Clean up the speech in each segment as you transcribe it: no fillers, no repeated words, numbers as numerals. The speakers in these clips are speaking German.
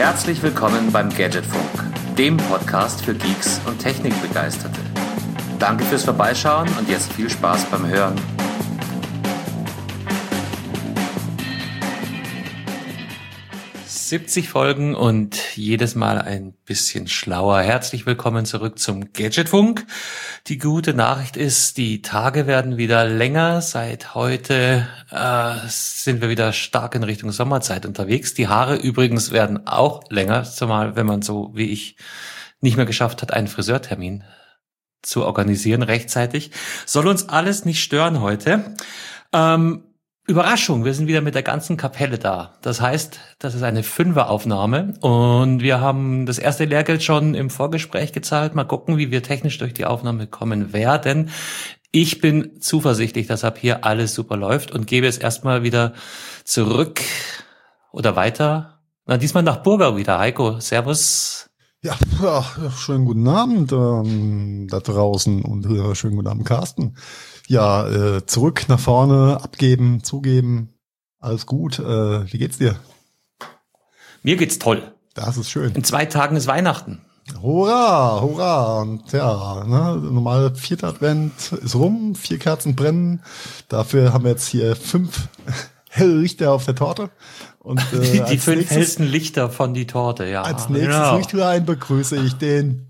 Herzlich willkommen beim Gadgetfunk, dem Podcast für Geeks und Technikbegeisterte. Danke fürs Vorbeischauen und jetzt viel Spaß beim Hören. ...70 Folgen und jedes Mal ein bisschen schlauer. Herzlich willkommen zurück zum Gadgetfunk. Die gute Nachricht ist, die Tage werden wieder länger. Seit heute sind wir wieder stark in Richtung Sommerzeit unterwegs. Die Haare übrigens werden auch länger, zumal wenn man so wie ich nicht mehr geschafft hat, einen Friseurtermin zu organisieren rechtzeitig. Soll uns alles nicht stören heute. Überraschung, wir sind wieder mit der ganzen Kapelle da. Das heißt, das ist eine 5er-Aufnahme und wir haben das erste Lehrgeld schon im Vorgespräch gezahlt. Mal gucken, wie wir technisch durch die Aufnahme kommen werden. Ich bin zuversichtlich, dass ab hier alles super läuft und gebe es erstmal wieder zurück oder weiter. Na, diesmal nach Burgau wieder. Heiko, servus. Ja, schönen guten Abend da draußen und schönen guten Abend, Carsten. Ja, zurück nach vorne, abgeben, zugeben, alles gut. Wie geht's dir? Mir geht's toll. Das ist schön. In 2 Tagen ist Weihnachten. Hurra, hurra. Und ja, normal 4. Advent ist rum, 4 Kerzen brennen. Dafür haben wir jetzt hier 5 helle Lichter auf der Torte. Und die 5 hellsten Lichter von die Torte, ja. Als nächstes Lichtlein begrüße ich den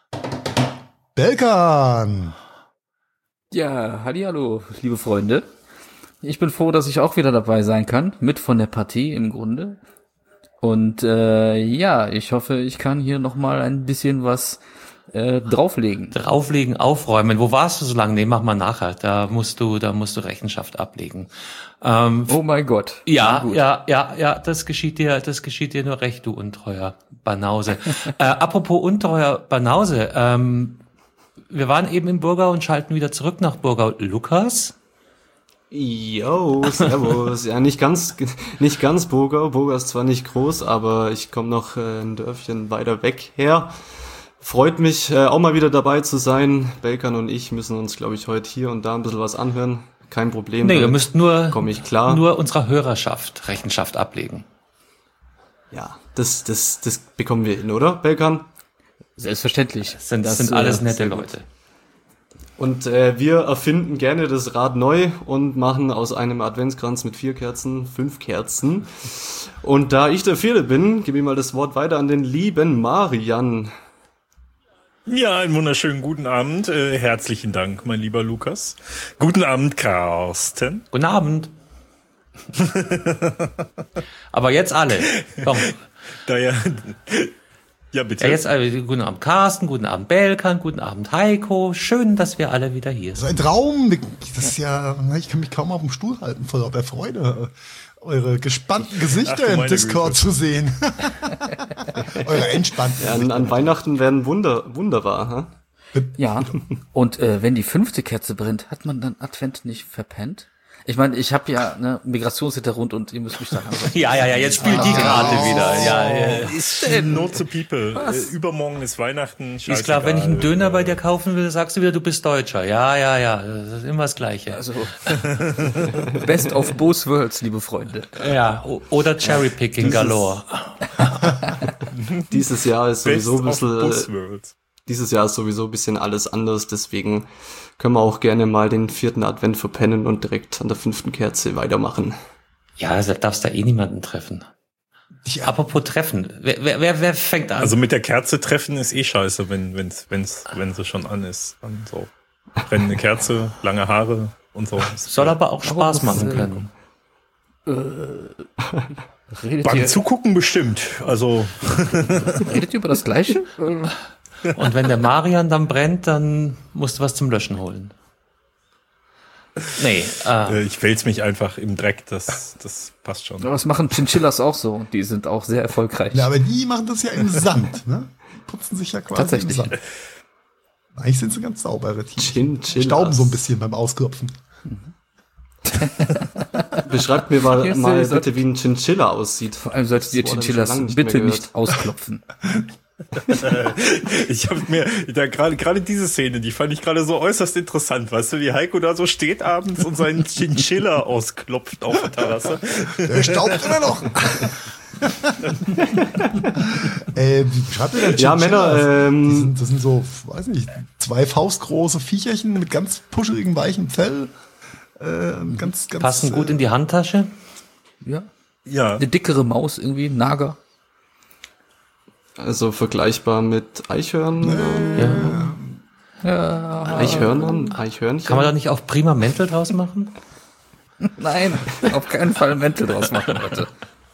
Belkan. Ja, hallihallo, liebe Freunde. Ich bin froh, dass ich auch wieder dabei sein kann, mit von der Partie im Grunde. Und ja, ich hoffe, ich kann hier nochmal ein bisschen was drauflegen. Drauflegen, aufräumen. Wo warst du so lange? Nee, mach mal nachher. Da musst du Rechenschaft ablegen. Oh mein Gott. Ja, das geschieht dir nur recht, du untreuer Banause. Apropos untreuer Banause, wir waren eben in Burgau und schalten wieder zurück nach Burgau. Lukas? Yo, servus. Ja, nicht ganz Burgau. Burgau ist zwar nicht groß, aber ich komme noch ein Dörfchen weiter weg her. Freut mich, auch mal wieder dabei zu sein. Belkan und ich müssen uns, glaube ich, heute hier und da ein bisschen was anhören. Kein Problem. Nee, ihr müsst nur unserer Hörerschaft Rechenschaft ablegen. Ja, das bekommen wir hin, oder, Belkan? Selbstverständlich. Das sind alles nette Leute. Und wir erfinden gerne das Rad neu und machen aus einem Adventskranz mit 4 Kerzen 5 Kerzen. Und da ich der Vierte bin, gebe ich mal das Wort weiter an den lieben Marian. Ja, einen wunderschönen guten Abend. Herzlichen Dank, mein lieber Lukas. Guten Abend, Carsten. Guten Abend. Aber jetzt alle. Komm. Ja, bitte. Ja, jetzt guten Abend, Carsten, guten Abend, Belkan, guten Abend, Heiko. Schön, dass wir alle wieder hier sind. So ein Traum. Das ist ja, ich kann mich kaum auf dem Stuhl halten vor lauter Freude, eure gespannten Gesichter im Discord Güte zu sehen. Eure entspannten Gesichter. An Weihnachten werden Wunder wahr. Ja, und wenn die 5. Kerze brennt, hat man dann Advent nicht verpennt? Ich meine, ich habe ja eine Migrationshintergrund und ihr müsst mich da Ja, jetzt spielt die gerade wieder. Ja. Ist denn Not to People. Übermorgen ist Weihnachten. Ist klar, wenn ich einen Döner bei dir kaufen will, sagst du wieder, du bist Deutscher. Ja. Das ist immer das Gleiche. Also Best of both worlds, liebe Freunde. Ja, oder Cherrypicking galore. Dieses Jahr ist sowieso ein bisschen alles anders, deswegen können wir auch gerne mal den 4. Advent verpennen und direkt an der 5. Kerze weitermachen. Ja, also darfst da niemanden treffen. Ja. Apropos treffen, wer fängt an? Also mit der Kerze treffen ist scheiße, wenn sie schon an ist. Dann so brennende Kerze, lange Haare und so. Soll aber auch Spaß machen können. Beim Zugucken bestimmt. Also redet ihr über das Gleiche? Und wenn der Marian dann brennt, dann musst du was zum Löschen holen. Nee. Ich wälz mich einfach im Dreck, das passt schon. Das machen Chinchillas auch so. Die sind auch sehr erfolgreich. Ja, aber die machen das ja im Sand, ne? Putzen sich ja quasi tatsächlich im Sand. Eigentlich sind sie ganz sauber. Chinchillas. Stauben so ein bisschen beim Ausklopfen. Beschreibt mir mal bitte, wie ein Chinchilla aussieht. Vor allem solltet ihr Chinchillas bitte nicht ausklopfen. Ich habe mir da gerade diese Szene, die fand ich gerade so äußerst interessant, weißt du, wie Heiko da so steht abends und seinen Chinchilla ausklopft auf der Terrasse. Der staubt immer noch. Wie beschreibt ihr denn Ja, Chinchillas? Männer, Das sind so, weiß nicht, 2 faustgroße Viecherchen mit ganz puscheligem, weichen Fell. Ganz, Passen gut in die Handtasche. Ja. Ja, Eine dickere Maus irgendwie, Nager. also vergleichbar mit Eichhörnern. Ja. Eichhörnchen. Kann man da nicht auch prima Mäntel draus machen? Nein, auf keinen Fall einen Mäntel draus machen, bitte.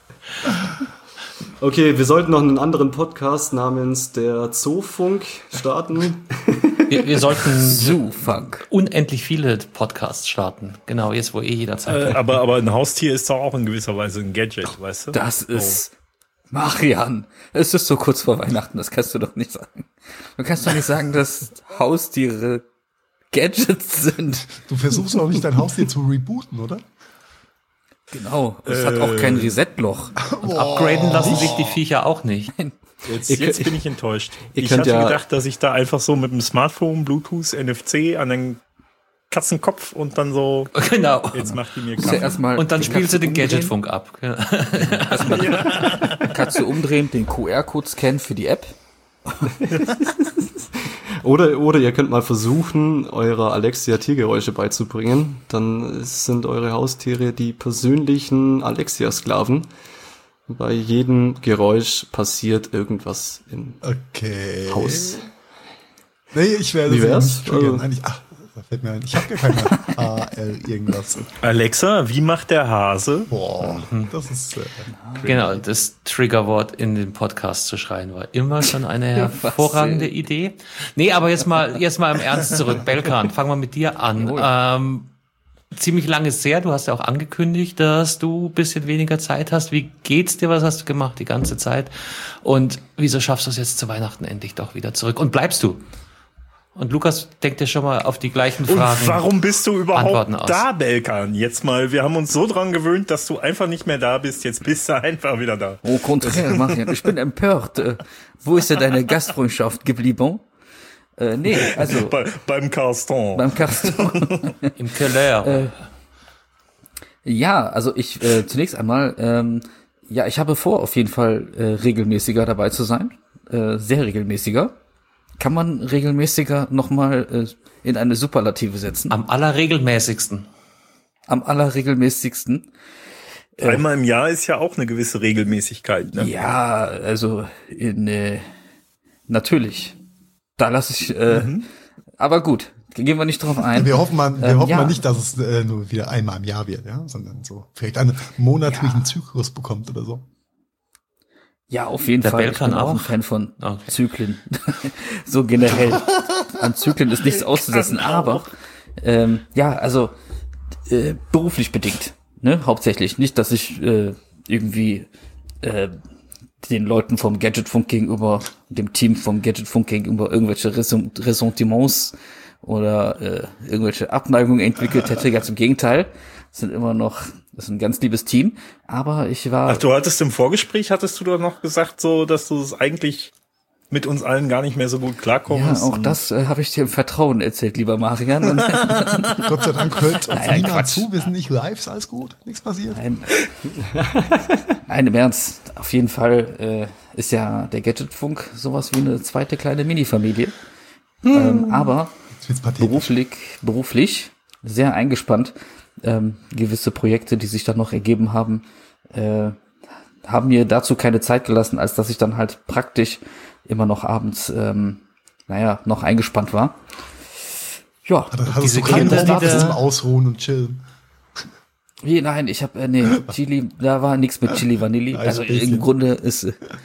Okay, wir sollten noch einen anderen Podcast namens der Zoofunk starten. Wir sollten Zoo-Funk. unendlich viele Podcasts starten. Genau, jetzt wo jeder Zeit hat. aber ein Haustier ist doch auch in gewisser Weise ein Gadget, weißt du? Das ist... Marian, es ist so kurz vor Weihnachten, das kannst du doch nicht sagen. Du kannst doch nicht sagen, dass Haustiere Gadgets sind. Du versuchst auch nicht dein Haustier zu rebooten, oder? Genau, es hat auch kein Reset-Loch. Und upgraden lassen sich die Viecher auch nicht. Jetzt bin ich enttäuscht. ihr Ich könnt hatte ja- gedacht, dass ich da einfach so mit dem Smartphone, Bluetooth, NFC an den Katzenkopf und dann so, Genau. jetzt macht die mir Muss ja Kaffee. erstmal Und dann die spielst du den Katze Gadgetfunk ab. Ja. umdrehen, Katze umdrehen, den QR-Code scannen für die App. Oder ihr könnt mal versuchen, eurer Alexia Tiergeräusche beizubringen. Dann sind eure Haustiere die persönlichen Alexia-Sklaven. Bei jedem Geräusch passiert irgendwas im Okay. Haus. Nee, ich werde Wie sie wär's? nicht triggern. Also- Eigentlich, da fällt mir ein. Ich habe gar keine AL irgendwas. Alexa, wie macht der Hase? Boah, das ist Genau, das Triggerwort in den Podcast zu schreien war immer schon eine hervorragende Idee. Nee, aber jetzt mal im Ernst zurück. Belkan, fangen wir mit dir an. Ziemlich lang ist her, du hast ja auch angekündigt, dass du ein bisschen weniger Zeit hast. Wie geht's dir? Was hast du gemacht die ganze Zeit? Und wieso schaffst du es jetzt zu Weihnachten endlich doch wieder zurück? Und bleibst du? Und Lukas denkt dir schon mal auf die gleichen Und Fragen. warum bist du Antworten überhaupt aus. da, Belkan? Jetzt mal, wir haben uns so dran gewöhnt, dass du einfach nicht mehr da bist. Jetzt bist du einfach wieder da. Au contraire, Marian, ich bin empört. Wo ist denn deine Gastfreundschaft geblieben? Nee, also Beim Carston. beim Castor. Im Keller. Ja, also ich zunächst einmal, ja, ich habe vor, auf jeden Fall regelmäßiger dabei zu sein. Sehr regelmäßiger. Kann man regelmäßiger nochmal in eine Superlative setzen? Am allerregelmäßigsten. Am allerregelmäßigsten. Einmal im Jahr ist ja auch eine gewisse Regelmäßigkeit. Ne? Ja, also natürlich. Da lasse ich, aber gut, gehen wir nicht drauf ein. Wir hoffen mal, ja. mal nicht, dass es nur wieder einmal im Jahr wird, ja, sondern so vielleicht einen monatlichen Zyklus bekommt oder so. Ja, auf jeden Der Fall. Belkan ich bin auch ein auch? Fan von Okay. Zyklen. So generell. An Zyklen ist nichts auszusetzen, aber ja, also beruflich bedingt, ne, hauptsächlich. Nicht, dass ich irgendwie den Leuten vom Gadgetfunk gegenüber, dem Team vom Gadgetfunk gegenüber irgendwelche Ressentiments oder irgendwelche Abneigungen entwickelt hätte. Ganz im Gegenteil. Das ist ein ganz liebes Team. Aber ich war... Ach, du hattest im Vorgespräch, hattest du doch noch gesagt, so, dass du es eigentlich mit uns allen gar nicht mehr so gut ja, klarkommst. auch das habe ich dir im Vertrauen erzählt, lieber Marian. Und Gott sei Dank hört uns Nein, niemand Quatsch. zu, wir sind nicht live, ist alles gut, nichts passiert. Nein, im Ernst. Auf jeden Fall ist ja der Gadgetfunk sowas wie eine zweite kleine Mini-Familie. Aber Jetzt wird's pathetisch. beruflich sehr eingespannt. Gewisse Projekte, die sich dann noch ergeben haben, haben mir dazu keine Zeit gelassen, als dass ich dann halt praktisch immer noch abends, noch eingespannt war. Ja, Hattest diese du keinen Kinder, Raum die da- zum Ausruhen und chillen? nein, ich habe Chili, da war nichts mit Chili Vanilli. Ein Also bisschen. im Grunde ist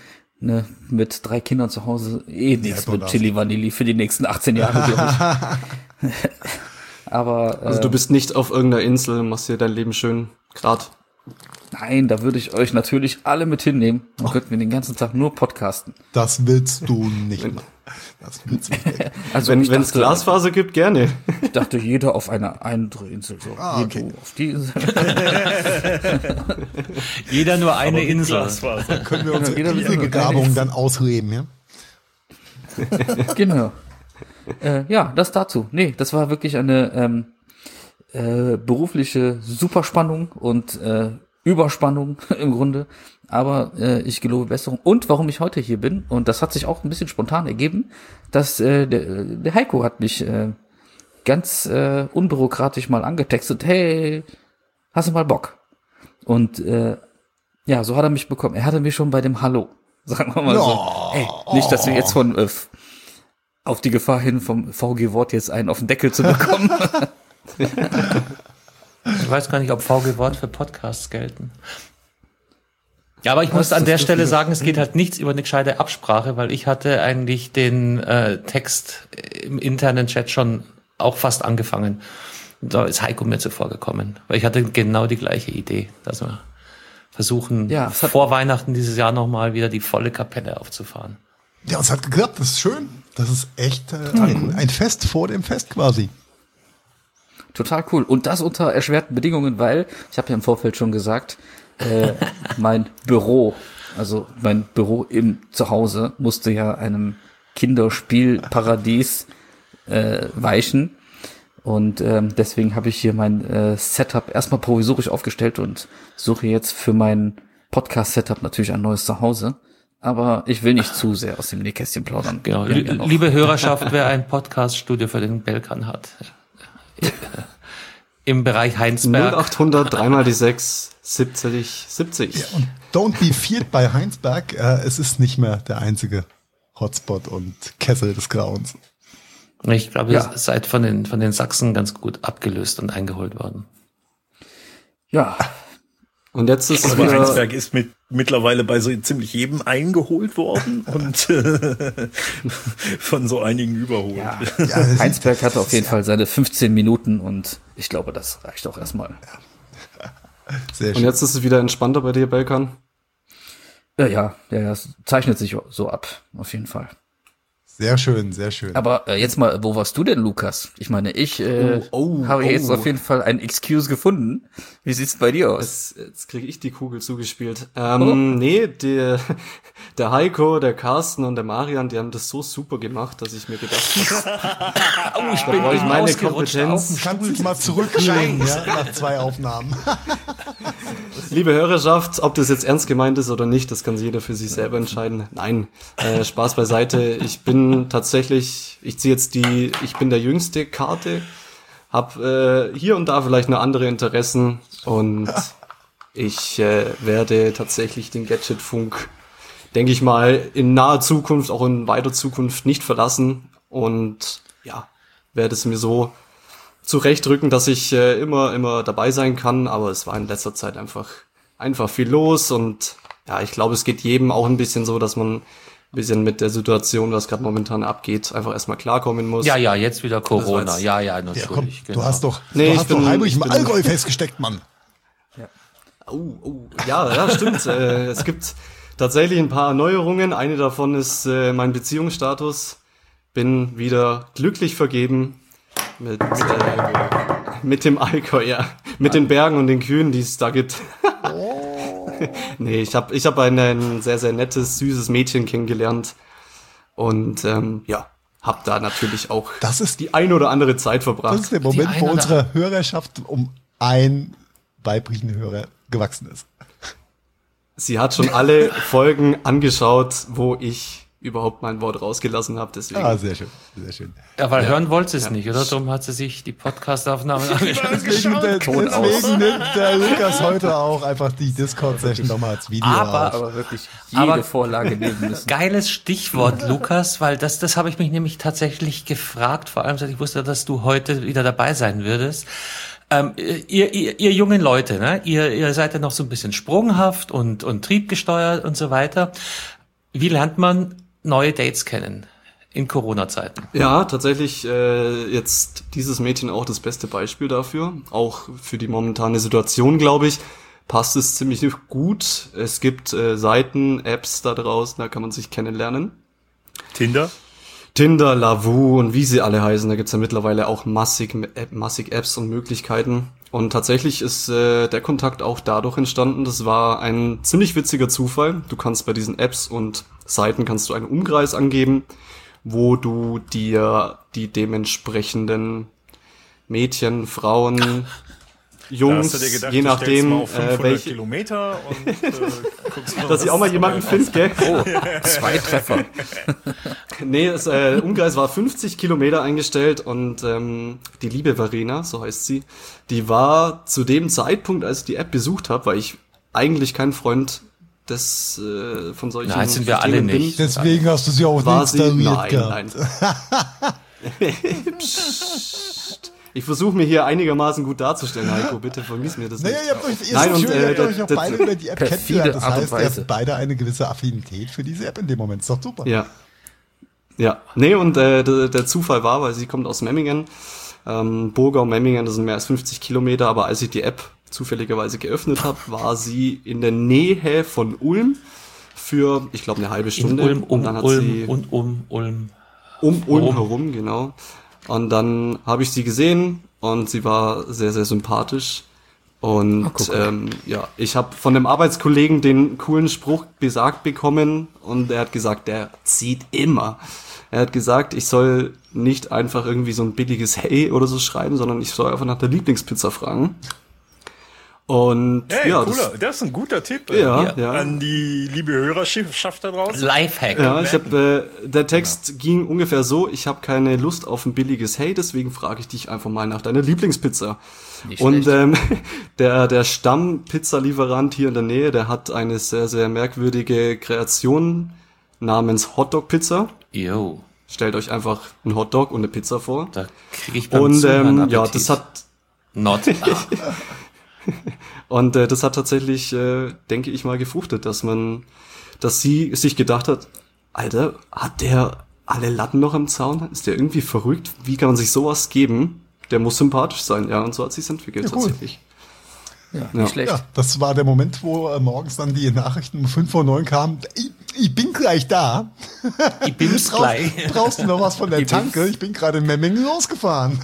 mit 3 Kindern zu Hause nichts Ja, mit doch, Chili Vanilli für die nächsten 18 Jahre, glaube ich. Aber Also du bist nicht auf irgendeiner Insel, machst dir dein Leben schön grad. nein, da würde ich euch natürlich alle mit hinnehmen. Dann könnten wir den ganzen Tag nur podcasten. Das willst du nicht machen. Das willst du nicht. Also Wenn ich es dachte, Glasfaser gibt, gerne. ich dachte, jeder auf einer anderen Insel. So, Okay. du auf die Insel. Jeder nur eine Aber mit Insel. Können Glasfaser. wir Genau, unsere jeder mit einer Inselbegabung kleinen dann ausleben, ja? Genau. Ja, das dazu. Nee, das war wirklich eine berufliche Superspannung und Überspannung im Grunde. Aber ich gelobe Besserung. Und warum ich heute hier bin, und das hat sich auch ein bisschen spontan ergeben, dass der Heiko hat mich ganz unbürokratisch mal angetextet, hey, hast du mal Bock? Und ja, so hat er mich bekommen. Er hatte mich schon bei dem Hallo, sagen wir mal so. Hey, nicht, dass wir jetzt von auf die Gefahr hin vom VG Wort jetzt einen auf den Deckel zu bekommen. Ich weiß gar nicht, ob VG Wort für Podcasts gelten. Ja, aber ich muss an der Stelle sagen, es geht halt nichts über eine gescheite Absprache, weil ich hatte eigentlich den Text im internen Chat schon auch fast angefangen. Da ist Heiko mir zuvor gekommen, weil ich hatte genau die gleiche Idee, dass wir versuchen, vor Weihnachten dieses Jahr nochmal wieder die volle Kapelle aufzufahren. Ja, es hat geklappt, das ist schön. Das ist echt ein Fest vor dem Fest quasi. Total cool. Und das unter erschwerten Bedingungen, weil, ich habe ja im Vorfeld schon gesagt, mein Büro im Zuhause musste ja einem Kinderspielparadies weichen. Und deswegen habe ich hier mein Setup erstmal provisorisch aufgestellt und suche jetzt für mein Podcast-Setup natürlich ein neues Zuhause. Aber ich will nicht zu sehr aus dem Nähkästchen plaudern. Genau. Liebe Hörerschaft, wer ein Podcast-Studio für den Belkan hat, im Bereich Heinsberg. 0800 3 die 6 70. Ja, und don't be feared bei Heinsberg. Es ist nicht mehr der einzige Hotspot und Kessel des Grauens. Ich glaube, ihr seid von den Sachsen ganz gut abgelöst und eingeholt worden. Ja. Und jetzt ist aber Heinsberg ist mittlerweile bei so ziemlich jedem eingeholt worden und von so einigen überholt. Ja. Heinsberg hatte auf jeden Fall seine 15 Minuten und ich glaube, das reicht auch erstmal. Sehr schön. Und jetzt ist es wieder entspannter bei dir, Belkan? Ja, es zeichnet sich so ab, auf jeden Fall. Sehr schön, sehr schön. Aber jetzt mal, wo warst du denn, Lukas? Ich meine, ich habe jetzt auf jeden Fall ein Excuse gefunden. Wie sieht's bei dir aus? Jetzt kriege ich die Kugel zugespielt. Nee, der Heiko, der Carsten und der Marian, die haben das so super gemacht, dass ich mir gedacht habe, ich bin meine Kompetenz. Kannst dich mal zurücklehnen, nach 2 Aufnahmen. Liebe Hörerschaft, ob das jetzt ernst gemeint ist oder nicht, das kann jeder für sich selber entscheiden. Nein, Spaß beiseite. Ich bin tatsächlich, ich bin der jüngste Karte, hab hier und da vielleicht noch andere Interessen und ich werde tatsächlich den Gadgetfunk, denke ich mal, in naher Zukunft, auch in weiter Zukunft nicht verlassen und ja, werde es mir so zurechtrücken, dass ich immer dabei sein kann, aber es war in letzter Zeit einfach viel los und ja, ich glaube, es geht jedem auch ein bisschen so, dass man ein bisschen mit der Situation, was gerade momentan abgeht, einfach erstmal klarkommen muss. Ja, jetzt wieder Corona. Ja, natürlich. Ja, komm, genau. Du hast doch halbwegs im Allgäu festgesteckt, Mann. Ja. Ja, stimmt. Es gibt tatsächlich ein paar Erneuerungen. Eine davon ist mein Beziehungsstatus. Bin wieder glücklich vergeben mit dem Allgäu, ja. Mit den Bergen und den Kühen, die es da gibt. Nee, ich hab ein sehr, sehr nettes, süßes Mädchen kennengelernt und hab da natürlich auch die ein oder andere Zeit verbracht. Das ist der Moment, wo unsere Hörerschaft um einen weiblichen Hörer gewachsen ist. Sie hat schon alle Folgen angeschaut, wo ich überhaupt mein Wort rausgelassen habe. Deswegen. Sehr schön, sehr schön. Ja, weil hören wollte sie es nicht, oder? Darum hat sie sich die Podcast-Aufnahme angeschaut. Deswegen nimmt der Lukas heute auch einfach die Discord-Session nochmal als Video auf. Aber wirklich jede Vorlage nehmen müssen. Geiles Stichwort, Lukas, weil das habe ich mich nämlich tatsächlich gefragt, vor allem seit ich wusste, dass du heute wieder dabei sein würdest. Ihr jungen Leute, ne? Ihr seid ja noch so ein bisschen sprunghaft und triebgesteuert und so weiter. Wie lernt man neue Dates kennen in Corona-Zeiten? Ja, tatsächlich jetzt dieses Mädchen auch das beste Beispiel dafür. Auch für die momentane Situation, glaube ich, passt es ziemlich gut. Es gibt Seiten, Apps da draußen, da kann man sich kennenlernen. Tinder, Lavu und wie sie alle heißen. Da gibt's ja mittlerweile auch massig Apps und Möglichkeiten. Und tatsächlich ist der Kontakt auch dadurch entstanden. Das war ein ziemlich witziger Zufall. Du kannst bei diesen Apps und Seiten kannst du einen Umkreis angeben, wo du dir die dementsprechenden Mädchen, Frauen Jungs, da hast du dir gedacht, je du stellst nachdem, mal auf 500 welche, Kilometer und guckst mal, dass ich auch mal jemanden finde, gell? Oh, 2 Treffer. Nee, das Umkreis war 50 Kilometer eingestellt und die liebe Verena, so heißt sie, die war zu dem Zeitpunkt, als ich die App besucht habe, weil ich eigentlich kein Freund von solchen Nein, sind wir alle Systemen nicht. Deswegen hast du sie auch War nicht sie? installiert Nein, gehabt. nein. Psst. Ich versuche mir hier einigermaßen gut darzustellen, Heiko, bitte vermiss mir das nicht. Naja, ihr Nein, und, habt euch auch beide über die App perfide kennengelernt. Das Art und heißt, ihr Weise. habt beide eine gewisse Affinität für diese App in dem Moment. Ist doch super. Ja. Ja. Nee, und der Zufall war, weil sie kommt aus Memmingen. Burgau, Memmingen, das sind mehr als 50 Kilometer, aber als ich die App zufälligerweise geöffnet habe, war sie in der Nähe von Ulm für, ich glaube, eine halbe Stunde. In Ulm, und dann hat sie Ulm. um Ulm herum, genau. Und dann habe ich sie gesehen und sie war sehr, sehr sympathisch. Und ja, ich habe von dem Arbeitskollegen den coolen Spruch besagt bekommen und er hat gesagt, der zieht immer. Er hat gesagt, ich soll nicht einfach irgendwie so ein billiges Hey oder so schreiben, sondern ich soll einfach nach der Lieblingspizza fragen. Und Hey, ja, cooler, das ist ein guter Tipp ja. an die liebe Hörerschaft da draußen. Lifehack. Ja, ich habe der Text ging ungefähr so: Ich habe keine Lust auf ein billiges Hey, deswegen frage ich dich einfach mal nach deiner Lieblingspizza. Nicht Und schlecht. der Stamm-Pizzalieferant hier in der Nähe, der hat eine sehr, sehr merkwürdige Kreation namens Hotdog-Pizza. Jo, Stellt euch einfach einen Hotdog und eine Pizza vor. da kriege ich beim Und Zuhören ja, Appetit. das hat Not. Und das hat tatsächlich, denke ich mal, gefruchtet, dass sie sich gedacht hat, Alter, hat der alle Latten noch am Zaun? Ist der irgendwie verrückt? Wie kann man sich sowas geben? Der muss sympathisch sein, ja, und so hat sich's entwickelt, Ja, cool. tatsächlich. Ja, Ja. nicht schlecht. Ja, das war der Moment, wo morgens dann die Nachrichten um 5:09 kamen. Ich bin gleich da. Ich bin's gleich. Brauchst du noch was von der Tanke? Ich bin gerade in Memmingen losgefahren.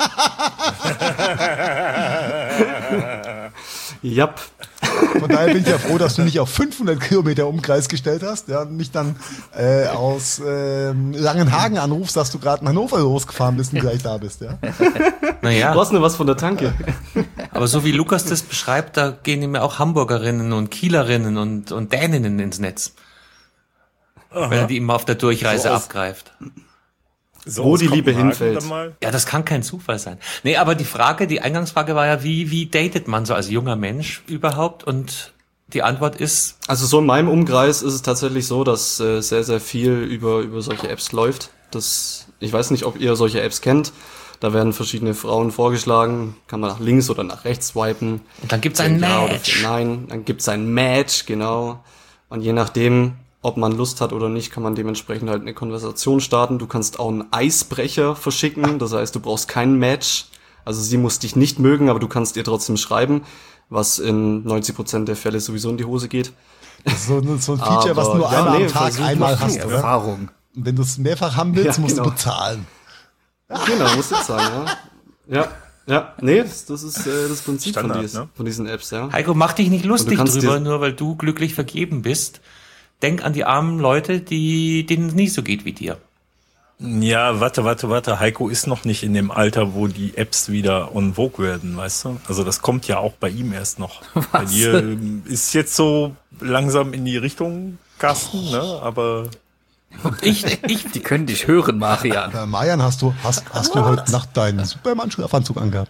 Japp. Von daher bin ich ja froh, dass du mich auf 500 Kilometer Umkreis gestellt hast, ja, und mich dann aus Langenhagen anrufst, dass du gerade in Hannover losgefahren bist und gleich da bist. Ja. Naja, Du hast nur was von der Tanke. aber so wie Lukas das beschreibt, da gehen ihm ja auch Hamburgerinnen und Kielerinnen und Däninnen ins Netz. Wenn er die immer auf der Durchreise So aus- abgreift. So Wo aus die Liebe Kopenhagen hinfällt. dann mal. Ja, das kann kein Zufall sein. Nee, aber die Eingangsfrage war ja, wie datet man so als junger Mensch überhaupt? Und die Antwort ist, Also so in meinem Umkreis ist es tatsächlich so, dass sehr, sehr viel über solche Apps läuft. Ich weiß nicht, ob ihr solche Apps kennt. Da werden verschiedene Frauen vorgeschlagen, kann man nach links oder nach rechts swipen. und dann gibt's ein Ja oder Match. nein, dann gibt's ein Match, genau. Und je nachdem, ob man Lust hat oder nicht, kann man dementsprechend halt eine Konversation starten. Du kannst auch einen Eisbrecher verschicken, das heißt, du brauchst kein Match. Also sie muss dich nicht mögen, aber du kannst ihr trotzdem schreiben, was in 90% der Fälle sowieso in die Hose geht. Das ist so ein Feature, was Aber du nur ja, einmal nee, am Tag versuch einmal mal hast, oder? Erfahrung. Und wenn du es mehrfach haben willst, Ja, musst genau. du bezahlen. Genau, musst du jetzt sagen, ja. Ja, nee, das ist das Prinzip Standard, ne? von diesen Apps, ja. Heiko, mach dich nicht lustig kannst drüber, dir- nur weil du glücklich vergeben bist. Denk an die armen Leute, denen es nicht so geht wie dir. Ja, warte. Heiko ist noch nicht in dem Alter, wo die Apps wieder en vogue werden, weißt du? Also das kommt ja auch bei ihm erst noch. Bei dir ist jetzt so langsam in die Richtung, Carsten, ne? Aber Die können dich hören, Marian. Marian, hast du heute Nacht deinen Superman-Schlafanzug angehabt?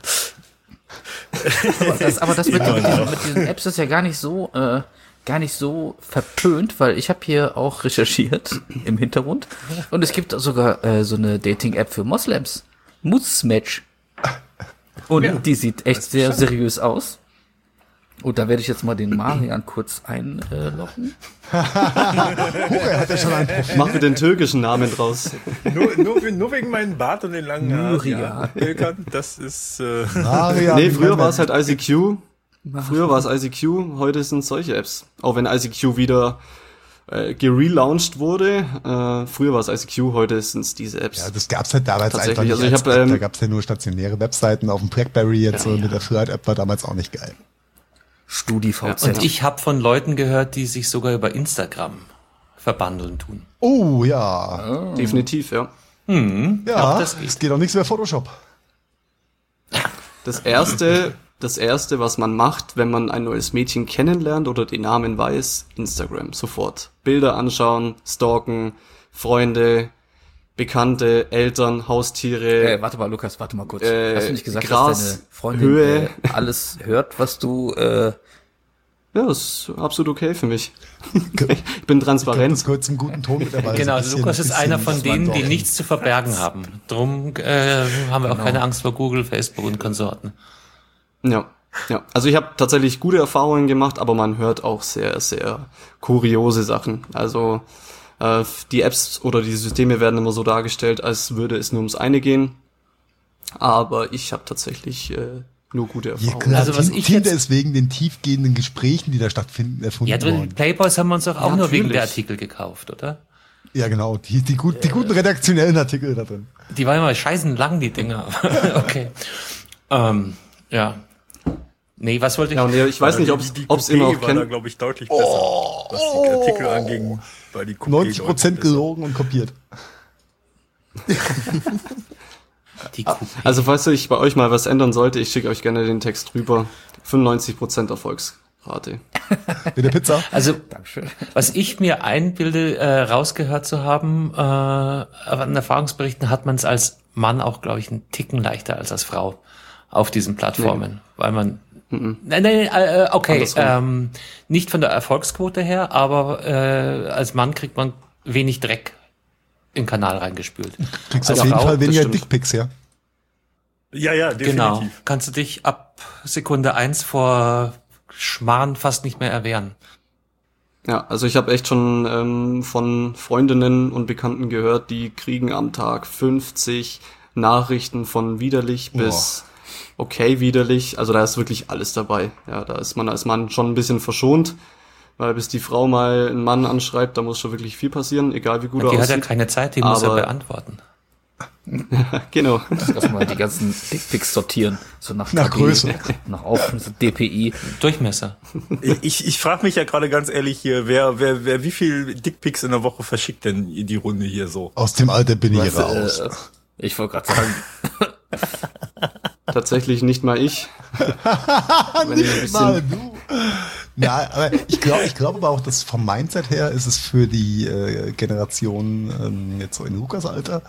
Aber das mit diesen Apps ist ja gar nicht so verpönt, weil ich habe hier auch recherchiert im Hintergrund und es gibt sogar so eine Dating-App für Moslems, Muzmatch. Und die sieht echt sehr seriös aus. Und da werde ich jetzt mal den Marian kurz einloggen. Er hat ja schon ein Profil. Mach mir den türkischen Namen draus. nur wegen meinem Bart und den langen Haaren. Myriad. Ja, Pilkern, das ist Marian, Nee, früher war es halt ICQ. Früher war es ICQ, heute sind es solche Apps. Auch wenn ICQ wieder gerelauncht wurde. Früher war es ICQ, heute sind es diese Apps. Ja, das gab's halt damals einfach Tatsächlich, nicht. also ich als hab, App. Da gab's ja nur stationäre Webseiten auf dem Blackberry jetzt Ja, und ja. mit der Flight-App war damals auch nicht geil. StudiVZ. Und ich habe von Leuten gehört, die sich sogar über Instagram verbandeln tun. Oh ja. Definitiv, ja. Ja, das es geht auch nichts mehr Photoshop. Das erste das Erste, was man macht, wenn man ein neues Mädchen kennenlernt oder den Namen weiß, Instagram, sofort. Bilder anschauen, stalken, Freunde, Bekannte, Eltern, Haustiere. Warte mal, Lukas, warte mal kurz. Hast du nicht gesagt, Gras, dass deine Freundin Höhe. Alles hört, was du... Ja, das ist absolut okay für mich. Ich bin transparent. Das gehört zum guten Ton mit dabei. Genau, so ein bisschen- Lukas ist einer von dass man denen, die doch- nichts zu verbergen haben. Drum haben wir auch keine Angst vor Google, Facebook und Konsorten. Ja. Also ich habe tatsächlich gute Erfahrungen gemacht, aber man hört auch sehr, sehr kuriose Sachen. Also die Apps oder die Systeme werden immer so dargestellt, als würde es nur ums eine gehen. Aber ich habe tatsächlich nur gute Ja, Erfahrungen. klar, Also was ich Tinder jetzt- ist wegen den tiefgehenden Gesprächen, die da stattfinden, erfunden Ja, worden. Playboys haben wir uns doch auch Ja, nur wegen der natürlich. Artikel gekauft, oder? Ja, genau, die guten redaktionellen Artikel da drin. Die waren immer scheißen lang, die Dinger. Okay. Ja. Nee, was wollte ich? Ja, und ich weiß nicht, ob die es immer Coupé auch war da, kennt. glaube ich, deutlich besser, was die Artikel anging. Weil die Coupé 90% deutlich besser. gelogen und kopiert. Die Coupé. Also falls sich bei euch mal was ändern sollte, ich schicke euch gerne den Text rüber. 95% Erfolgsrate. Mit der Pizza. Also, Dankeschön. was ich mir einbilde, rausgehört zu haben, an Erfahrungsberichten hat man es als Mann auch, glaube ich, einen Ticken leichter als Frau auf diesen Plattformen, weil man Nein, okay, Andersrum. nicht von der Erfolgsquote her, aber als Mann kriegt man wenig Dreck in den Kanal reingespült. Kriegst Als auf jeden Frau, Fall das weniger stimmt. Dickpics, ja. Ja, definitiv. Genau, kannst du dich ab Sekunde 1 vor Schmarrn fast nicht mehr erwehren. Ja, also ich habe echt schon von Freundinnen und Bekannten gehört, die kriegen am Tag 50 Nachrichten von widerlich bis okay widerlich. Also da ist wirklich alles dabei. Ja, da ist man als Mann schon ein bisschen verschont, weil bis die Frau mal einen Mann anschreibt, da muss schon wirklich viel passieren, egal wie gut er Die hat ja aussieht. keine Zeit, die muss er Aber- beantworten. Genau. Erstmal die ganzen Dickpics sortieren. So nach Nach KG, Größe. nach Aufschnitt, so DPI. Durchmesser. Ich frage mich ja gerade ganz ehrlich hier, wer wie viel Dickpics in der Woche verschickt denn die Runde hier so? Aus dem Alter bin ich Weißt du, raus. Ich wollte gerade sagen, Tatsächlich nicht mal ich. Wenn ich ein bisschen- Mal du. Ja, aber ich glaube aber auch, dass vom Mindset her ist es für die Generation jetzt so in Lukas Alter,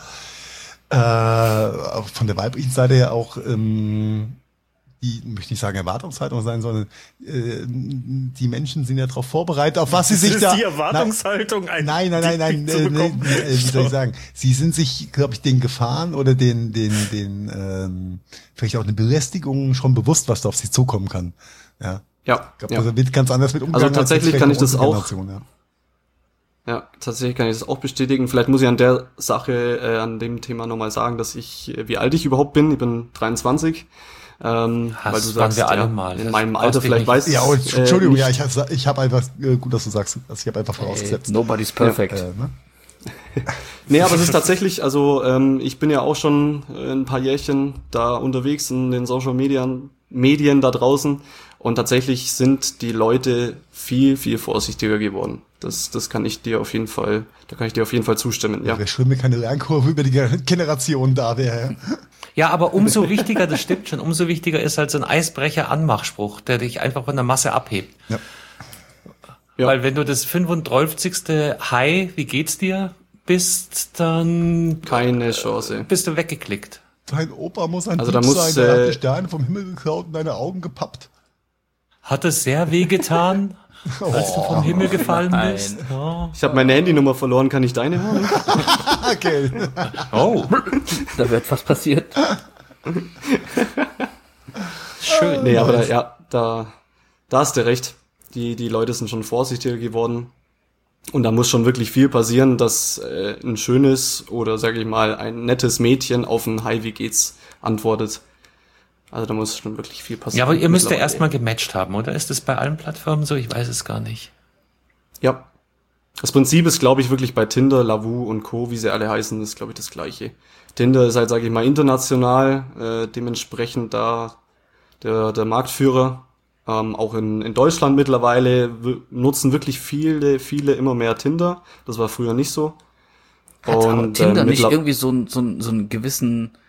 auch von der weiblichen Seite her auch die, möchte nicht sagen Erwartungshaltung sein, sondern die Menschen sind ja darauf vorbereitet, auf was sie sich ist da... die Erwartungshaltung, ein Nein, Dickpic zu bekommen? wie soll ich sagen? Sie sind sich, glaube ich, den Gefahren oder den vielleicht auch eine Belästigung schon bewusst, was da auf sie zukommen kann. Ja. Ja, Ich glaube, ja. da wird ganz anders mit umgegangen. Also tatsächlich als kann jetzt ich das vielleicht auch- unsere Generation, Ja, tatsächlich kann ich das auch bestätigen. Vielleicht muss ich an der Sache, an dem Thema nochmal sagen, dass wie alt ich überhaupt bin. Ich bin 23. Weil du waren sagst, wir alle ja, mal. in meinem Das Alter brauchst du vielleicht nicht. weißt Ja, oh, Entschuldigung, nicht. ja, ich habe einfach, gut, dass du sagst, also ich habe einfach vorausgesetzt. nobody's perfect. Ne? Nee, aber es ist tatsächlich, also ich bin ja auch schon ein paar Jährchen da unterwegs in den Social Medien da draußen und tatsächlich sind die Leute viel, viel vorsichtiger geworden. Das kann ich dir auf jeden Fall, da kann ich dir auf jeden Fall zustimmen, ja. Wäre schlimm, wenn keine Lernkurve über die Generation da wäre. Ja, aber umso wichtiger, das stimmt schon, umso wichtiger ist halt so ein Eisbrecher-Anmachspruch, der dich einfach von der Masse abhebt. Ja. Ja. Weil wenn du das 35. Hi, wie geht's dir bist, dann Keine Chance. bist du weggeklickt. Dein Opa muss ein Also Dieb da muss, sein, der hat die Sterne vom Himmel geklaut und deine Augen gepappt. Hat es sehr wehgetan, als du vom Himmel gefallen nein. bist? Ja. Ich habe meine Handynummer verloren, kann ich deine haben? Okay. Oh, Da wird was passiert. schön. Nee, aber da hast du recht. Die Leute sind schon vorsichtiger geworden. Und da muss schon wirklich viel passieren, dass ein schönes oder, sage ich mal, ein nettes Mädchen auf ein Hi, wie geht's antwortet. Also da muss schon wirklich viel passieren. Ja, aber ihr müsst ja mittlerweile. erstmal gematcht haben, oder? Ist das bei allen Plattformen so? Ich weiß es gar nicht. Ja. Das Prinzip ist, glaube ich, wirklich bei Tinder, Lavu und Co., wie sie alle heißen, ist, glaube ich, das Gleiche. Tinder ist halt, sage ich mal, international, dementsprechend da der Marktführer. Auch in Deutschland mittlerweile nutzen wirklich viele immer mehr Tinder. Das war früher nicht so. Hat aber Tinder nicht mittler- irgendwie so einen gewissen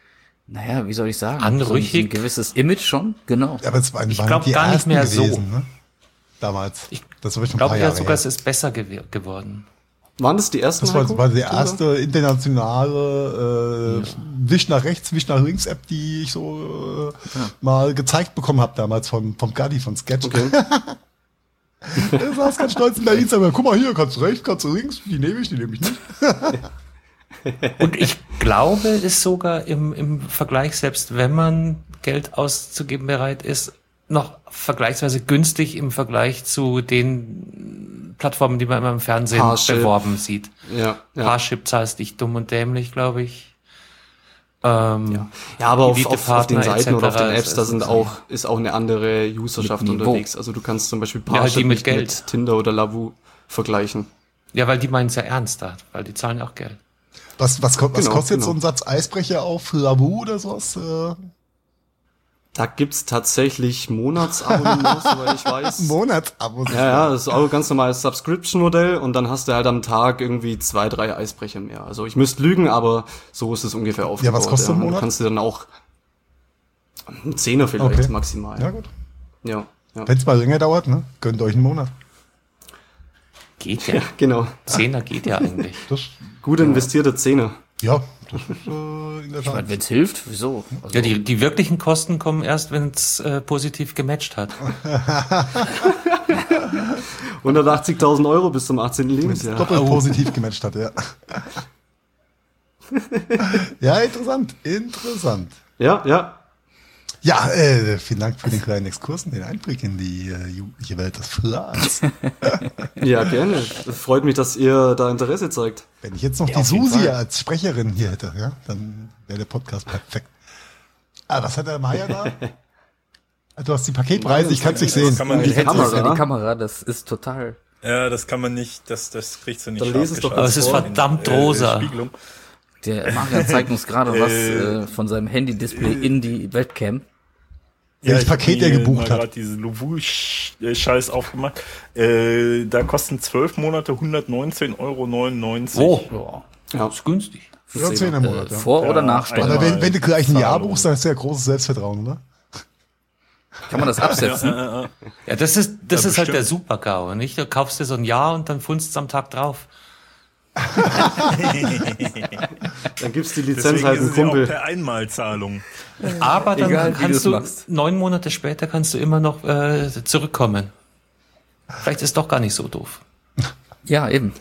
naja, wie soll ich sagen? Anrüchig. So ein gewisses Image schon, genau. Ja, aber es waren glaub, die gar nicht ersten mehr so. gewesen, ne? Damals. Das war schon Ich ein glaube paar ja Jahre sogar, her. es ist besser geworden. Waren das die ersten? Das war, Heiko? war die erste internationale Wisch nach rechts, Wisch nach links App, die ich so mal gezeigt bekommen habe damals vom Gadi von Sketch. Okay. Er saß ganz stolz in der Instagram. Guck mal hier, kannst du rechts, kannst du links, die nehme ich nicht. Und ich glaube, ist sogar im Vergleich, selbst wenn man Geld auszugeben bereit ist, noch vergleichsweise günstig im Vergleich zu den Plattformen, die man immer im Fernsehen Parship. beworben sieht. Ja. Parship zahlst dich dumm und dämlich, glaube ich. Ja, aber auf den Elite-Partner Seiten oder auf den etc. Apps, da ist auch eine andere Userschaft Mit Niveau. unterwegs. Also du kannst zum Beispiel Ja, halt die Parship mit nicht Geld. mit Tinder oder Lavu vergleichen. Ja, weil die meinen es ja ernster, weil die zahlen ja auch Geld. Was Genau, kostet genau. so ein Satz Eisbrecher auf Lavu oder sowas? Da gibt's tatsächlich Monatsabonnements, soweit ich weiß. Monatsabos. Ja, das ist auch ein ganz normales Subscription-Modell und dann hast du halt am Tag irgendwie 2, 3 Eisbrecher mehr. Also ich müsste lügen, aber so ist es ungefähr aufgebaut. was kostet ein Monat? Du kannst dir dann auch einen Zehner vielleicht Okay. maximal. Ja, gut. Ja. Wenn es mal länger dauert, ne? Gönnt euch einen Monat. Geht ja. Genau. Zehner geht ja eigentlich. Das, Gut investierte Zehner. ja, das ist in der Ich meine, Tat. wenn es hilft, wieso? Also, Ja, die wirklichen Kosten kommen erst, wenn es positiv gematcht hat. 180.000 Euro bis zum 18. Lebensjahr. Doppelt positiv gematcht hat, ja. Ja, interessant. Ja. Ja, vielen Dank für den kleinen Exkurs und den Einblick in die jugendliche Welt des Flans. Ja, gerne. Es freut mich, dass ihr da Interesse zeigt. Wenn ich jetzt noch die auf jeden Susi Fall. als Sprecherin hier hätte, ja, dann wäre der Podcast perfekt. Ah, was hat der Maya da? Du hast die Paketpreise, ich kann es nicht sehen. Das kann man die nicht. Kamera, die Kamera, das ist total. Ja, das kann man nicht, das kriegst du nicht Dann scharf lese es doch geschaltet. Aber es ist vor. verdammt rosa. Spiegelung. Der Marian zeigt uns gerade was von seinem Handy-Display in die Webcam. Welches ich hab Paket mir er gebucht mal hat. grad diesen Lovu-Scheiß aufgemacht. Da kosten 12 Monate 119,99 €. Oh, Ja. ist günstig. Ja, 10 im Monat, ja. Vor- oder Ja, Nachsteuer. Aber einmal wenn du gleich ein Jahr Zahlung. buchst, dann hast du ja großes Selbstvertrauen, oder? Kann man das absetzen? Ja, das ist halt bestimmt. der Super-GAU, nicht? Du kaufst dir so ein Jahr und dann funzt es am Tag drauf. Dann gibt's die Lizenz Deswegen halt ist einem es ja auch Kumpel. per Einmalzahlung. Aber dann Egal, wie kannst du's du, machst. 9 Monate später kannst du immer noch zurückkommen. Vielleicht ist doch gar nicht so doof. Ja, eben.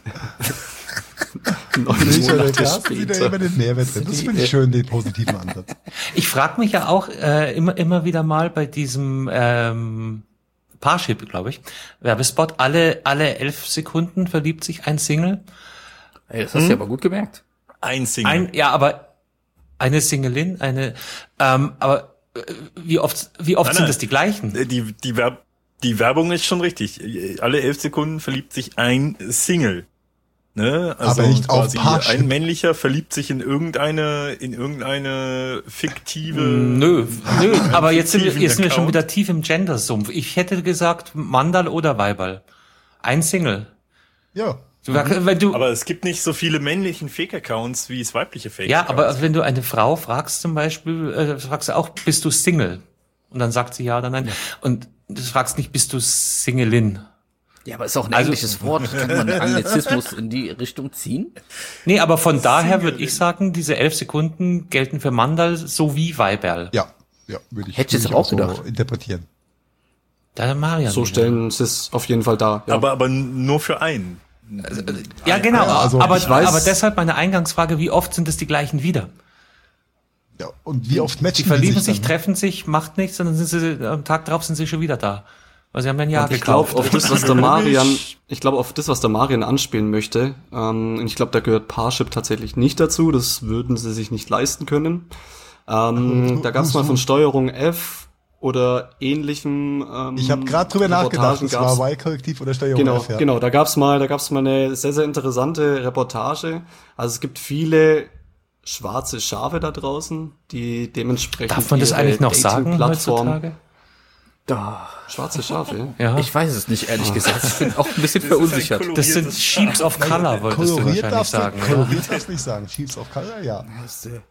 9 Der Monate Carsten sieht ja später. immer den Mehrwert drin. Das finde ich schön, den positiven Ansatz. Ich frage mich ja auch immer wieder mal bei diesem Parship, glaube ich, Werbespot, alle 11 Sekunden verliebt sich ein Single. Ey, das hast du aber gut gemerkt. Ein Single. Aber eine Singelin, aber wie oft Nein, sind das die gleichen? Die Werbung ist schon richtig. Alle 11 Sekunden verliebt sich ein Single. Ne? Also Aber nicht auf quasi Parship. ein männlicher verliebt sich in irgendeine fiktive. Nö, aber jetzt sind fiktiven wir schon Account. wieder tief im Gender-Sumpf. Ich hätte gesagt Mandal oder Weiberl. Ein Single. Ja. Wenn du, Aber es gibt nicht so viele männlichen Fake-Accounts, wie es weibliche Fake-Accounts. ja, aber wenn du eine Frau fragst zum Beispiel, fragst du auch, bist du Single? Und dann sagt sie ja oder nein. Ja. Und du fragst nicht, bist du Singelin? Ja, aber ist auch ein Also- englisches Wort. Kann man Anglizismus in die Richtung ziehen? Nee, aber von daher würde ich sagen, diese 11 Sekunden gelten für Mandal sowie Weiberl. Ja, würde ich, Hätte ich würd jetzt auch gedacht. so interpretieren. Der Marian. So stellen sie es auf jeden Fall dar. Ja. aber nur für einen. Ja, genau. Ja, also aber, ich weiß- aber deshalb meine Eingangsfrage, wie oft sind es die gleichen wieder? Ja, und wie oft Die matchen verlieben sich, dann? treffen sich, macht nichts, und dann sind sie, am Tag drauf sind sie schon wieder da. Weil sie haben ein Jahr Ich glaube, gekauft. auf das, was der Marian anspielen möchte, und ich glaube, da gehört Parship tatsächlich nicht dazu, das würden sie sich nicht leisten können. Da gab es mal von Steuerung F oder ähnlichem. Ich habe gerade drüber nachgedacht, Reportagen es gab's. war Y-Kollektiv oder Steuerung F, ja. Genau, da gab's mal eine sehr, sehr interessante Reportage. Also es gibt viele schwarze Schafe da draußen, die dementsprechend Darf man das ihre eigentlich noch sagen Dating-Plattform- heutzutage? Da. Schwarze Schafe, Ja. Ich weiß es nicht, ehrlich gesagt. Ich bin auch ein bisschen verunsichert. Das sind Sheeps of Color, wolltest du Koloriert wahrscheinlich darfst du, sagen. Ja. koloriert darfst du nicht sagen. Sheets of Color, ja.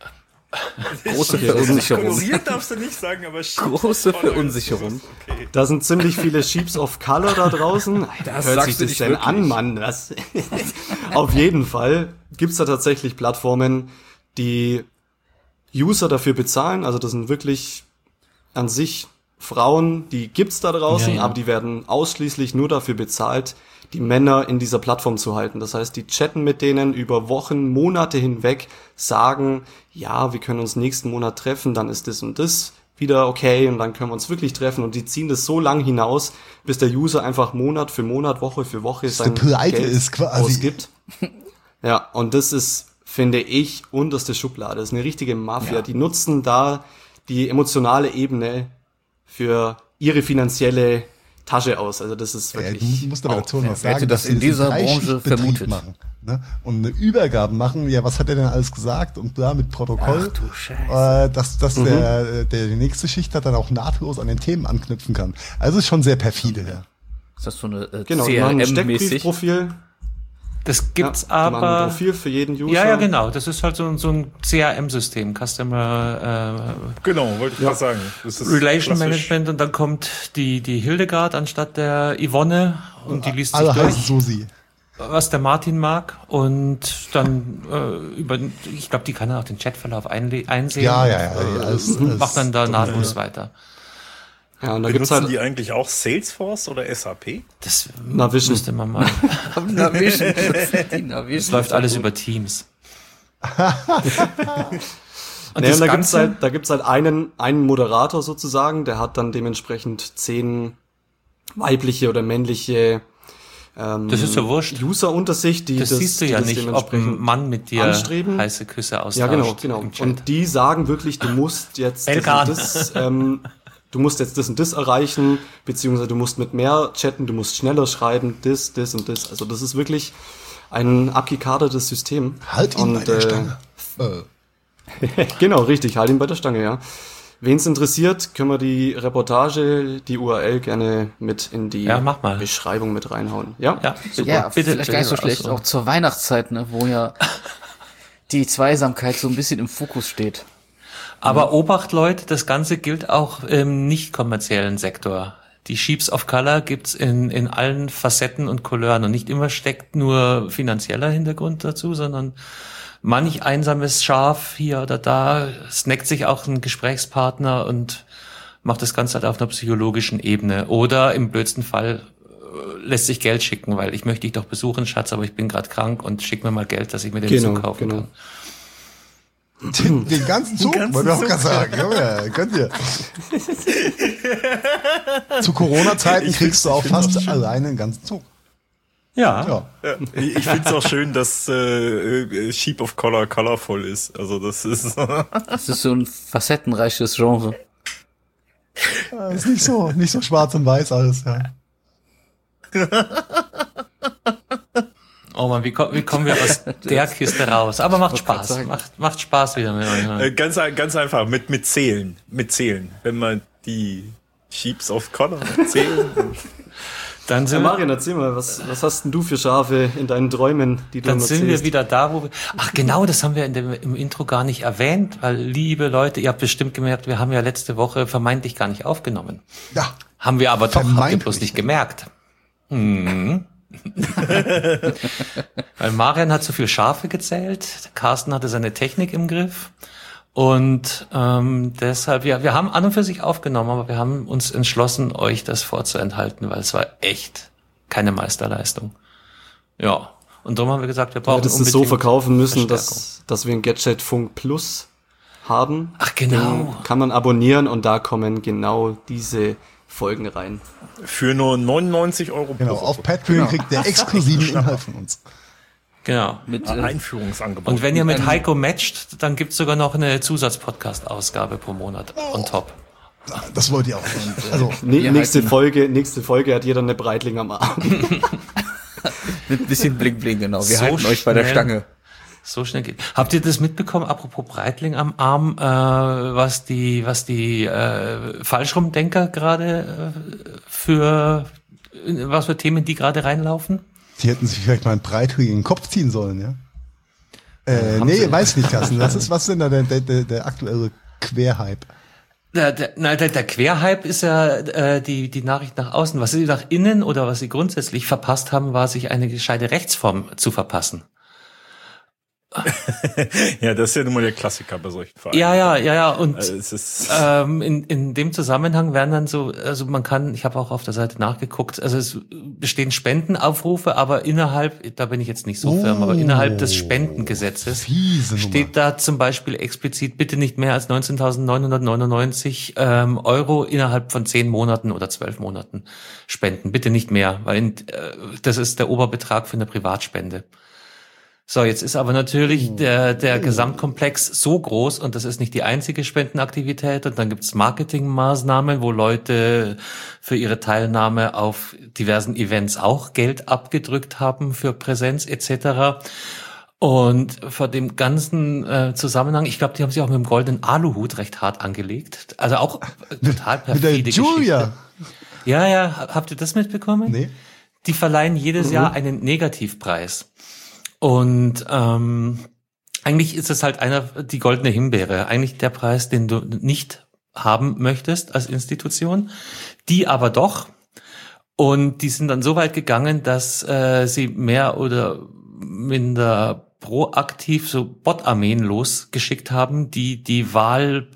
Große Verunsicherung. Koloriert darfst du nicht sagen, aber Große Verunsicherung. Okay. Da sind ziemlich viele Sheeps of Color da draußen. Das Hört sagst sich du das nicht denn wirklich. an, Mann? Das auf jeden Fall gibt's da tatsächlich Plattformen, die User dafür bezahlen. Also das sind wirklich an sich Frauen, die gibt's da draußen, Ja. aber die werden ausschließlich nur dafür bezahlt, die Männer in dieser Plattform zu halten. Das heißt, die chatten mit denen über Wochen, Monate hinweg, sagen, ja, wir können uns nächsten Monat treffen, dann ist das und das wieder okay und dann können wir uns wirklich treffen und die ziehen das so lang hinaus, bis der User einfach Monat für Monat, Woche für Woche sein pleite Geld ist quasi. ausgibt. Ja, und das ist, finde ich, unterste Schublade. Das ist eine richtige Mafia. Die nutzen da die emotionale Ebene für ihre finanzielle Tasche aus. Also das ist wirklich... du musst aber dazu noch wer sagen, hätte das dass in sie dieser einen Branche Dreischichtbetrieb vermutet? machen, ne? Und eine Übergabe machen, ja, was hat er denn alles gesagt? Und da mit Protokoll, Ach du Scheiße. dass der die nächste Schicht hat dann auch nahtlos an den Themen anknüpfen kann. Also ist schon sehr perfide, ja. Ist das so eine Genau, die machen ein CRM-mäßig? Steckbriefprofil. Das gibt's Die machen ein aber. Profil für jeden User. Ja, genau. Das ist halt so ein CRM-System, Customer Genau, wollte ich gerade sagen. Das ist Relation klassisch. Management, und dann kommt die Hildegard anstatt der Yvonne und die liest sich Alle heißen durch, Susi. was der Martin mag, und dann ich glaube, die kann dann auch den Chatverlauf einsehen. Ja, und, alles macht dann da nahtlos weiter. Ja, und da gibt's Benutzen halt die eigentlich auch Salesforce oder SAP? Das Navision. müsste man mal. Navision. Das läuft alles über Teams. Und Nee, das und Ganze, da gibt's halt einen Moderator sozusagen, der hat dann dementsprechend 10 weibliche oder männliche das ist ja wurscht. User unter sich, die Das siehst du die ja das nicht, ob ein dementsprechend Mann mit dir anstreben. heiße Küsse austauscht. Ja, genau. im Chat. Und die sagen wirklich, du musst jetzt Belkan. du musst jetzt das und das erreichen, beziehungsweise du musst mit mehr chatten, du musst schneller schreiben, das und das. Also das ist wirklich ein abgekadertes System. Halt ihn bei der Stange. Genau, richtig, halt ihn bei der Stange, ja. Wen es interessiert, können wir die Reportage, die URL gerne mit in die Ja, mach mal. Beschreibung mit reinhauen. Ja? Ja, super. Ja, Bitte, vielleicht gar nicht so bitte, schlecht, also. auch zur Weihnachtszeit, ne, wo ja die Zweisamkeit so ein bisschen im Fokus steht. Aber Obacht, Leute, das Ganze gilt auch im nicht kommerziellen Sektor. Die Sheeps of Color gibt's in allen Facetten und Couleuren, und nicht immer steckt nur finanzieller Hintergrund dazu, sondern manch einsames Schaf hier oder da snackt sich auch ein Gesprächspartner und macht das Ganze halt auf einer psychologischen Ebene. Oder im blödsten Fall lässt sich Geld schicken, weil ich möchte dich doch besuchen, Schatz, aber ich bin gerade krank, und schick mir mal Geld, dass ich mir den Zug kaufen kann. Den ganzen Zug, wollte ich auch gerade sagen. Ja, könnt ihr. Zu Corona-Zeiten kriegst du auch fast alleine den ganzen Zug. Ja. Ja. Ich finde es auch schön, dass Sheep of Color colorful ist. Also das ist Das ist so ein facettenreiches Genre. Ist nicht so schwarz und weiß alles, ja. Oh man, wie kommen wir aus der Kiste raus? Aber macht Spaß. Macht Spaß wieder mit euch. ganz einfach mit Zählen. Mit Zählen. Wenn man die Sheeps of Color zählen. Dann Ja, sind, wir, Marian, erzähl mal, was hast denn du für Schafe in deinen Träumen, die du dann immer sind wir zählst? wieder da, wo wir... Ach genau, das haben wir im Intro gar nicht erwähnt, weil, liebe Leute, ihr habt bestimmt gemerkt, wir haben ja letzte Woche vermeintlich gar nicht aufgenommen. Ja. Haben wir aber doch, habt ihr Vermeintlich. bloß nicht gemerkt. Weil Marian hat so viel Schafe gezählt, Carsten hatte seine Technik im Griff, und deshalb, ja, wir haben an und für sich aufgenommen, aber wir haben uns entschlossen, euch das vorzuenthalten, weil es war echt keine Meisterleistung. Ja, und darum haben wir gesagt, wir Du brauchen hättest es unbedingt so verkaufen müssen, Verstärkung. dass wir ein Gadget Funk Plus haben. Ach genau. Den kann man abonnieren und da kommen genau diese Folgen rein. Für nur 99 € Genau, pro auf Woche. Patreon kriegt der exklusiven Inhalt von uns. Genau. Mit, Einführungsangebot. Und wenn ihr mit Heiko matcht, dann gibt's sogar noch eine Zusatz-Podcast-Ausgabe pro Monat on top. Das wollt ihr auch. Also, Nächste Folge hat jeder eine Breitling am Arm. mit ein bisschen Bling Bling, genau. Wir So halten euch bei der schnell. Stange. So schnell geht. Habt ihr das mitbekommen, apropos Breitling am Arm, was die Falschrumdenker gerade was für Themen die gerade reinlaufen? die hätten sich vielleicht mal einen breitringigen Kopf ziehen sollen, ja? Nee, weiß nicht, Carsten. Was ist denn da der aktuelle Querhype? Der Querhype ist ja die Nachricht nach außen. Was sie nach innen oder was sie grundsätzlich verpasst haben, war, sich eine gescheite Rechtsform zu verpassen. Ja, das ist ja nun mal der Klassiker bei solchen Vereinen. Ja. Und es ist in dem Zusammenhang werden dann so, also man kann, ich habe auch auf der Seite nachgeguckt, also es bestehen Spendenaufrufe, aber innerhalb, da bin ich jetzt nicht so firm, aber innerhalb des Spendengesetzes steht da zum Beispiel explizit, bitte nicht mehr als 19.999 Euro innerhalb von 10 Monaten oder 12 Monaten spenden. Bitte nicht mehr, weil das ist der Oberbetrag für eine Privatspende. So, jetzt ist aber natürlich der Gesamtkomplex so groß und das ist nicht die einzige Spendenaktivität und dann gibt's Marketingmaßnahmen, wo Leute für ihre Teilnahme auf diversen Events auch Geld abgedrückt haben für Präsenz etc. Und vor dem ganzen Zusammenhang, ich glaube, die haben sich auch mit dem goldenen Aluhut recht hart angelegt. Also auch total perfide mit der Julia. Geschichte. Ja, habt ihr das mitbekommen? Nee. Die verleihen jedes Jahr einen Negativpreis. Und eigentlich ist es halt die goldene Himbeere, eigentlich der Preis, den du nicht haben möchtest als Institution, die aber doch. Und die sind dann so weit gegangen, dass sie mehr oder minder proaktiv so Bot-Armeen losgeschickt haben, die Wahl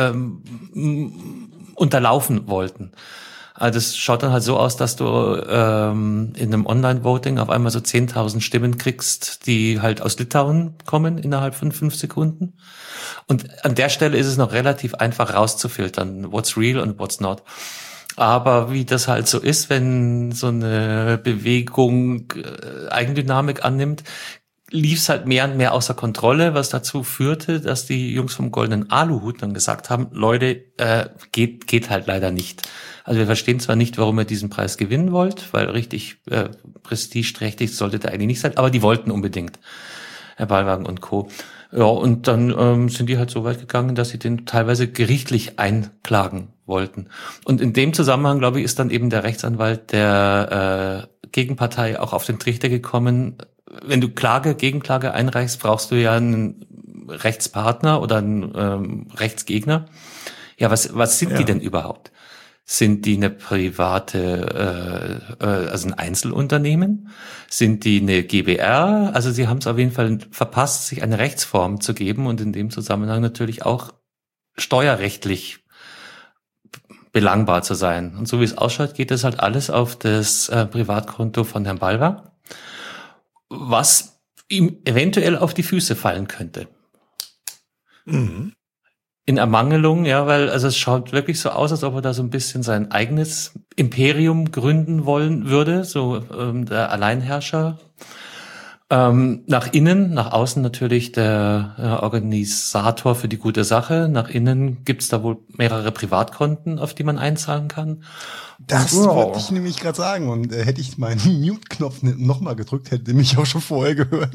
unterlaufen wollten. Also das schaut dann halt so aus, dass du in einem Online-Voting auf einmal so 10.000 Stimmen kriegst, die halt aus Litauen kommen innerhalb von 5 Sekunden. Und an der Stelle ist es noch relativ einfach rauszufiltern, what's real und what's not. Aber wie das halt so ist, wenn so eine Bewegung Eigendynamik annimmt, lief es halt mehr und mehr außer Kontrolle, was dazu führte, dass die Jungs vom goldenen Aluhut dann gesagt haben, Leute, geht halt leider nicht. Also wir verstehen zwar nicht, warum ihr diesen Preis gewinnen wollt, weil richtig prestigeträchtig sollte der eigentlich nicht sein, aber die wollten unbedingt, Herr Ballwagen und Co. Ja, und dann sind die halt so weit gegangen, dass sie den teilweise gerichtlich einklagen wollten. Und in dem Zusammenhang, glaube ich, ist dann eben der Rechtsanwalt der Gegenpartei auch auf den Trichter gekommen. Wenn du Gegenklage einreichst, brauchst du ja einen Rechtspartner oder einen Rechtsgegner. Ja, was sind die denn überhaupt? Sind die eine private, also ein Einzelunternehmen? Sind die eine GbR? Also sie haben es auf jeden Fall verpasst, sich eine Rechtsform zu geben und in dem Zusammenhang natürlich auch steuerrechtlich belangbar zu sein. Und so wie es ausschaut, geht das halt alles auf das Privatkonto von Herrn Balver, was ihm eventuell auf die Füße fallen könnte. Mhm. In Ermangelung, ja, weil also es schaut wirklich so aus, als ob er da so ein bisschen sein eigenes Imperium gründen wollen würde, so der Alleinherrscher. Nach innen, nach außen natürlich der Organisator für die gute Sache. Nach innen gibt's da wohl mehrere Privatkonten, auf die man einzahlen kann. Das wollte ich nämlich gerade sagen. Und hätte ich meinen Mute-Knopf nochmal gedrückt, hätte mich auch schon vorher gehört.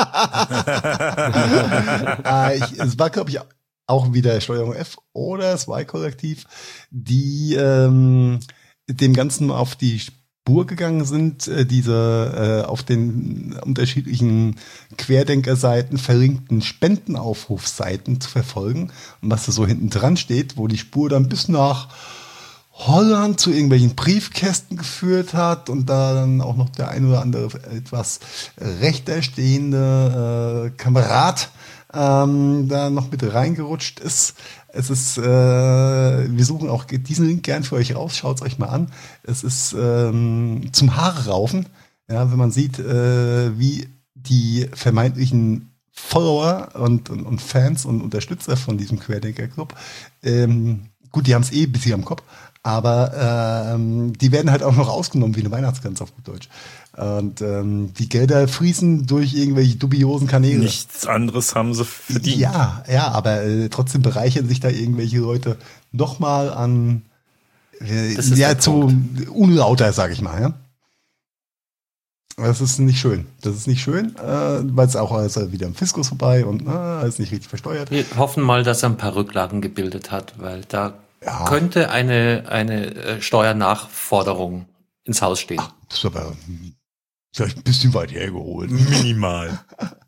Es war, glaube ich, auch wieder Steuerung F oder das Y-Kollektiv, die dem Ganzen auf die Spur gegangen sind, diese auf den unterschiedlichen Querdenkerseiten verlinkten Spendenaufrufsseiten zu verfolgen. Und was da so hinten dran steht, wo die Spur dann bis nach Holland zu irgendwelchen Briefkästen geführt hat und da dann auch noch der ein oder andere etwas rechter stehende Kamerad da noch mit reingerutscht ist. Es ist, wir suchen auch diesen Link gern für euch raus, schaut's euch mal an. Es ist zum Haare raufen, ja, wenn man sieht, wie die vermeintlichen Follower und Fans und Unterstützer von diesem Querdenker-Club, gut, die haben es bis hier am Kopf, aber die werden halt auch noch ausgenommen wie eine Weihnachtsgans auf gut Deutsch. Und die Gelder fließen durch irgendwelche dubiosen Kanäle. Nichts anderes haben sie verdient. Ja, aber trotzdem bereichern sich da irgendwelche Leute nochmal an zu unlauter, sag ich mal, ja. Das ist nicht schön. Weil es auch also wieder am Fiskus vorbei und ist nicht richtig versteuert. Wir hoffen mal, dass er ein paar Rücklagen gebildet hat, weil da könnte eine Steuernachforderung ins Haus stehen. Das ist aber Vielleicht ein bisschen weit hergeholt. Minimal.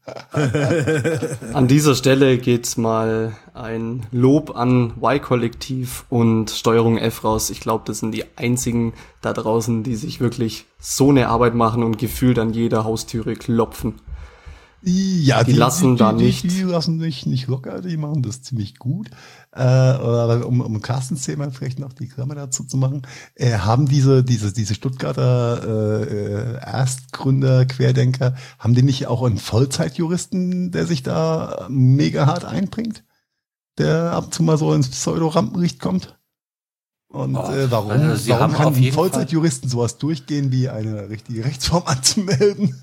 An dieser Stelle geht mal ein Lob an Y-Kollektiv und Steuerung F raus. Ich glaube, das sind die einzigen da draußen, die sich wirklich so eine Arbeit machen und gefühlt an jeder Haustüre klopfen. Ja, die lassen da nicht. Die lassen sich nicht locker, die machen das ziemlich gut. Oder um Carstens Thema vielleicht noch die Klammer dazu zu machen, haben diese Stuttgarter Erstgründer, Querdenker, haben die nicht auch einen Vollzeitjuristen, der sich da mega hart einbringt? Der ab und zu mal so ins Pseudo-Rampenlicht kommt? Und warum kann ein Vollzeitjuristen sowas durchgehen, wie eine richtige Rechtsform anzumelden?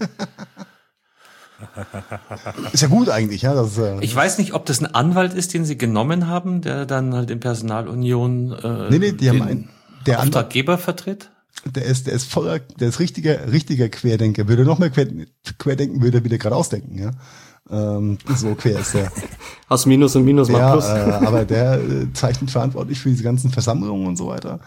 Ist ja gut eigentlich, ja. Ich weiß nicht, ob das ein Anwalt ist, den sie genommen haben, der dann halt in Personalunion die haben der Auftraggeber vertritt. Der ist richtiger Querdenker. Würde noch mehr querdenken, würde er wieder geradeaus denken, ja. So quer ist der. Aus Minus und Minus macht Plus. Aber der zeichnet verantwortlich für diese ganzen Versammlungen und so weiter.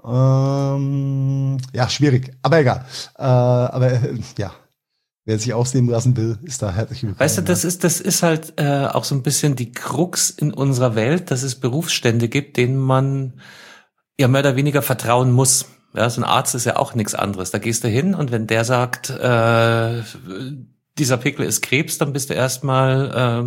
Ja, schwierig. Aber egal. Ja. Wer sich ausnehmen lassen will, ist da herzlich willkommen. Weißt du, das ist halt auch so ein bisschen die Krux in unserer Welt, dass es Berufsstände gibt, denen man ja mehr oder weniger vertrauen muss. Ja, so ein Arzt ist ja auch nichts anderes. Da gehst du hin und wenn der sagt, dieser Pickel ist Krebs, dann bist du erstmal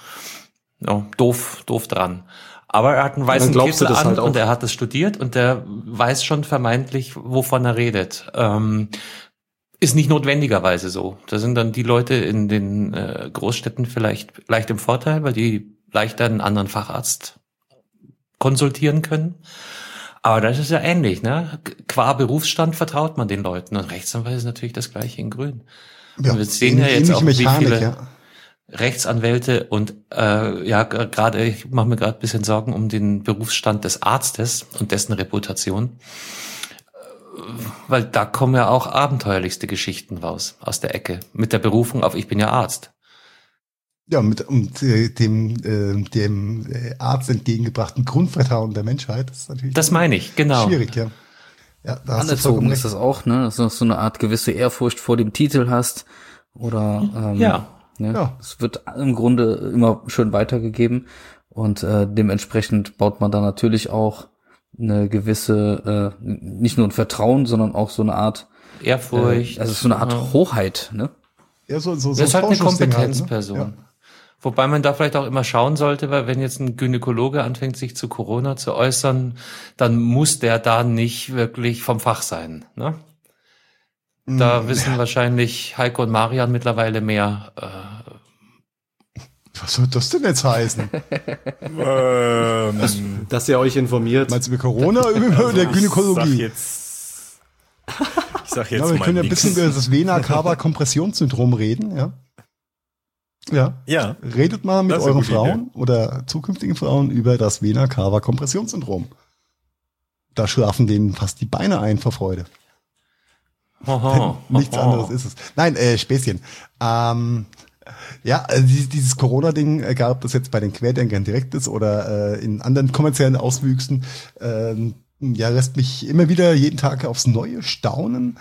doof dran. Aber er hat einen weißen Kittel an halt und er hat es studiert und der weiß schon vermeintlich, wovon er redet. Ist nicht notwendigerweise so. Da sind dann die Leute in den Großstädten vielleicht leicht im Vorteil, weil die leichter einen anderen Facharzt konsultieren können. Aber das ist ja ähnlich, ne? Qua Berufsstand vertraut man den Leuten. Und Rechtsanwalt ist natürlich das Gleiche in Grün. Ja, und wir sehen ja jetzt auch, wie viele Rechtsanwälte und gerade, ich mache mir gerade ein bisschen Sorgen um den Berufsstand des Arztes und dessen Reputation. Weil da kommen ja auch abenteuerlichste Geschichten raus aus der Ecke. Mit der Berufung auf ich bin ja Arzt. Ja, dem Arzt entgegengebrachten Grundvertrauen der Menschheit. Das ist natürlich das meine ich, genau. Schwierig, ja. Ja, da anerzogen ist das auch, ne? Dass du so eine Art gewisse Ehrfurcht vor dem Titel hast. Oder ja. Es wird im Grunde immer schön weitergegeben. Und dementsprechend baut man da natürlich auch eine gewisse, nicht nur ein Vertrauen, sondern auch so eine Art Ehrfurcht. Also so eine Art Hochheit, ne? Ja, so das ist halt eine Kompetenzperson. Halt, ne? Ja. Wobei man da vielleicht auch immer schauen sollte, weil wenn jetzt ein Gynäkologe anfängt, sich zu Corona zu äußern, dann muss der da nicht wirklich vom Fach sein, ne? Da wissen wahrscheinlich Heiko und Marian mittlerweile mehr. Was soll das denn jetzt heißen? Dass ihr euch informiert. Meinst du über Corona oder über der Gynäkologie? Ich sag jetzt wir können ja ein bisschen über das Vena-Cava-Kompressionssyndrom reden, ja? Ja. Redet mal mit euren Frauen oder zukünftigen Frauen über das Vena-Cava-Kompressionssyndrom. Da schlafen denen fast die Beine ein vor Freude. Nichts anderes ist es. Nein, Späßchen. Ja, dieses Corona-Ding, egal ob das jetzt bei den Querdenkern direkt ist oder in anderen kommerziellen Auswüchsen, lässt mich immer wieder jeden Tag aufs Neue staunen.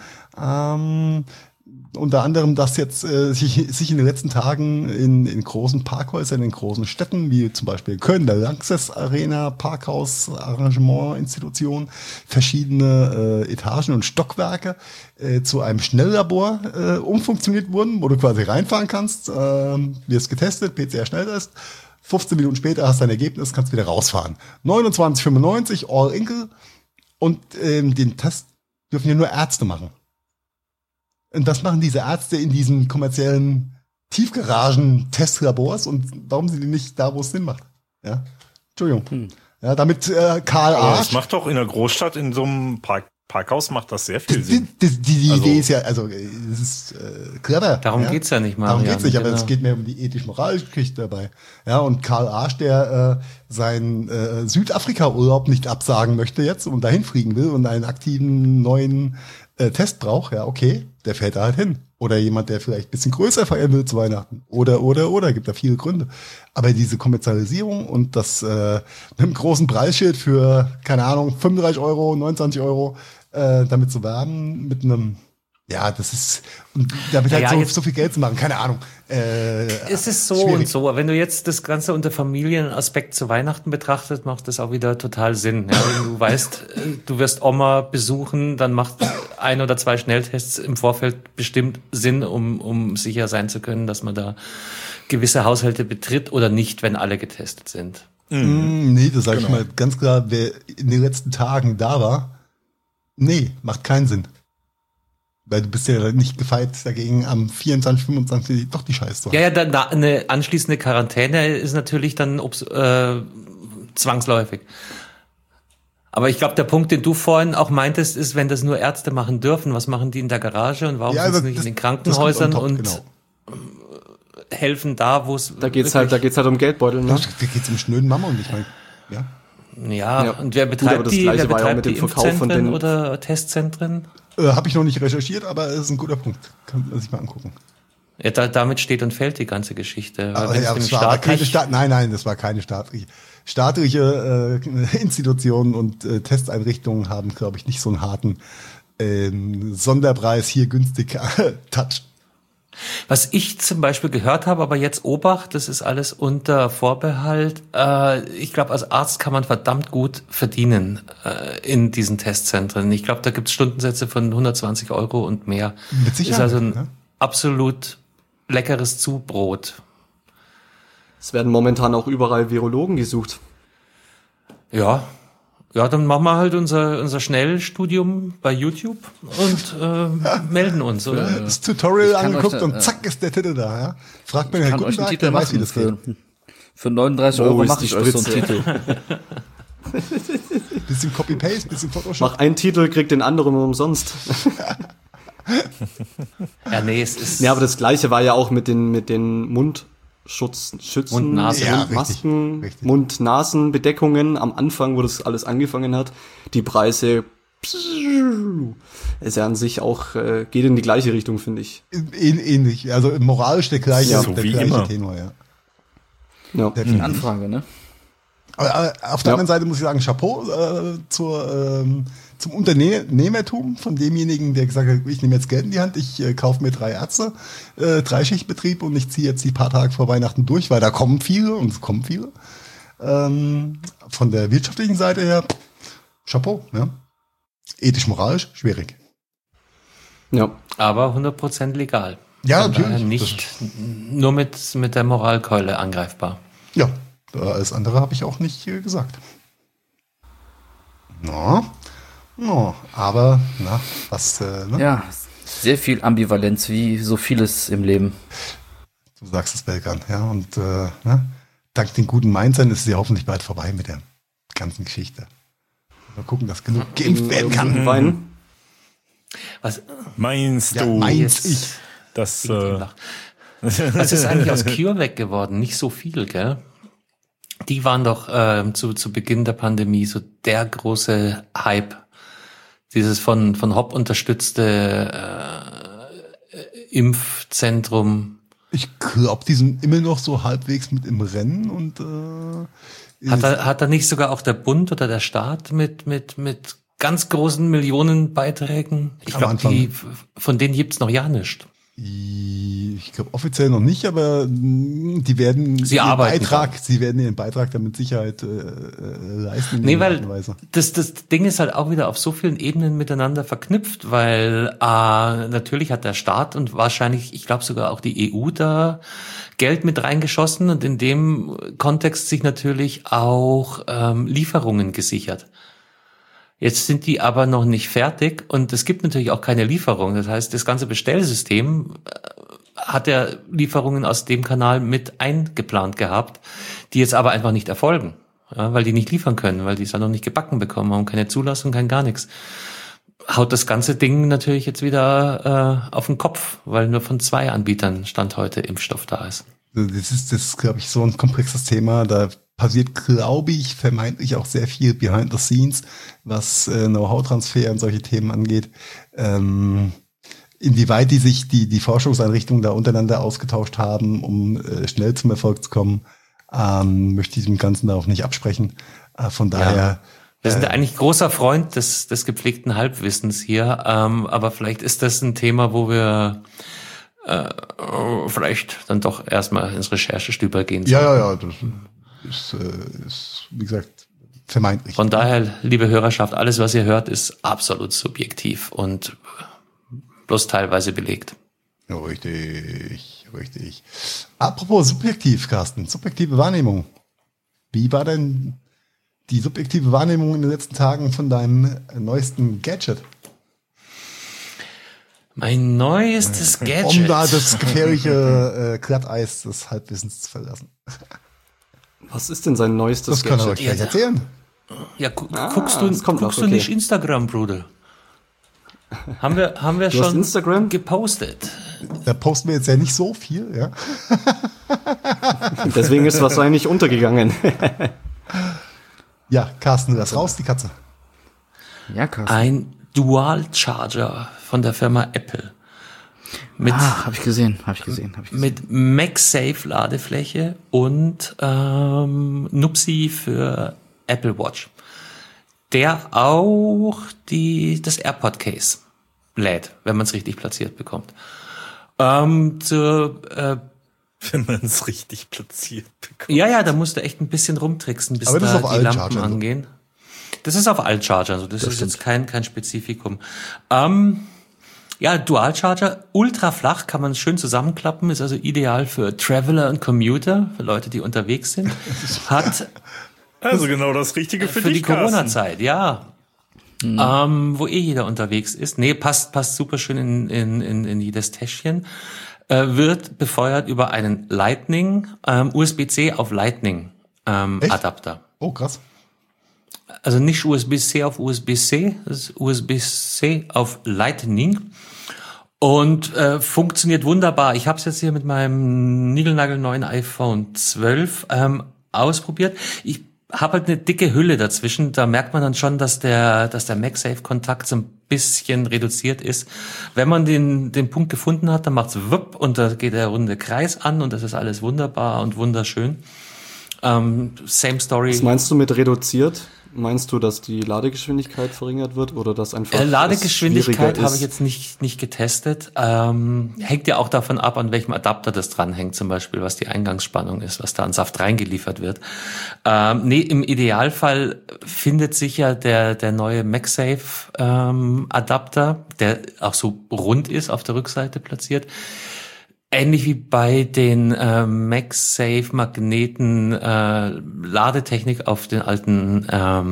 Unter anderem, dass jetzt sich in den letzten Tagen in großen Parkhäusern, in großen Städten, wie zum Beispiel Köln, der Lanxess Arena, Parkhaus, Arrangement, Institution, verschiedene Etagen und Stockwerke zu einem Schnelllabor umfunktioniert wurden, wo du quasi reinfahren kannst, wirst getestet, PCR-Schnelltest, 15 Minuten später hast du dein Ergebnis, kannst wieder rausfahren. 29,95 all incl und den Test dürfen ja nur Ärzte machen. Und das machen diese Ärzte in diesen kommerziellen Tiefgaragen-Testlabors und warum sind die nicht da, wo es Sinn macht? Ja, Entschuldigung. Ja, damit Karl Arsch. Das macht doch in der Großstadt in so einem Parkhaus macht das sehr viel Sinn. Die Idee ist ja, also es ist clever. Darum geht's ja nicht, Marian. Darum geht's nicht, aber es geht mir um die ethisch-moralische Geschichte dabei. Ja, und Karl Arsch, der seinen Südafrika-Urlaub nicht absagen möchte jetzt und dahin fliegen will und einen aktiven neuen Test braucht, ja, okay, der fährt da halt hin. Oder jemand, der vielleicht ein bisschen größer feiern will zu Weihnachten. Oder, gibt da viele Gründe. Aber diese Kommerzialisierung und das mit einem großen Preisschild für, keine Ahnung, 35 Euro, 29 Euro, damit zu werben, mit einem Ja, das ist, und damit halt so viel Geld zu machen, keine Ahnung. Es ist so schwierig. und so. Wenn du jetzt das Ganze unter Familienaspekt zu Weihnachten betrachtest, macht das auch wieder total Sinn. Ja, wenn du weißt, du wirst Oma besuchen, dann macht 1 oder 2 Schnelltests im Vorfeld bestimmt Sinn, um sicher sein zu können, dass man da gewisse Haushalte betritt oder nicht, wenn alle getestet sind. Nee, das sage ich mal ganz klar, wer in den letzten Tagen da war, nee, macht keinen Sinn. Weil du bist ja nicht gefeit dagegen, am 24, 25 doch die Scheiße zu haben. Ja, da eine anschließende Quarantäne ist natürlich dann zwangsläufig. Aber ich glaube, der Punkt, den du vorhin auch meintest, ist, wenn das nur Ärzte machen dürfen, was machen die in der Garage und warum sind sie nicht in den Krankenhäusern und helfen da, wo es Da geht's halt um Geldbeutel, ne? Da geht's um schnöden Mama und ich meine, ja. Ja, und wer betreibt das die, Gleiche wer war ja auch betreibt mit die dem Verkauf von Impfzentren den- oder Testzentren? Habe ich noch nicht recherchiert, aber es ist ein guter Punkt. Kann man sich mal angucken. Ja, damit steht und fällt die ganze Geschichte. Weil Aber wenn's ja, dem es war aber keine staatlich- nein, das war keine staatliche Institutionen und Testeinrichtungen haben, glaube ich, nicht so einen harten Sonderpreis hier günstig Touch. Was ich zum Beispiel gehört habe, aber jetzt Obacht, das ist alles unter Vorbehalt. Ich glaube, als Arzt kann man verdammt gut verdienen in diesen Testzentren. Ich glaube, da gibt's Stundensätze von 120 € und mehr. Mit Sicherheit, Ist also ein ne? absolut leckeres Zubrot. Es werden momentan auch überall Virologen gesucht. Ja, dann machen wir halt unser Schnellstudium bei YouTube und melden uns, oder? Das Tutorial kann angeguckt euch, und zack ist der Titel da. Ja? Fragt mir Herr Kann euch einen Guttenberg, Titel der weiß, wie machen das geht. für 39 Wo € ist mache die ich euch so einen Spritze? Titel. Bisschen Copy-Paste, bisschen Photoshop. Mach einen Titel, kriegt den anderen umsonst. Ja, nee, es ist... Ja, aber das Gleiche war ja auch mit den Schützen, Mund-Nase. Ja, Mundmasken, richtig. Mund-Nasen-Bedeckungen am Anfang, wo das alles angefangen hat. Die Preise ist ja an sich auch, geht in die gleiche Richtung, finde ich. Ähnlich, also moralisch der gleiche, Ja, so der wie gleiche immer. Tenor, ja. Ja. Definitiv. Anfrage, ne? Aber auf der Ja. anderen Seite muss ich sagen, Chapeau zum Unternehmertum von demjenigen, der gesagt hat, ich nehme jetzt Geld in die Hand, ich kaufe mir 3 Ärzte, 3-Schichtbetrieb und ich ziehe jetzt die paar Tage vor Weihnachten durch, weil da kommen viele und es kommen viele. Von der wirtschaftlichen Seite her, Chapeau. Ja. Ethisch-moralisch, schwierig. Ja. Aber 100% legal. Ja, Von daher natürlich. nicht nur mit der Moralkeule angreifbar. Ja, alles andere habe ich auch nicht gesagt. No, aber, was, ne? Ja, sehr viel Ambivalenz, wie so vieles im Leben. Du sagst es, Belkan, ja, und dank den guten Mindset ist es ja hoffentlich bald vorbei mit der ganzen Geschichte. Mal gucken, dass genug geimpft werden kann. Wein. Was, Meinst Ja, du, meins ich. dass was ist eigentlich aus CureVac geworden? Nicht so viel, gell? Die waren doch zu Beginn der Pandemie so der große Hype. Dieses von Hop unterstützte Impfzentrum. Ich glaube, die sind immer noch so halbwegs mit im Rennen und Hat da nicht sogar auch der Bund oder der Staat mit ganz großen Millionenbeiträgen? Ich Am glaube, Anfang. von denen gibt's noch ja nicht. ich glaube offiziell noch nicht, aber die werden Sie arbeiten ihren Beitrag damit Sicherheit leisten. in Nee, irgendeiner weil Art und Weise. das Ding ist halt auch wieder auf so vielen Ebenen miteinander verknüpft, weil natürlich hat der Staat und wahrscheinlich, ich glaube sogar auch die EU da Geld mit reingeschossen und in dem Kontext sich natürlich auch Lieferungen gesichert. Jetzt sind die aber noch nicht fertig und es gibt natürlich auch keine Lieferung. Das heißt, das ganze Bestellsystem hat ja Lieferungen aus dem Kanal mit eingeplant gehabt, die jetzt aber einfach nicht erfolgen, ja, weil die nicht liefern können, weil die es ja noch nicht gebacken bekommen haben, keine Zulassung, kein gar nichts. Haut das ganze Ding natürlich jetzt wieder auf den Kopf, weil nur von 2 Anbietern Stand heute Impfstoff da ist. Das ist glaube ich, so ein komplexes Thema. Da passiert, glaube ich, vermeintlich auch sehr viel behind the scenes, was Know-how-Transfer und solche Themen angeht. Inwieweit die sich die Forschungseinrichtungen da untereinander ausgetauscht haben, um schnell zum Erfolg zu kommen, möchte ich dem Ganzen da auch nicht absprechen. Von daher, Wir sind ja eigentlich großer Freund des gepflegten Halbwissens hier, aber vielleicht ist das ein Thema, wo wir vielleicht dann doch erstmal ins Recherchestüber gehen sollen. Ja, das ist, wie gesagt, vermeintlich. Von daher, liebe Hörerschaft, alles, was ihr hört, ist absolut subjektiv und bloß teilweise belegt. Ja, richtig. Apropos subjektiv, Carsten, subjektive Wahrnehmung. Wie war denn die subjektive Wahrnehmung in den letzten Tagen von deinem neuesten Gadget? Mein neuestes Gadget. Um da das gefährliche Glatteis des Halbwissens zu verlassen. Was ist denn sein neuestes Das kann er Gadget? euch gleich erzählen. Ja, guckst du okay. nicht Instagram, Bruder? Haben wir Du hast schon Instagram? gepostet. Da posten wir jetzt ja nicht so viel, ja. Deswegen ist wahrscheinlich untergegangen. Ja, Carsten, lass raus, die Katze. Ja, Carsten. Ein Dual Charger von der Firma Apple. Mit, Hab ich gesehen. mit MagSafe Ladefläche und Nupsi für Apple Watch. Der auch das AirPod Case lädt, wenn man es richtig platziert bekommt. Wenn man es richtig platziert bekommt. Ja, da musst du echt ein bisschen rumtricksen, bis Aber das da ist auf die allen Lampen Chargern so. angehen. Das ist auf allen Chargern so. Das ist stimmt. jetzt kein Spezifikum. Ja, Dual Charger, ultra flach, kann man schön zusammenklappen, ist also ideal für Traveler und Commuter, für Leute, die unterwegs sind. Hat Also genau das Richtige für die dich, Carsten. Corona-Zeit, ja. Wo jeder unterwegs ist. Nee, passt super schön in jedes Täschchen. Wird befeuert über einen Lightning, USB-C auf Lightning Adapter. Oh, krass. Also nicht USB-C auf USB-C, das ist USB-C auf Lightning und funktioniert wunderbar. Ich habe es jetzt hier mit meinem niegelnagelneuen iPhone 12 ausprobiert. Ich habe halt eine dicke Hülle dazwischen. Da merkt man dann schon, dass der MagSafe-Kontakt so ein bisschen reduziert ist. Wenn man den Punkt gefunden hat, dann macht's wupp und da geht der runde Kreis an und das ist alles wunderbar und wunderschön. Same Story. Was meinst du mit reduziert? Meinst du, dass die Ladegeschwindigkeit verringert wird oder dass einfach Ladegeschwindigkeit habe ich jetzt jetzt nicht getestet. Hängt ja auch davon ab, an welchem Adapter das dranhängt, zum Beispiel, was die Eingangsspannung ist, was da an Saft reingeliefert wird. Im Idealfall findet sich ja der neue MagSafe Adapter, der auch so rund ist, auf der Rückseite platziert. Ähnlich wie bei den MagSafe-Magneten Ladetechnik auf den alten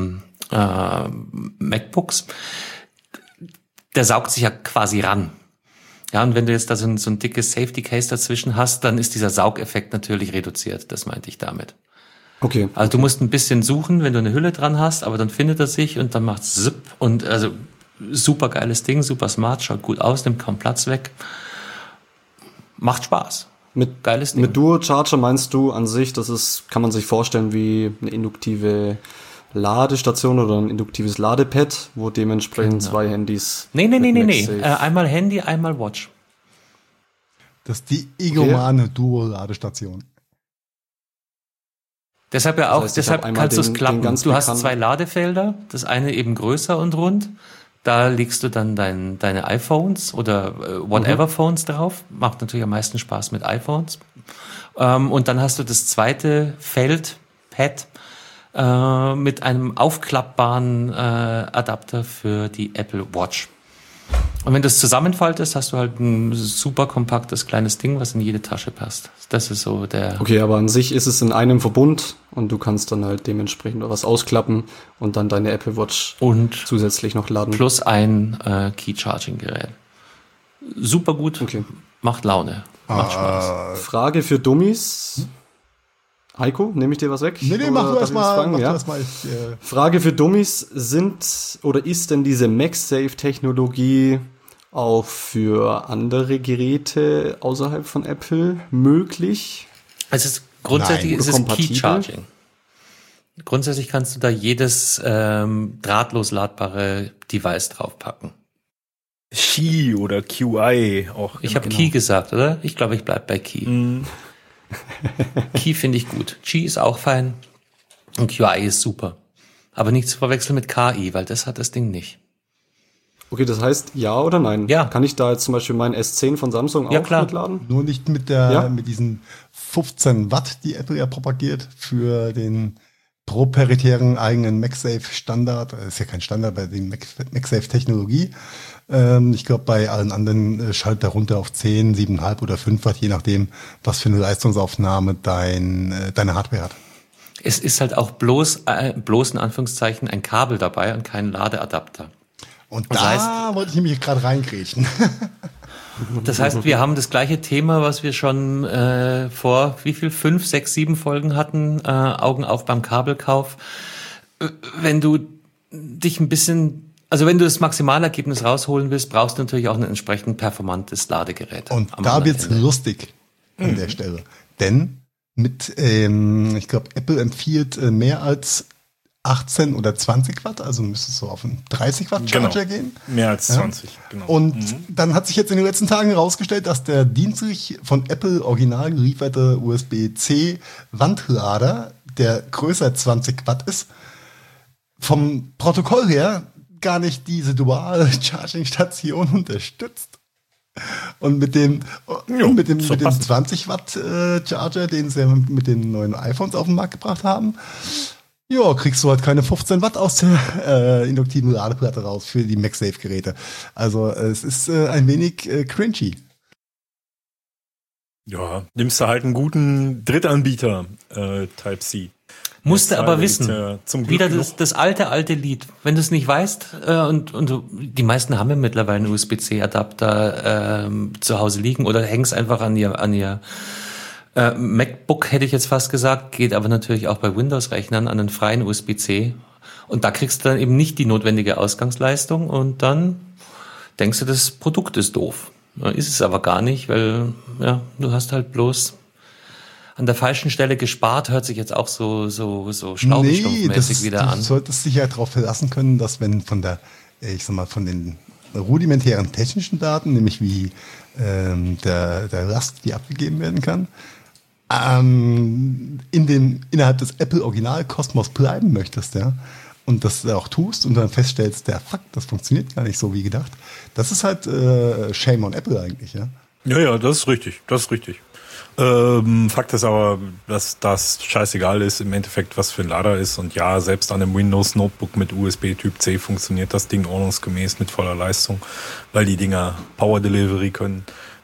MacBooks. Der saugt sich ja quasi ran. Ja, und wenn du jetzt da so ein dickes Safety-Case dazwischen hast, dann ist dieser Saugeffekt natürlich reduziert. Das meinte ich damit. Okay. Also du musst ein bisschen suchen, wenn du eine Hülle dran hast, aber dann findet er sich und dann macht's zipp und also super geiles Ding, super smart, schaut gut aus, nimmt kaum Platz weg. Macht Spaß. Geiles Ding. Mit Dual Charger meinst du an sich, kann man sich vorstellen wie eine induktive Ladestation oder ein induktives Ladepad, wo dementsprechend zwei Handys. Nee. MagSafe- Einmal Handy, einmal Watch. Das ist die egomane Duo-Ladestation. Deshalb ja auch, Das heißt, ich hab einmal kannst du es den klappen. ganz Du hast bekannten- 2 Ladefelder, das eine eben größer und rund. Da legst du dann deine iPhones oder whatever Phones drauf. Macht natürlich am meisten Spaß mit iPhones. Und dann hast du das zweite Feld, Pad, mit einem aufklappbaren Adapter für die Apple Watch. Und wenn du es zusammenfaltest, hast du halt ein super kompaktes kleines Ding, was in jede Tasche passt. Das ist so der... Okay, aber an sich ist es in einem Verbund und du kannst dann halt dementsprechend was ausklappen und dann deine Apple Watch Und zusätzlich noch laden. plus ein Key-Charging-Gerät. Super gut, Okay. macht Laune, macht Spaß. Frage für Dummies. Heiko, nehme ich dir was weg? Nee, Oder mach du darf ich was erstmal. fragen? Mach du Ja. erstmal. Frage für Dummies, ist denn diese MagSafe-Technologie auch für andere Geräte außerhalb von Apple möglich? Also grundsätzlich Nein. ist es Kompatibel? Key-Charging. Grundsätzlich kannst du da jedes drahtlos ladbare Device draufpacken. Qi oder QI auch. Ich habe Key gesagt, oder? Ich glaube, ich bleib bei Key. Key finde ich gut. Qi ist auch fein und QI ist super. Aber nicht zu verwechseln mit KI, weil das hat das Ding nicht. Okay, das heißt ja oder nein? Ja. Kann ich da jetzt zum Beispiel meinen S10 von Samsung Ja, auch klar. mitladen? Nur nicht mit mit diesen 15 Watt, die Apple ja propagiert für den proprietären eigenen MagSafe-Standard. Das ist ja kein Standard bei den MagSafe-Technologie. Ich glaube, bei allen anderen schaltet er runter auf 10, 7,5 oder 5 Watt, je nachdem, was für eine Leistungsaufnahme deine Hardware hat. Es ist halt auch bloß in Anführungszeichen ein Kabel dabei und kein Ladeadapter. Und Das da heißt- wollte ich nämlich gerade reingrätschen. Das heißt, wir haben das gleiche Thema, was wir schon vor 5, 6, 7 Folgen hatten, Augen auf beim Kabelkauf. Wenn du dich ein bisschen, also wenn du das Maximalergebnis rausholen willst, brauchst du natürlich auch ein entsprechend performantes Ladegerät. Und am da anderen wird's Ende. lustig an der Stelle. Denn mit, ich glaube, Apple empfiehlt mehr als 18 oder 20 Watt, also müsste es so auf einen 30 Watt Charger gehen. Mehr als 20, genau. Und dann hat sich jetzt in den letzten Tagen herausgestellt, dass der dienstlich von Apple original gelieferte USB-C Wandlader, der größer 20 Watt ist, vom Protokoll her gar nicht diese Dual-Charging-Station unterstützt. Und mit dem 20 Watt Charger, den sie mit den neuen iPhones auf den Markt gebracht haben, ja, kriegst du halt keine 15 Watt aus der induktiven Ladeplatte raus für die MagSafe-Geräte. Also es ist ein wenig cringy. Ja, nimmst du halt einen guten Drittanbieter, Type-C. Musste Das aber Teil wissen, ist ja zum Glück wieder genug. das alte Lied. Wenn du es nicht weißt, und die meisten haben ja mittlerweile einen USB-C-Adapter zu Hause liegen oder hängst einfach an ihr MacBook, hätte ich jetzt fast gesagt, geht aber natürlich auch bei Windows-Rechnern an einen freien USB-C. Und da kriegst du dann eben nicht die notwendige Ausgangsleistung und dann denkst du, das Produkt ist doof. Ist es aber gar nicht, weil ja, du hast halt bloß an der falschen Stelle gespart, hört sich jetzt auch so Schnaubenstumpfmäßig wieder an. Du solltest dich ja darauf verlassen können, dass wenn von den rudimentären technischen Daten, nämlich wie der Last, die abgegeben werden kann, innerhalb des Apple-Original-Kosmos bleiben möchtest, ja, und das auch tust und dann feststellst, das funktioniert gar nicht so wie gedacht. Das ist halt Shame on Apple eigentlich, ja. Ja, das ist richtig. Fakt ist aber, dass das scheißegal ist im Endeffekt, was für ein Lader ist. Und ja, selbst an einem Windows Notebook mit USB Typ C funktioniert das Ding ordnungsgemäß mit voller Leistung, weil die Dinger Power Delivery können.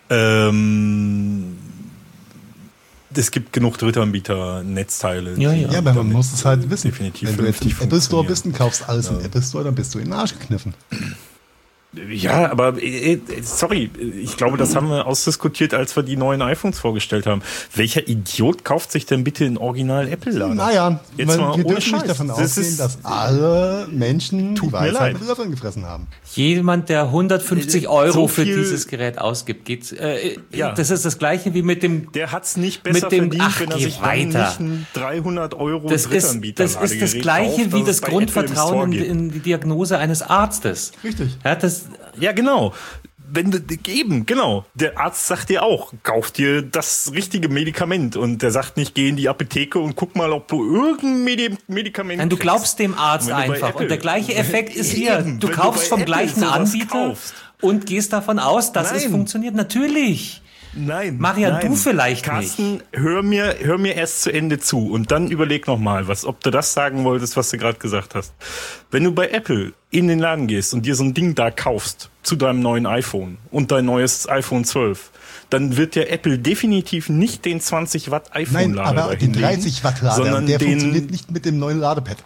Es gibt genug Drittanbieter, Netzteile. Ja. Ja, aber man muss es halt wissen. Definitiv Wenn du jetzt im vernünftig Apple Store bist funktionieren. und kaufst alles im Apple Store, dann bist du in den Arsch gekniffen. Ja, aber sorry, ich glaube, das haben wir ausdiskutiert, als wir die neuen iPhones vorgestellt haben. Welcher Idiot kauft sich denn bitte einen Original-Apple-Lader? Naja, Jetzt mal wir ohne dürfen nicht Scheiß. davon Das ausgehen, ist- dass alle Menschen Tut die mir Weisheit leid. mit Löffeln gefressen haben. Jemand, der 150 Euro So für viel- dieses Gerät ausgibt, Ja. das ist das Gleiche wie mit dem Der hat's nicht besser Mit dem- verdient, ach, wenn er geh sich dann weiter. nicht ein 300 Euro das ist das Gleiche wie das Grundvertrauen in die Diagnose eines Arztes. Richtig. Ja, das, Ja, genau. Genau. Der Arzt sagt dir auch, kauf dir das richtige Medikament. Und der sagt nicht, geh in die Apotheke und guck mal, ob du irgendein Medikament nein, du kriegst. glaubst dem Arzt Und wenn du bei einfach. Apple- Und der gleiche Effekt ist hier. Eben, Du wenn kaufst du vom bei Apple gleichen sowas Anbieter kaufst. und gehst davon aus, dass es Nein. funktioniert. Natürlich. Nein. Marian, nein. du vielleicht Carsten, hör mir erst zu Ende zu und dann überleg noch mal, ob du das sagen wolltest, was du gerade gesagt hast. Wenn du bei Apple in den Laden gehst und dir so ein Ding da kaufst zu deinem neuen iPhone und dein neues iPhone 12, dann wird der Apple definitiv nicht den 20 Watt Nein, iPhone-Lader aber den 30 Watt Lader, sondern der den, funktioniert nicht mit dem neuen Ladepad.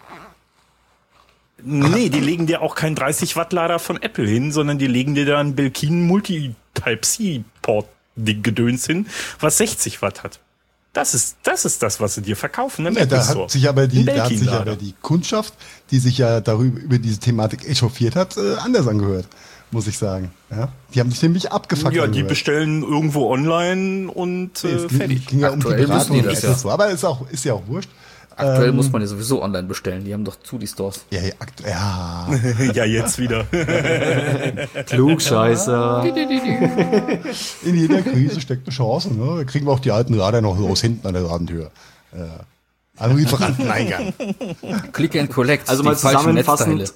Nee, die legen dir auch keinen 30 Watt Lader von Apple hin, sondern die legen dir da einen Belkin Multi-Type-C-Port Gedöns hin, was 60 Watt hat. Das ist das, was sie dir verkaufen im Ja, Apple da Store. hat sich aber Ein die Belkin-Lader. Kundschaft, die sich ja über diese Thematik echauffiert hat, anders angehört, muss ich sagen. Ja? Die haben sich nämlich abgefuckt Ja, die angehört. bestellen irgendwo online und Nee, es fertig. ging ja um die Aktuell Beratung müssen die und das das ja. so. Aber ist ja auch wurscht. Aktuell muss man ja sowieso online bestellen. Die haben doch zu, die Stores. Ja, Ja, jetzt wieder. Klugscheißer. in jeder Krise steckt eine Chance. Ne? Da kriegen wir auch die alten Lader noch los hinten an der Ladentür. Am Lieferanteneingang. Click and Collect. Also die mal falschen zusammenfassend,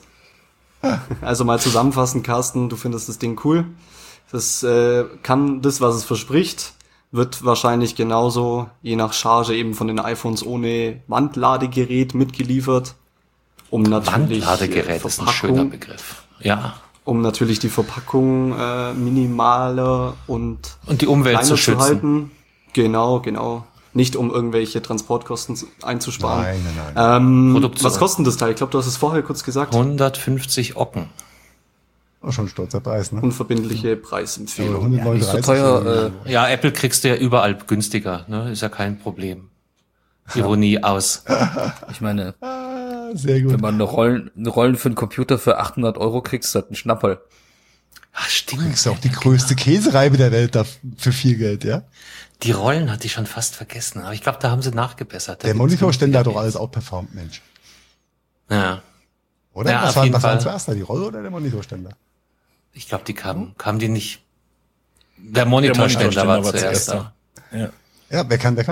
Carsten, du findest das Ding cool. Das kann das, was es verspricht, wird wahrscheinlich genauso, je nach Charge eben von den iPhones ohne Wandladegerät mitgeliefert. Um natürlich Wandladegerät ist ein schöner Begriff. Ja. Um natürlich die Verpackung minimaler und die Umwelt zu schützen. halten. Genau. Nicht um irgendwelche Transportkosten einzusparen. Nein. Was kostet das Teil? Ich glaube, du hast es vorher kurz gesagt. 150 Ocken. Schon ein stolzer Preis, ne? Unverbindliche Preisempfehlung. 139 so teuer, Ja, Apple kriegst du ja überall günstiger, ne? Ist ja kein Problem. Ironie aus. Ich meine, sehr gut. wenn man eine Rollen für einen Computer für 800 € kriegst, ist das ein Schnapperl. Ach, Du stimmt. kriegst ja auch die größte Käsereibe der Welt da für viel Geld, ja? Die Rollen hatte ich schon fast vergessen, aber ich glaube, da haben sie nachgebessert. Da Der gibt's Monitorständer hat günstiger doch alles outperformt, Mensch. Ja, Oder? Ja, was auf jeden war Fall. zuerst da, die Rolle oder der Monitorständer? ich glaube, die kamen die nicht. Der Monitorständer war zuerst da. Ja. Ja, wer kann?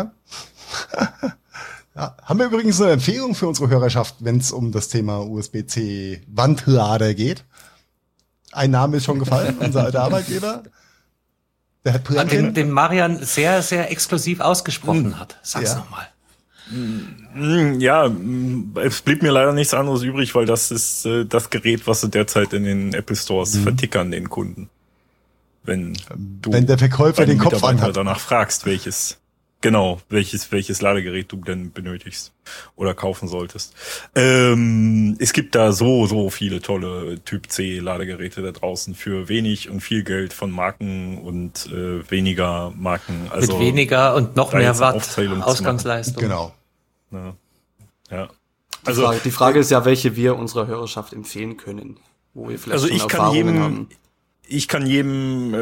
Ja, haben wir übrigens eine Empfehlung für unsere Hörerschaft, wenn es um das Thema USB-C Wandlader geht. Ein Name ist schon gefallen, unser alter Arbeitgeber. Der hat Den Marian sehr, sehr exklusiv ausgesprochen hat. Sag's Ja. nochmal. Ja, es blieb mir leider nichts anderes übrig, weil das ist das Gerät, was sie derzeit in den Apple Stores vertickern, den Kunden. Wenn der Verkäufer deinen den Kopf Mitarbeiter anhat. danach fragst, welches Ladegerät du denn benötigst oder kaufen solltest. Es gibt da so viele tolle Typ C Ladegeräte da draußen für wenig und viel Geld von Marken und weniger Marken. Also Mit weniger und noch da mehr jetzt eine Watt Aufzählung zu Ausgangsleistung. Genau. ja. Die Frage ist ja, welche wir unserer Hörerschaft empfehlen können, wo wir vielleicht schon Erfahrungen haben. Ich kann jedem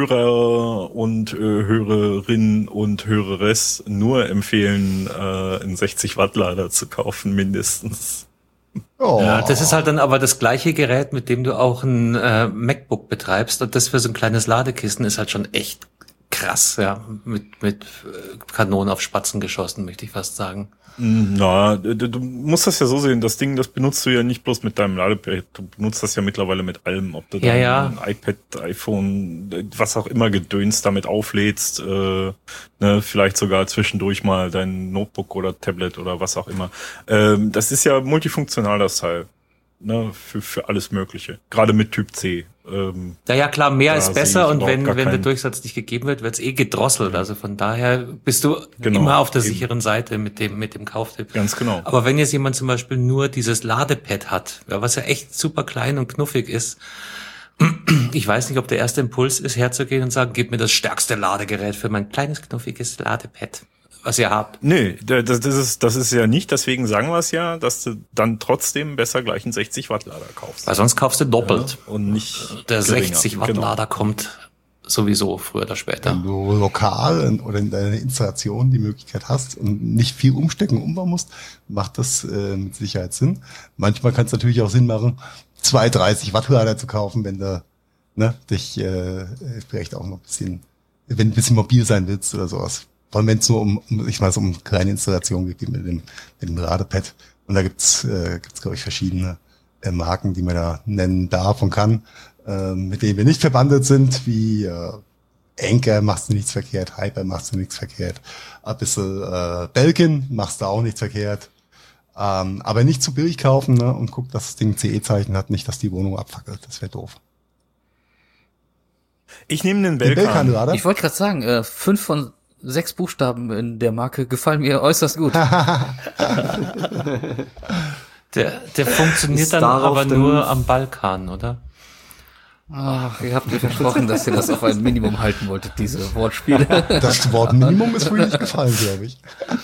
Hörer und Hörerin und Höreres nur empfehlen, einen 60 Watt Lader zu kaufen, mindestens. Oh. Ja, das ist halt dann aber das gleiche Gerät, mit dem du auch ein MacBook betreibst. Und das für so ein kleines Ladekissen ist halt schon echt krass, ja. Mit Kanonen auf Spatzen geschossen, möchte ich fast sagen. Na, du musst das ja so sehen, das Ding, das benutzt du ja nicht bloß mit deinem Ladepad, du benutzt das ja mittlerweile mit allem, ob du ein iPad, iPhone, was auch immer Gedöns damit auflädst, vielleicht sogar zwischendurch mal dein Notebook oder Tablet oder was auch immer. Das ist ja multifunktional, das Teil, ne, für alles Mögliche, gerade mit Typ C. Ja, klar, mehr ist besser und wenn der keinen Durchsatz nicht gegeben wird, wird's gedrosselt. Also von daher bist du immer auf der sicheren Seite mit dem Kauftipp. Ganz genau. Aber wenn jetzt jemand zum Beispiel nur dieses Ladepad hat, ja, was ja echt super klein und knuffig ist, ich weiß nicht, ob der erste Impuls ist, herzugehen und sagen, gib mir das stärkste Ladegerät für mein kleines knuffiges Ladepad, was ihr habt. Nee, das ist ja nicht, deswegen sagen wir es ja, dass du dann trotzdem besser gleich einen 60 Watt Lader kaufst. Weil sonst kaufst du doppelt. Ja, und nicht der geringer. 60 Watt Lader kommt sowieso früher oder später. Wenn du lokal oder in deiner Installation die Möglichkeit hast und nicht viel umstecken und umbauen musst, macht das mit Sicherheit Sinn. Manchmal kann es natürlich auch Sinn machen, 230 Watt Lader zu kaufen, wenn du dich vielleicht auch noch wenn du ein bisschen mobil sein willst oder sowas. Vor allem wenn es nur um kleine Installationen geht mit dem Ladepad. Und da gibt's glaube ich verschiedene Marken, die man da nennen darf und kann, mit denen wir nicht verbandelt sind, wie Anker machst du nichts verkehrt, Hyper machst du nichts verkehrt, ein bisschen Belkin machst du auch nichts verkehrt. Aber nicht zu billig kaufen, ne? Und guck, dass das Ding CE-Zeichen hat, nicht, dass die Wohnung abfackelt. Das wäre doof. Ich nehme den Belkan. Ich wollte gerade sagen, 5 von 6 Buchstaben in der Marke gefallen mir äußerst gut. Der funktioniert dann aber nur am Balkan, oder? Ach, ihr habt mir versprochen, dass ihr das auf ein Minimum halten wolltet, diese Wortspiele. Das Wort Minimum ist wohl nicht gefallen, glaube ich.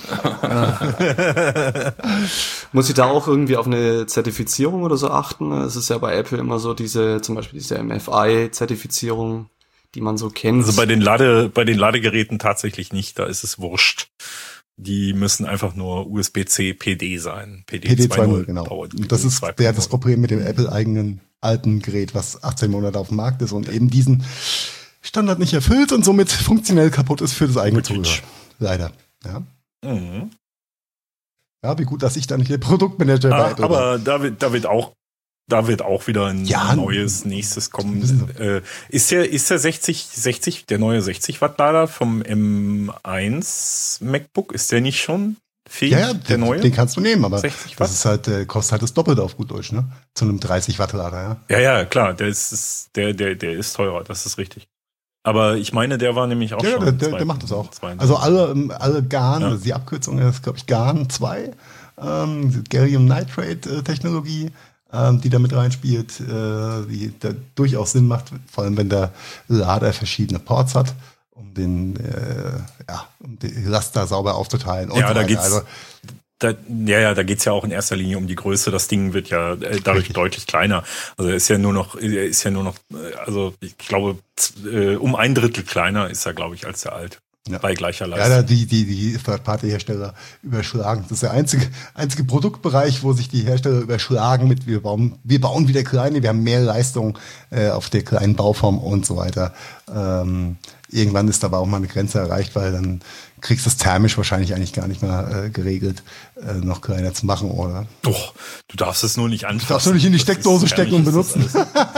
Muss ich da auch irgendwie auf eine Zertifizierung oder so achten? Es ist ja bei Apple immer so zum Beispiel diese MFI-Zertifizierung, die man so kennt. Also bei den Ladegeräten tatsächlich nicht, da ist es wurscht. Die müssen einfach nur USB-C PD sein. PD 2.0, genau. Und das ist das Problem mit dem Apple-eigenen alten Gerät, was 18 Monate auf dem Markt ist und eben diesen Standard nicht erfüllt und somit funktionell kaputt ist für das eigene Zubehör. Leider. Ja. Mhm. Ja, wie gut, dass ich da nicht der Produktmanager bei Apple war. Aber da wird auch wieder ein neues nächstes kommen. Ist der 60, der neue 60 Watt Lader vom M1 MacBook, ist der nicht schon fähig? Ja, der neue? Den kannst du nehmen, aber 60 Watt? das ist halt, kostet halt das Doppelte auf gut Deutsch, ne? Zu einem 30 Watt Lader, ja. Ja, klar, der ist teurer, das ist richtig. Aber ich meine, der war nämlich auch schon. Der macht das auch. Also alle GaN, also die Abkürzung ist, glaube ich, GaN 2, Gallium Nitrate Technologie, die da mit reinspielt, die da durchaus Sinn macht, vor allem wenn der Lader verschiedene Ports hat, um die Last da sauber aufzuteilen. Und ja, so da weiter. geht's. Also, da geht's ja auch in erster Linie um die Größe. Das Ding wird ja dadurch deutlich kleiner. Also er ist ja nur noch, also ich glaube, um 1/3 kleiner ist er, glaube ich, als der alte. Ja. Bei gleicher Leistung. Ja, die Third-Party-Hersteller überschlagen. Das ist der einzige Produktbereich, wo sich die Hersteller überschlagen mit, wir bauen wieder kleine, wir haben mehr Leistung auf der kleinen Bauform und so weiter. Irgendwann ist aber auch mal eine Grenze erreicht, weil dann kriegst du es thermisch wahrscheinlich eigentlich gar nicht mehr geregelt, noch kleiner zu machen, oder? Doch, du darfst es nur nicht anfassen. Du darfst nur nicht in die Steckdose stecken und benutzen.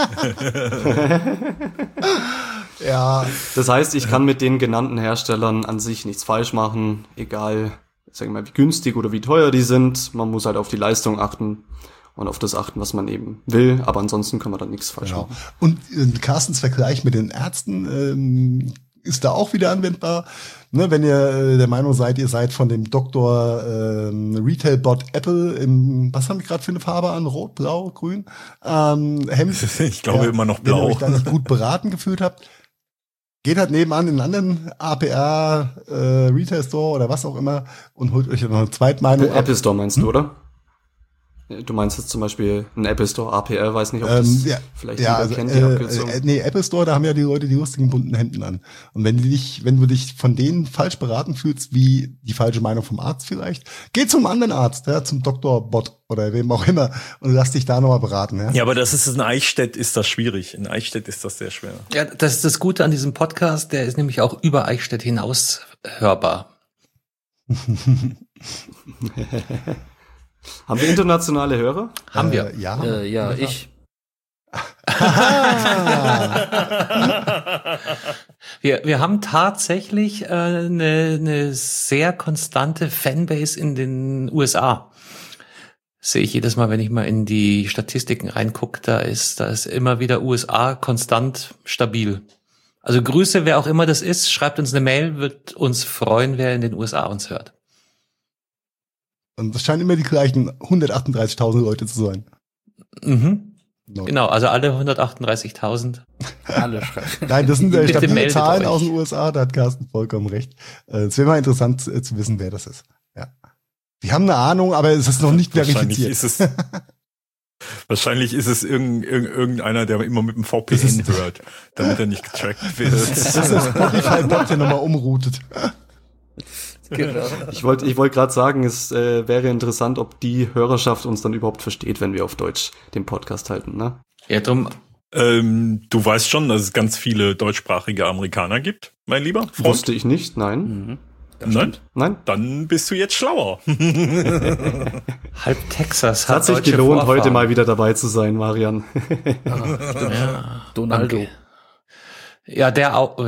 Ja. Das heißt, ich kann mit den genannten Herstellern an sich nichts falsch machen, egal, sagen wir mal, wie günstig oder wie teuer die sind. Man muss halt auf die Leistung achten und auf das achten, was man eben will. Aber ansonsten kann man da nichts falsch machen. Und Carstens Vergleich mit den Ärzten ist da auch wieder anwendbar. Ne, wenn ihr der Meinung seid, ihr seid von dem Doktor Retail-Bot Apple was haben wir gerade für eine Farbe an? Rot, Blau, Grün? Hemd. Ich glaube immer noch blau. Wenn ihr euch da nicht gut beraten gefühlt habt, geht halt nebenan in einen anderen APR Retail Store oder was auch immer und holt euch noch eine Zweitmeinung. Apple Store meinst du, oder? Du meinst jetzt zum Beispiel einen Apple Store, APR, weiß nicht, ob das vielleicht jeder kennt, die Abkürzung. Nee, Apple Store, da haben ja die Leute die lustigen bunten Hemden an. Und wenn du dich von denen falsch beraten fühlst, wie die falsche Meinung vom Arzt vielleicht, geh zum anderen Arzt, ja, zum Dr. Bot oder wem auch immer und lass dich da nochmal beraten. Ja, aber das ist in Eichstätt ist das schwierig. In Eichstätt ist das sehr schwer. Ja, das ist das Gute an diesem Podcast, der ist nämlich auch über Eichstätt hinaus hörbar. Haben wir internationale Hörer? Haben wir. Ja, ich. Wir haben tatsächlich eine sehr konstante Fanbase in den USA. Sehe ich jedes Mal, wenn ich mal in die Statistiken reingucke, da ist immer wieder USA konstant stabil. Also Grüße, wer auch immer das ist, schreibt uns eine Mail, wird uns freuen, wer in den USA uns hört. Und das scheinen immer die gleichen 138.000 Leute zu sein. Mhm. No. Genau, also alle 138.000. Alle schreiben. Nein, das sind stabile Zahlen aus den USA, da hat Carsten vollkommen recht. Es wäre mal interessant zu wissen, wer das ist. Ja. Wir haben eine Ahnung, aber es ist noch nicht verifiziert. Wahrscheinlich ist es irgendeiner, der immer mit dem VPN hört, damit er nicht getrackt wird. Das ist das Spotify-Bot, der nochmal umroutet. Genau. Ich wollte gerade sagen, es wäre interessant, ob die Hörerschaft uns dann überhaupt versteht, wenn wir auf Deutsch den Podcast halten, ne? Ja, drum. Du weißt schon, dass es ganz viele deutschsprachige Amerikaner gibt, mein lieber Freund. Wusste ich nicht, nein. Nein? Dann bist du jetzt schlauer. Halb Texas hat sich gelohnt, heute mal wieder dabei zu sein, Marian. Ja, Donaldo. Okay. Ja, der auch.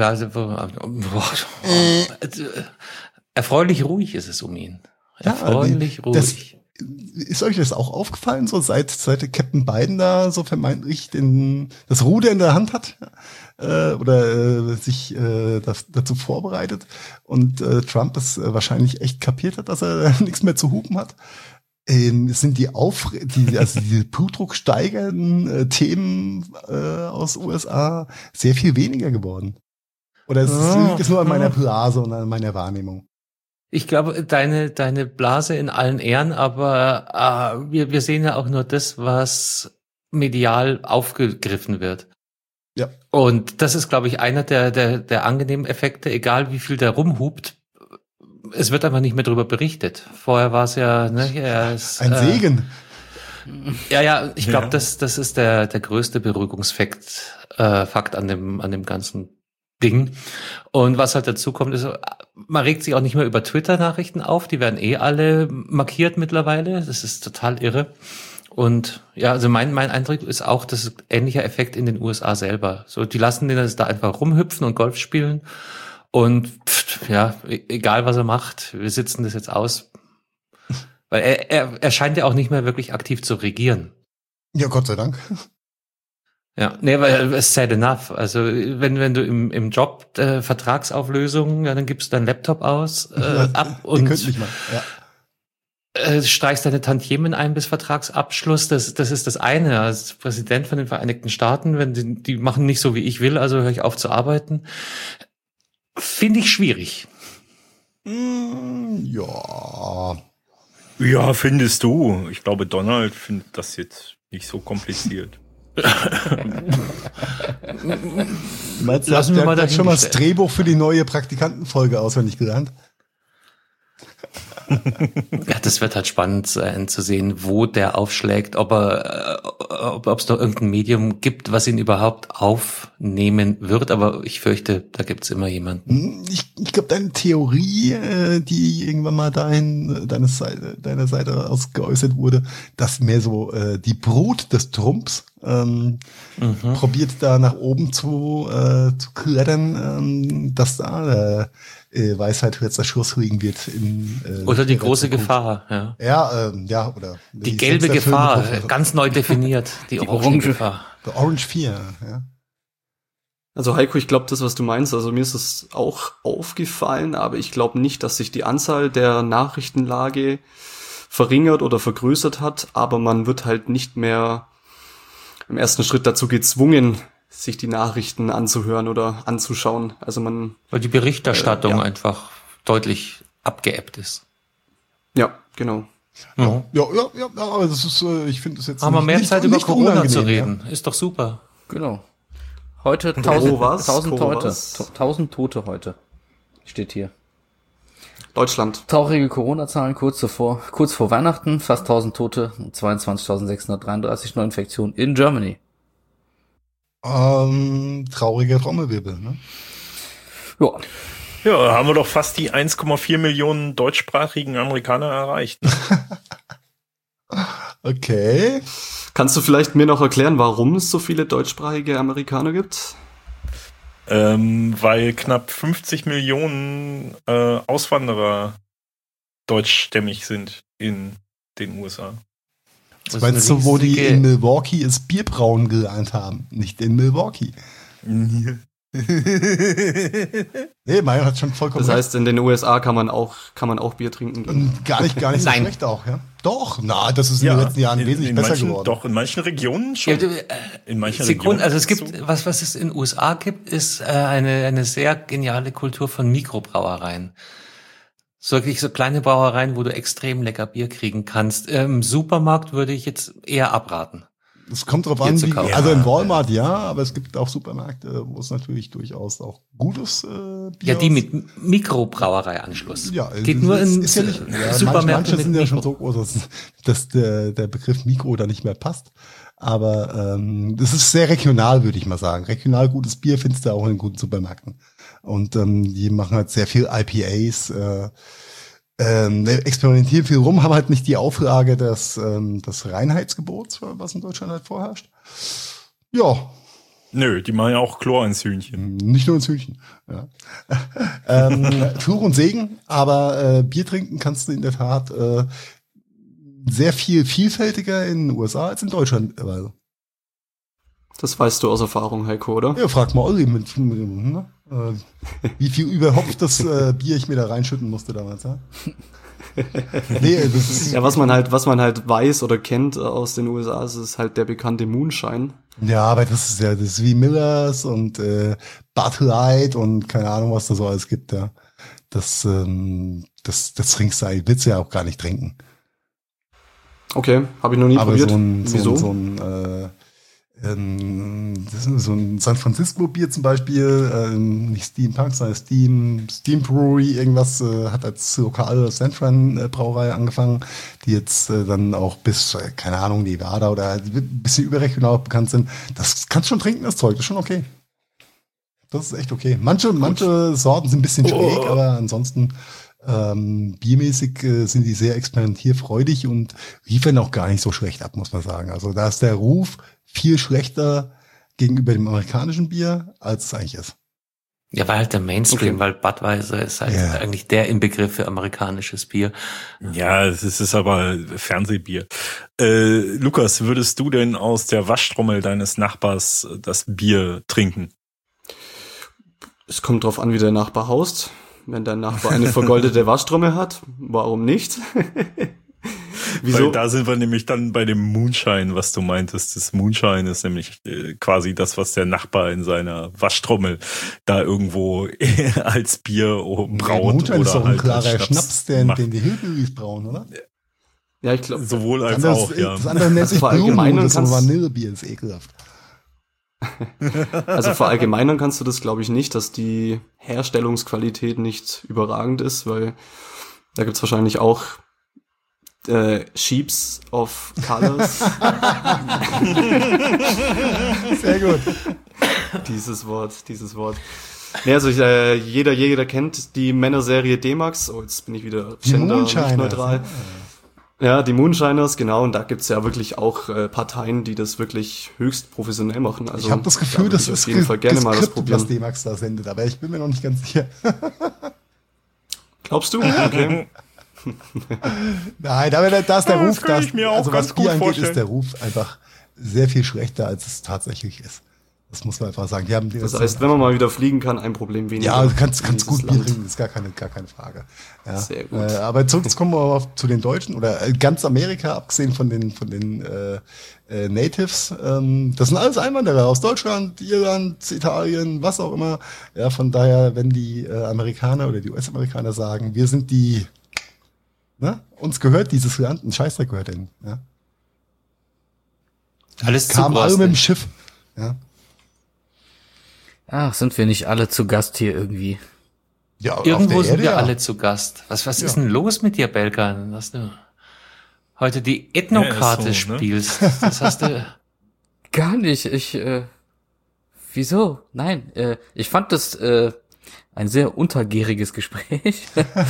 Erfreulich ruhig ist es um ihn. Erfreulich ruhig. Ist euch das auch aufgefallen, so seit Captain Biden da so vermeintlich das Ruder in der Hand hat oder sich dazu vorbereitet und Trump es wahrscheinlich echt kapiert hat, dass er nichts mehr zu hupen hat? Sind die Blutdruck steigernden Themen aus USA sehr viel weniger geworden? Oder liegt es nur an meiner Blase und an meiner Wahrnehmung? Ich glaube, deine Blase in allen Ehren, aber wir sehen ja auch nur das, was medial aufgegriffen wird. Ja. Und das ist, glaube ich, einer der angenehmen Effekte, egal wie viel der rumhupt. Es wird einfach nicht mehr drüber berichtet. Vorher war es ja, ein Segen. Ja, ich glaube, das ist der größte Beruhigungsfakt an dem ganzen Ding. Und was halt dazu kommt, ist, man regt sich auch nicht mehr über Twitter-Nachrichten auf, die werden alle markiert mittlerweile. Das ist total irre. Und ja, also mein Eindruck ist auch, das ist ähnlicher Effekt in den USA selber. So, die lassen den das da einfach rumhüpfen und Golf spielen. Und ja, egal was er macht, wir sitzen das jetzt aus. Weil er scheint ja auch nicht mehr wirklich aktiv zu regieren. Ja, Gott sei Dank. Ja, nee, weil es sad enough. Also wenn du im Job Vertragsauflösung, ja, dann gibst du deinen Laptop aus, ab und nicht mal. Ja. Streichst deine Tantiemen ein bis Vertragsabschluss. Das ist das eine. Als Präsident von den Vereinigten Staaten, wenn die machen nicht so, wie ich will, also höre ich auf zu arbeiten. Finde ich schwierig. Ja. Ja, findest du. Ich glaube, Donald findet das jetzt nicht so kompliziert. Lassen wir mal da schon mal das Drehbuch für die neue Praktikantenfolge auswendig gelernt. Ja, das wird halt spannend sein zu sehen, wo der aufschlägt, ob es da irgendein Medium gibt, was ihn überhaupt aufnehmen wird. Aber ich fürchte, da gibt's immer jemanden. Ich glaube, deine Theorie, die irgendwann mal deiner Seite aus geäußert wurde, dass mehr so die Brut des Trumps probiert da nach oben zu klettern, dass da Weisheit jetzt der Schuss liegen wird. Oder die große Gefahr, ja. Ja, oder die gelbe Gefahr, ganz neu definiert. Die orange Gefahr. The Orange 4, ja. Also Heiko, ich glaube, das, was du meinst, also mir ist es auch aufgefallen, aber ich glaube nicht, dass sich die Anzahl der Nachrichtenlage verringert oder vergrößert hat, aber man wird halt nicht mehr im ersten Schritt dazu gezwungen, sich die Nachrichten anzuhören oder anzuschauen. Also weil die Berichterstattung einfach deutlich abgeebbt ist. Ja, genau. Ja, aber das ist, ich finde es jetzt haben wir mehr Zeit über Corona zu reden. Ja. Ist doch super. Genau. Heute 1000 Tote heute. Steht hier. Deutschland. Traurige Corona-Zahlen kurz vor Weihnachten, fast 1000 Tote, 22.633 Neuinfektionen in Germany. Trauriger Trommelwirbel, ne? Ja. Ja, haben wir doch fast die 1,4 Millionen deutschsprachigen Amerikaner erreicht. Okay. Kannst du vielleicht mir noch erklären, warum es so viele deutschsprachige Amerikaner gibt? Weil knapp 50 Millionen Auswanderer deutschstämmig sind in den USA. Das meinst du, wo die in Milwaukee das Bierbrauen gelernt haben? Nicht in Milwaukee. Nee, Mario hat schon vollkommen Das heißt, in den USA kann man auch Bier trinken. Und gar nicht so schlecht auch, ja? Doch, das ist in den letzten Jahren wesentlich besser geworden. Doch, in manchen Regionen schon. In manchen Regionen. Also es gibt, was es in den USA gibt, ist eine sehr geniale Kultur von Mikrobrauereien. So wirklich so kleine Brauereien, wo du extrem lecker Bier kriegen kannst. Im Supermarkt würde ich jetzt eher abraten. Es kommt drauf an, also in Walmart aber es gibt auch Supermärkte, wo es natürlich durchaus auch gutes Bier ja, die mit Mikrobrauereianschluss. Ja, geht nur in Supermärkten. Manche sind ja schon so groß, dass der Begriff Mikro da nicht mehr passt. Aber das ist sehr regional, würde ich mal sagen. Regional gutes Bier findest du auch in guten Supermärkten. Und die machen halt sehr viel IPAs, experimentieren viel rum, haben halt nicht die Auflage des Reinheitsgebots, was in Deutschland halt vorherrscht. Ja. Nö, die machen ja auch Chlor ins Hühnchen. Nicht nur ins Hühnchen. Ja. Fluch und Segen, aber Bier trinken kannst du in der Tat sehr viel vielfältiger in den USA als in Deutschland. Das weißt du aus Erfahrung, Heiko, oder? Ja, frag mal Olli, wie viel überhopftes Bier ich mir da reinschütten musste damals. Ja? Nee, das ist ja, was man halt weiß oder kennt aus den USA, ist halt der bekannte Moonshine. Ja, aber das ist wie Millers und Bud Light und keine Ahnung, was da so alles gibt. Ja. Das trinkst du eigentlich, willst du ja auch gar nicht trinken. Okay, habe ich noch nie probiert. Wieso? Das ist so ein San Francisco Bier zum Beispiel, nicht Steampunk, sondern Steam Brewery, irgendwas, hat als lokale San Fran Brauerei angefangen, die jetzt dann auch bis, keine Ahnung, Nevada oder ein bisschen überregional bekannt sind. Das kannst du schon trinken, das Zeug, das ist schon okay. Das ist echt okay. Manche Sorten sind ein bisschen schräg, aber ansonsten biermäßig sind die sehr experimentierfreudig und liefern auch gar nicht so schlecht ab, muss man sagen. Also da ist der Ruf viel schlechter gegenüber dem amerikanischen Bier, als es eigentlich ist. Ja, weil halt der Mainstream, weil Budweiser ist halt eigentlich der Inbegriff für amerikanisches Bier. Ja, es ist aber Fernsehbier. Lukas, würdest du denn aus der Waschtrommel deines Nachbars das Bier trinken? Es kommt drauf an, wie der Nachbar haust. Wenn der Nachbar eine vergoldete Waschtrommel hat, warum nicht? Wieso? Weil da sind wir nämlich dann bei dem Moonshine, was du meintest. Das Moonshine ist nämlich quasi das, was der Nachbar in seiner Waschtrommel da irgendwo als Bier braut. Moonshine oder ist doch ein halt klarer als Schnaps, den die Hillbillies brauen, oder? Ja, ich glaube. Sowohl als auch, ja. Das andere nennt sich verallgemeinern Blue, das ist so ein kannst- Vanillebier, ist ekelhaft. Also verallgemeinern kannst du das, glaube ich, nicht, dass die Herstellungsqualität nicht überragend ist, weil da gibt's wahrscheinlich auch Sheeps of Colors. Sehr gut. Dieses Wort. Nee, also jeder kennt die Männerserie D-Max. Oh, jetzt bin ich wieder Die gender- nicht Moonshiners. neutral. Ja, die Moonshiners, genau. Und da gibt's ja wirklich auch Parteien, die das wirklich höchst professionell machen. Also Ich habe das Gefühl, da das würde ich ist auf jeden Fall gerne mal das geskriptet, was probieren. D-Max da sendet, aber ich bin mir noch nicht ganz sicher. Glaubst du? Okay. Nein, aber da ist der Ja, das Ruf, kann ich mir auch also was ganz gut Bier angeht, vorstellen. ist der Ruf einfach sehr viel schlechter, als es tatsächlich ist. Das muss man einfach sagen. Die haben Das heißt, wenn man mal wieder fliegen kann, ein Problem weniger. ja, du kannst in dieses gut Bier Land. trinken, ist gar keine Frage. Ja. Sehr gut. Aber jetzt kommen wir zu den Deutschen oder ganz Amerika, abgesehen von den Natives. Das sind alles Einwanderer aus Deutschland, Irland, Italien, was auch immer. Ja, von daher, wenn die Amerikaner oder die US-Amerikaner sagen, wir sind die, ne, uns gehört dieses Land, ein Scheißdreck gehört denen. Ja. Alles Kamen alle mit dem Schiff. Ja. Ach, sind wir nicht alle zu Gast hier irgendwie? Ja, auf Irgendwo der sind Erde, wir ja. alle zu Gast. Was ist denn los mit dir, Belkan? Dass du heute die Ethnokarte Ja, ist so, ne? spielst. Das hast du. Gar nicht. Wieso? Nein, ich fand das ein sehr untergäriges Gespräch.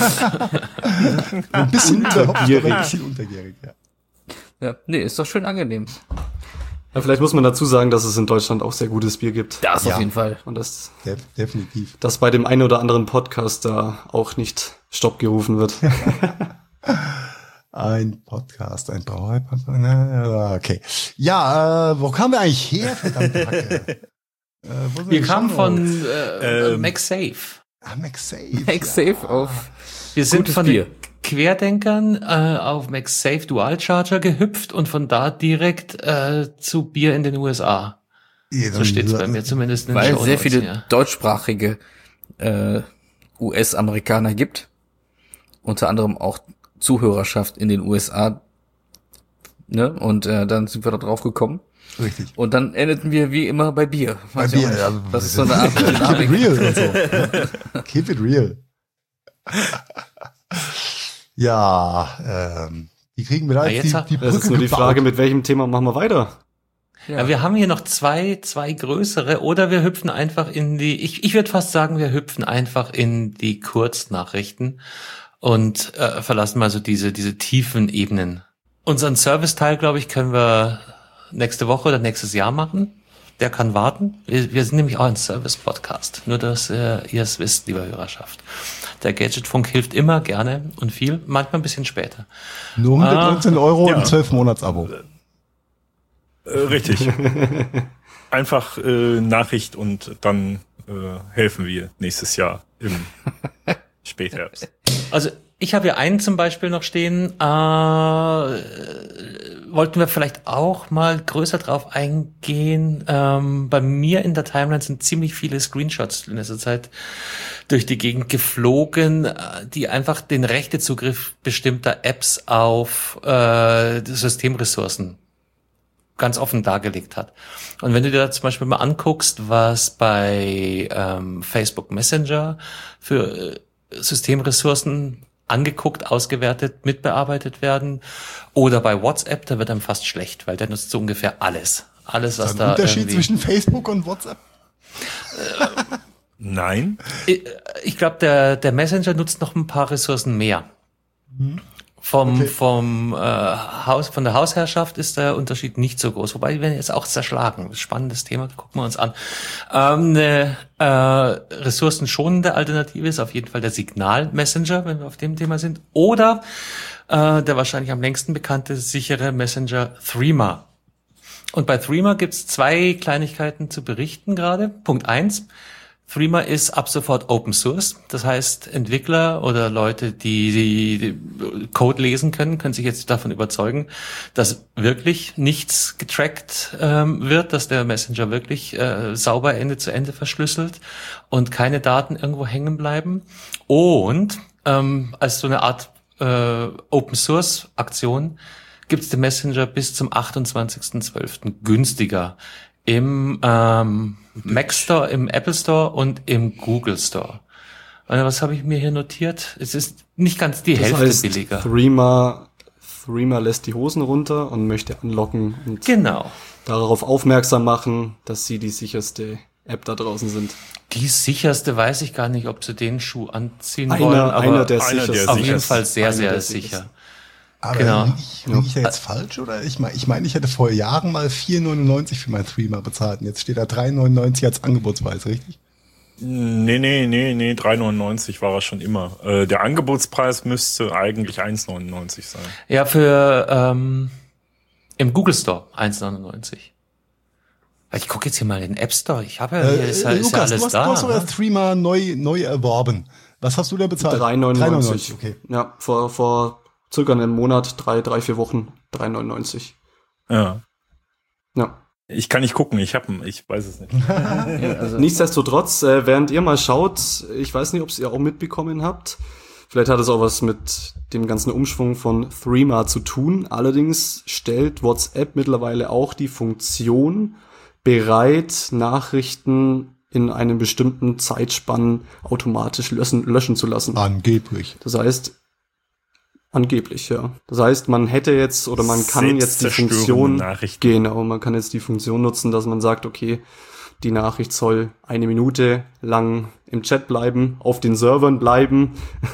Ein bisschen überhaupt, aber Untergierig. ein bisschen untergierig, ja. Ja, nee, ist doch schön angenehm. Ja, vielleicht muss man dazu sagen, dass es in Deutschland auch sehr gutes Bier gibt. Das Ja. auf jeden Fall. Und dass Definitiv. bei dem einen oder anderen Podcast da auch nicht Stopp gerufen wird. Ein Podcast, ein Brauerei-Podcast. Na, okay. Ja, wo kamen wir eigentlich her, verdammte Hacke? Wo sind Wir kamen schon? von MagSafe. MagSafe. Make safe auf. Wir sind Gutes von Bier. den Querdenkern auf MagSafe Dual Charger gehüpft und von da direkt zu Bier in den USA. Ja, So steht's bei mir zumindest in den Weil Shownotes, sehr viele ja. deutschsprachige US-Amerikaner gibt. Unter anderem auch Zuhörerschaft in den USA. Ne? Und dann sind wir da drauf gekommen. Richtig. Und dann endeten wir wie immer bei Bier. Weiß ich Bier, auch nicht. also, Das ist so eine Art Keep it Dynamik. real und so. Keep it real. Ja, wie kriegen wir da Na, jetzt jetzt die hat- Brücke Das ist nur die gebaut? Frage, mit welchem Thema machen wir weiter? Ja, wir haben hier noch zwei größere oder wir hüpfen einfach in die, ich würde fast sagen, wir hüpfen einfach in die Kurznachrichten und verlassen mal so diese tiefen Ebenen. Unseren Service-Teil, glaube ich, können wir nächste Woche oder nächstes Jahr machen. Der kann warten. Wir sind nämlich auch ein Service-Podcast. Nur, dass ihr es wisst, liebe Hörerschaft. Der Gadgetfunk hilft immer gerne und viel, manchmal ein bisschen später. Nur 119 Euro ja. und 12 Monats-Abo. Richtig. Einfach Nachricht und dann helfen wir nächstes Jahr im Spätherbst. Also ich habe hier einen zum Beispiel noch stehen, wollten wir vielleicht auch mal größer drauf eingehen. Bei mir in der Timeline sind ziemlich viele Screenshots in letzter Zeit durch die Gegend geflogen, die einfach den Rechtezugriff bestimmter Apps auf Systemressourcen ganz offen dargelegt hat. Und wenn du dir da zum Beispiel mal anguckst, was bei Facebook Messenger für Systemressourcen angeguckt, ausgewertet, mitbearbeitet werden, oder bei WhatsApp, da wird einem fast schlecht, weil der nutzt so ungefähr alles. Alles, was Ein da Unterschied irgendwie... zwischen Facebook und WhatsApp? Nein. Ich glaube, der Messenger nutzt noch ein paar Ressourcen mehr. Von der Hausherrschaft ist der Unterschied nicht so groß. Wobei, die werden jetzt auch zerschlagen. Spannendes Thema, gucken wir uns an. Eine ressourcenschonende Alternative ist auf jeden Fall der Signal-Messenger, wenn wir auf dem Thema sind. Oder der wahrscheinlich am längsten bekannte sichere Messenger Threema. Und bei Threema gibt's 2 Kleinigkeiten zu berichten gerade. Punkt 1. Threema ist ab sofort Open Source. Das heißt, Entwickler oder Leute, die Code lesen können sich jetzt davon überzeugen, dass wirklich nichts getrackt wird, dass der Messenger wirklich sauber Ende zu Ende verschlüsselt und keine Daten irgendwo hängen bleiben. Und als so eine Art Open Source Aktion gibt es den Messenger bis zum 28.12. günstiger im Mac Store, im Apple Store und im Google Store. Was habe ich mir hier notiert? Es ist nicht ganz die Hälfte billiger. Threema lässt die Hosen runter und möchte anlocken und darauf aufmerksam machen, dass sie die sicherste App da draußen sind. Die sicherste weiß ich gar nicht, ob sie den Schuh anziehen wollen, aber einer der sichersten. Auf jeden Fall sehr, sehr sicher. Aber liege ich da jetzt falsch, oder? Ich meine, ich hätte vor Jahren mal 4,99 für mein Threema bezahlt und jetzt steht da 3,99 als Angebotspreis, richtig? Nee, 3,99 war er schon immer. Der Angebotspreis müsste eigentlich 1,99 sein. Ja, für im Google Store 1,99. Ich gucke jetzt hier mal in den App Store. Ich habe ja, ist ja Lukas, alles du hast sogar Threema neu erworben. Was hast du da bezahlt? 3,99. Okay. Ja, vor circa einem Monat, 3-4 Wochen, 3,99. Ja. Ja. Ich kann nicht gucken, ich weiß es nicht. Nichtsdestotrotz, während ihr mal schaut, ich weiß nicht, ob es ihr auch mitbekommen habt, vielleicht hat es auch was mit dem ganzen Umschwung von Threema zu tun. Allerdings stellt WhatsApp mittlerweile auch die Funktion bereit, Nachrichten in einem bestimmten Zeitspann automatisch löschen zu lassen. Angeblich. Das heißt, angeblich, ja. Das heißt, man hätte jetzt oder man kann jetzt die Funktion, man kann jetzt die Funktion nutzen, dass man sagt, okay, die Nachricht soll 1 Minute lang im Chat bleiben, auf den Servern bleiben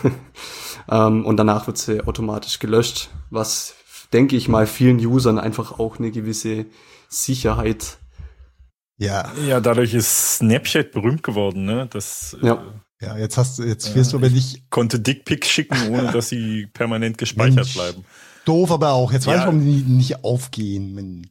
und danach wird sie automatisch gelöscht, was, denke ich mal, vielen Usern einfach auch eine gewisse Sicherheit. Ja, dadurch ist Snapchat berühmt geworden, ne? Ja, jetzt wirst du aber nicht... Konnte Dickpics schicken, ohne dass sie permanent gespeichert bleiben. Doof, aber auch. Jetzt weiß ich, warum die nicht aufgehen.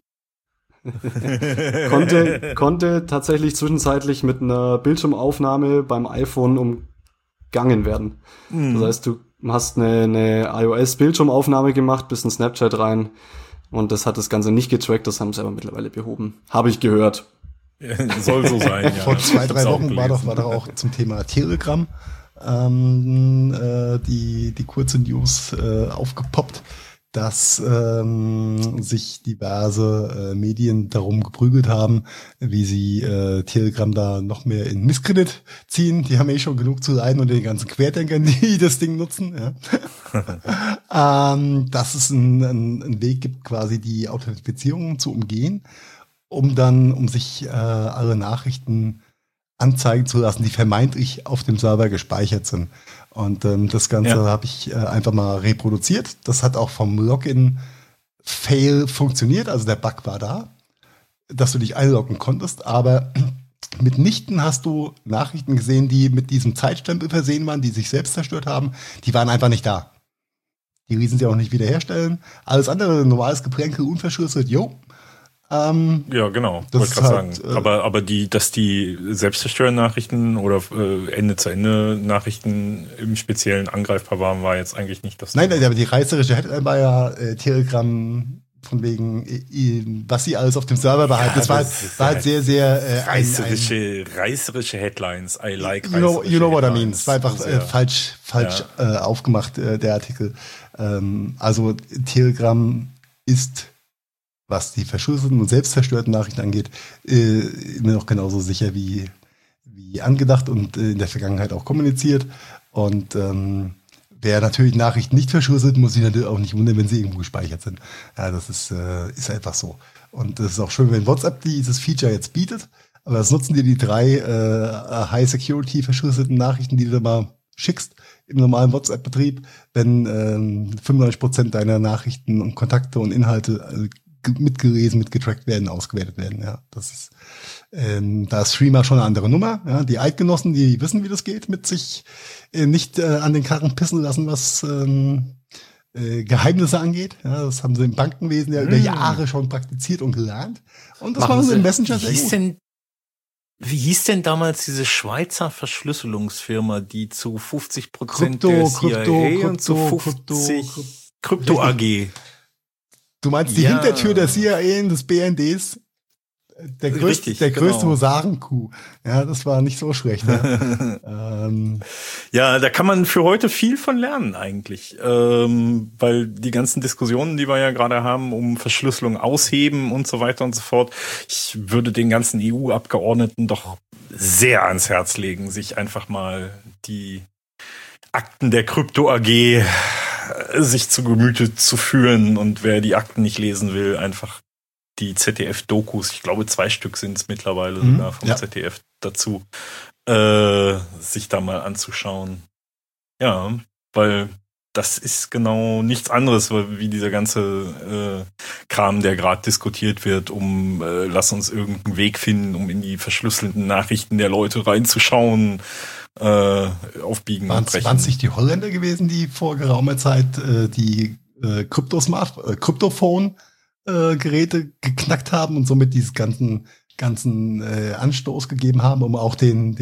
Konnte tatsächlich zwischenzeitlich mit einer Bildschirmaufnahme beim iPhone umgangen werden. Das heißt, du hast eine iOS-Bildschirmaufnahme gemacht, bist in Snapchat rein und das hat das Ganze nicht getrackt, das haben sie aber mittlerweile behoben. Habe ich gehört. Soll so sein, ja. Vor 2-3 Wochen war doch auch zum Thema Telegram die kurze News aufgepoppt, dass sich diverse Medien darum geprügelt haben, wie sie Telegram da noch mehr in Misskredit ziehen. Die haben schon genug zu leiden und den ganzen Querdenkern, die das Ding nutzen. Ja. Dass es einen Weg gibt, quasi die Authentifizierung zu umgehen, um sich alle Nachrichten anzeigen zu lassen, die vermeintlich auf dem Server gespeichert sind. Und das Ganze habe ich einfach mal reproduziert. Das hat auch vom Login-Fail funktioniert, also der Bug war da, dass du dich einloggen konntest, aber mitnichten hast du Nachrichten gesehen, die mit diesem Zeitstempel versehen waren, die sich selbst zerstört haben. Die waren einfach nicht da. Die ließen sie auch nicht wiederherstellen. Alles andere, normales Geplänkel, unverschlüsselt, ja, genau. Wollte gerade sagen. Aber dass die Selbstzerstör-Nachrichten oder Ende-zu-Ende-Nachrichten im Speziellen angreifbar waren, war jetzt eigentlich nicht das. Nein, aber die reißerische Headline war ja Telegram von wegen, was sie alles auf dem Server behalten. Das war halt sehr, sehr reißerische Headlines. I like you know what I mean. Es war einfach falsch aufgemacht, der Artikel. Also Telegram ist, was die verschlüsselten und selbst zerstörten Nachrichten angeht, immer noch genauso sicher wie angedacht und in der Vergangenheit auch kommuniziert. Und wer natürlich Nachrichten nicht verschlüsselt, muss sich natürlich auch nicht wundern, wenn sie irgendwo gespeichert sind. Ja, das ist einfach so. Und es ist auch schön, wenn WhatsApp dieses Feature jetzt bietet. Aber das nutzen dir die 3 High-Security verschlüsselten Nachrichten, die du mal schickst im normalen WhatsApp-Betrieb, wenn 95% deiner Nachrichten und Kontakte und Inhalte mitgelesen, mitgetrackt werden, ausgewertet werden. Ja, das ist da ist Streamer schon eine andere Nummer. Ja, die Eidgenossen, die wissen, wie das geht, mit sich nicht an den Karren pissen lassen, was Geheimnisse angeht. Ja, das haben sie im Bankenwesen ja über Jahre schon praktiziert und gelernt. Und das machen sie im Messenger sehr gut. Wie hieß denn damals diese Schweizer Verschlüsselungsfirma, die zu 50% der CIA und zu 50 Krypto AG? Du meinst die Hintertür der CIA und des BNDs? Der größte Husarenkuh. Ja, das war nicht so schlecht. Ne? Ja, da kann man für heute viel von lernen eigentlich, weil die ganzen Diskussionen, die wir ja gerade haben, um Verschlüsselung ausheben und so weiter und so fort, ich würde den ganzen EU-Abgeordneten doch sehr ans Herz legen, sich einfach mal die Akten der Krypto AG sich zu Gemüte zu führen, und wer die Akten nicht lesen will, einfach die ZDF-Dokus, ich glaube 2 Stück sind es mittlerweile sogar vom ZDF dazu, sich da mal anzuschauen. Ja, weil das ist genau nichts anderes, wie dieser ganze Kram, der gerade diskutiert wird, lass uns irgendeinen Weg finden, um in die verschlüsselten Nachrichten der Leute reinzuschauen, aufbiegen und brechen. Waren es nicht die Holländer gewesen, die vor geraumer Zeit die Kryptophone Geräte geknackt haben und somit dieses ganzen Anstoß gegeben haben, um auch den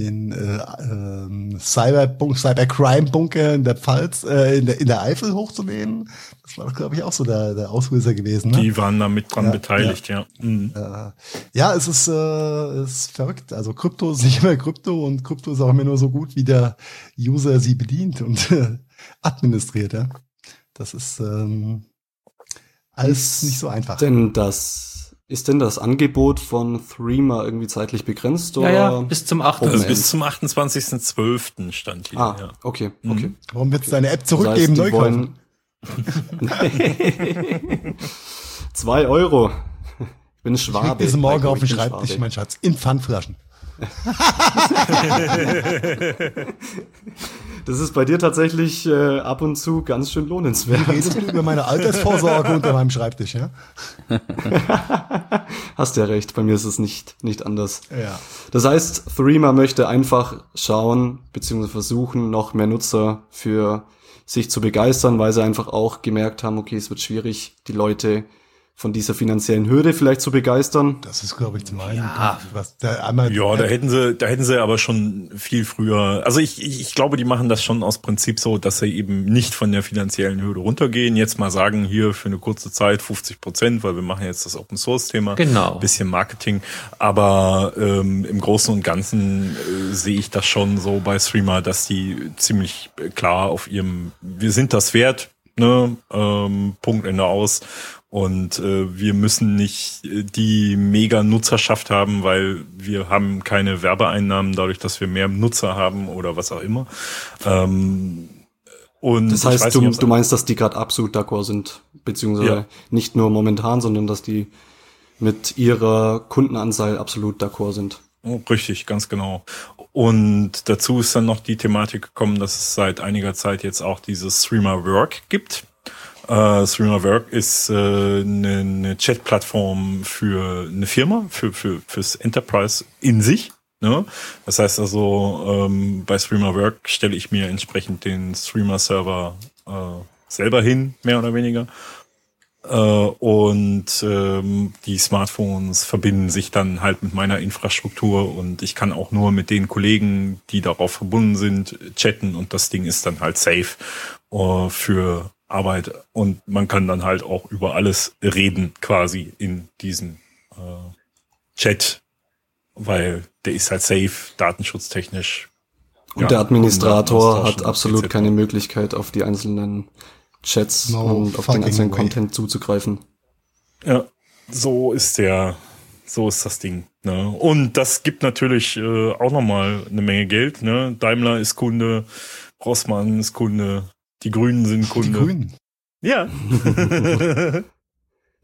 Cybercrime-Bunker in der Pfalz, in der Eifel hochzunehmen. Das war doch, glaube ich, auch so der Auslöser gewesen. Ne? Die waren da mit dran beteiligt, ja. Mhm. Ja, es ist verrückt. Also Krypto ist nicht mehr Krypto, und Krypto ist auch immer nur so gut, wie der User sie bedient und administriert. Ja? Das ist alles nicht so einfach. Ist denn das Angebot von Threema irgendwie zeitlich begrenzt? Oder? Ja, bis zum 8. Bis zum 28.12. stand hier. Ja. Okay. Warum wird es deine App zurückgeben, neu kaufen? 2 €. Ich bin Schwabe. Ich bin morgen auf dem Schreibtisch, mein Schatz, in Pfandflaschen. Das ist bei dir tatsächlich ab und zu ganz schön lohnenswert. Redest du über meine Altersvorsorge unter meinem Schreibtisch, ja? Hast ja recht, bei mir ist es nicht anders. Ja. Das heißt, Threema möchte einfach schauen, beziehungsweise versuchen, noch mehr Nutzer für sich zu begeistern, weil sie einfach auch gemerkt haben, okay, es wird schwierig, die Leute von dieser finanziellen Hürde vielleicht zu begeistern. Das ist, glaube ich, zum einen. Ja, da hätten sie aber schon viel früher, also ich glaube, die machen das schon aus Prinzip so, dass sie eben nicht von der finanziellen Hürde runtergehen, jetzt mal sagen, hier für eine kurze Zeit 50%, weil wir machen jetzt das Open-Source-Thema. Genau. Bisschen Marketing, aber im Großen und Ganzen sehe ich das schon so bei Threema, dass die ziemlich klar auf ihrem, wir sind das wert, ne, Punkt, Ende aus. Und wir müssen nicht die Mega-Nutzerschaft haben, weil wir haben keine Werbeeinnahmen dadurch, dass wir mehr Nutzer haben oder was auch immer. Und das heißt, du meinst, dass die gerade absolut d'accord sind, beziehungsweise nicht nur momentan, sondern dass die mit ihrer Kundenanzahl absolut d'accord sind. Oh, richtig, ganz genau. Und dazu ist dann noch die Thematik gekommen, dass es seit einiger Zeit jetzt auch dieses Threema Work gibt. Threema Work ist eine Chat-Plattform für eine Firma, fürs Enterprise in sich. Ne? Das heißt also, bei Threema Work stelle ich mir entsprechend den Threema-Server selber hin, mehr oder weniger. Und die Smartphones verbinden sich dann halt mit meiner Infrastruktur, und ich kann auch nur mit den Kollegen, die darauf verbunden sind, chatten, und das Ding ist dann halt safe für Arbeit, und man kann dann halt auch über alles reden quasi in diesem Chat, weil der ist halt safe, datenschutztechnisch. Und der Administrator hat absolut keine Möglichkeit, auf die einzelnen Chats und auf den einzelnen Content zuzugreifen. Ja, so ist das Ding. Ne? Und das gibt natürlich auch nochmal eine Menge Geld. Ne? Daimler ist Kunde, Rossmann ist Kunde, die Grünen sind Kunde. Die Grünen? Ja.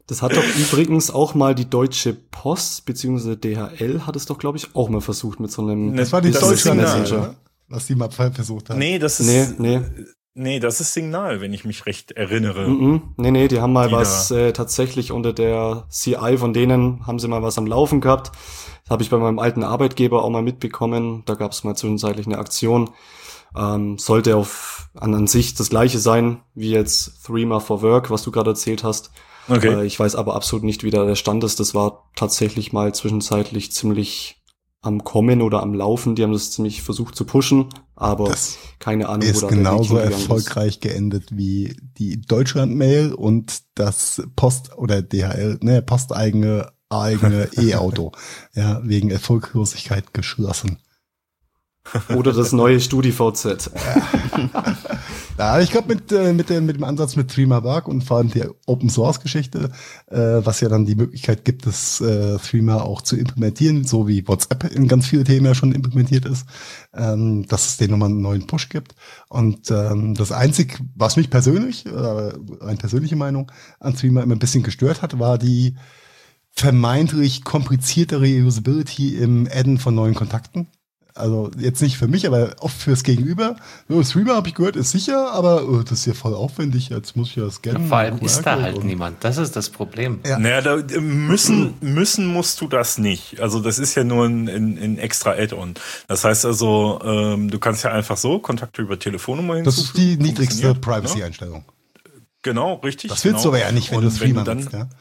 Das hat doch übrigens auch mal die Deutsche Post, beziehungsweise DHL hat es doch, glaube ich, auch mal versucht mit so einem Das war die Das ist Deutsche Signal, Messenger, was die mal versucht haben. Nee, das ist Nee. nee, das ist Signal, wenn ich mich recht erinnere. Nee, die haben mal Die was tatsächlich unter der CI von denen, haben sie mal was am Laufen gehabt. Das habe ich bei meinem alten Arbeitgeber auch mal mitbekommen. Da gab es mal zwischenzeitlich eine Aktion. Sollte an sich das gleiche sein, wie jetzt Threema for Work, was du gerade erzählt hast. Okay. Ich weiß aber absolut nicht, wie da der Stand ist. Das war tatsächlich mal zwischenzeitlich ziemlich am Kommen oder am Laufen. Die haben das ziemlich versucht zu pushen, aber Das keine Ahnung, wo ist da der Weg genauso hingegangen ist. erfolgreich geendet wie die Deutschland-Mail und das Post- oder DHL, posteigene E-Auto. Ja, wegen Erfolglosigkeit geschlossen. Oder das neue StudiVZ. Ja, ich glaube mit dem Ansatz mit Threema Work und vor allem der Open Source Geschichte, was ja dann die Möglichkeit gibt, das Threema auch zu implementieren, so wie WhatsApp in ganz viele Themen ja schon implementiert ist, dass es denen nochmal einen neuen Push gibt. Und das Einzige, was mich persönlich, eine persönliche Meinung an Threema immer ein bisschen gestört hat, war die vermeintlich kompliziertere Usability im Adden von neuen Kontakten. Also jetzt nicht für mich, aber oft fürs Gegenüber. Threema, habe ich gehört, ist sicher, aber das ist ja voll aufwendig. Jetzt muss ich ja scannen. Vor allem ist da halt niemand. Das ist das Problem. Ja. Naja, müssen musst du das nicht. Also das ist ja nur ein extra Add-on. Das heißt also, du kannst ja einfach so Kontakte über Telefonnummer hinzufügen. Das ist die niedrigste Funktioniert, Privacy-Einstellung. Genau, richtig. Das willst du aber ja nicht, wenn du Threema nutzt, ja?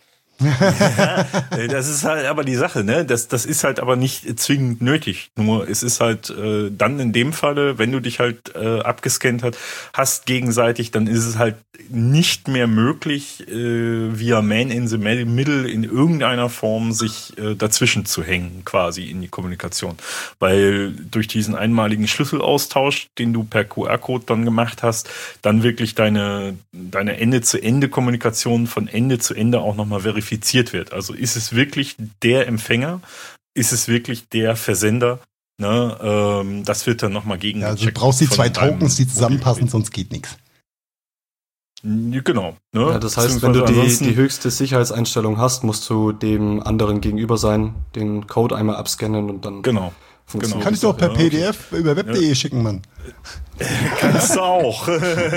Das ist halt aber die Sache, ne? Das ist halt aber nicht zwingend nötig. Nur es ist halt dann in dem Falle, wenn du dich halt abgescannt hast gegenseitig, dann ist es halt nicht mehr möglich, via Man in the Middle in irgendeiner Form sich dazwischen zu hängen, quasi in die Kommunikation. Weil durch diesen einmaligen Schlüsselaustausch, den du per QR-Code dann gemacht hast, dann wirklich deine Ende-zu-Ende-Kommunikation von Ende zu Ende auch nochmal verifiziert wird. Also ist es wirklich der Empfänger? Ist es wirklich der Versender? Ne, das wird dann nochmal gegen. Ja, also du brauchst die zwei Tokens, die zusammenpassen, sonst geht nichts. Genau. Ne? Ja, das heißt, wenn du die höchste Sicherheitseinstellung hast, musst du dem anderen gegenüber sein, den Code einmal abscannen und dann funktioniert. Kann ich doch per PDF über web.de schicken, Mann. Kannst du auch.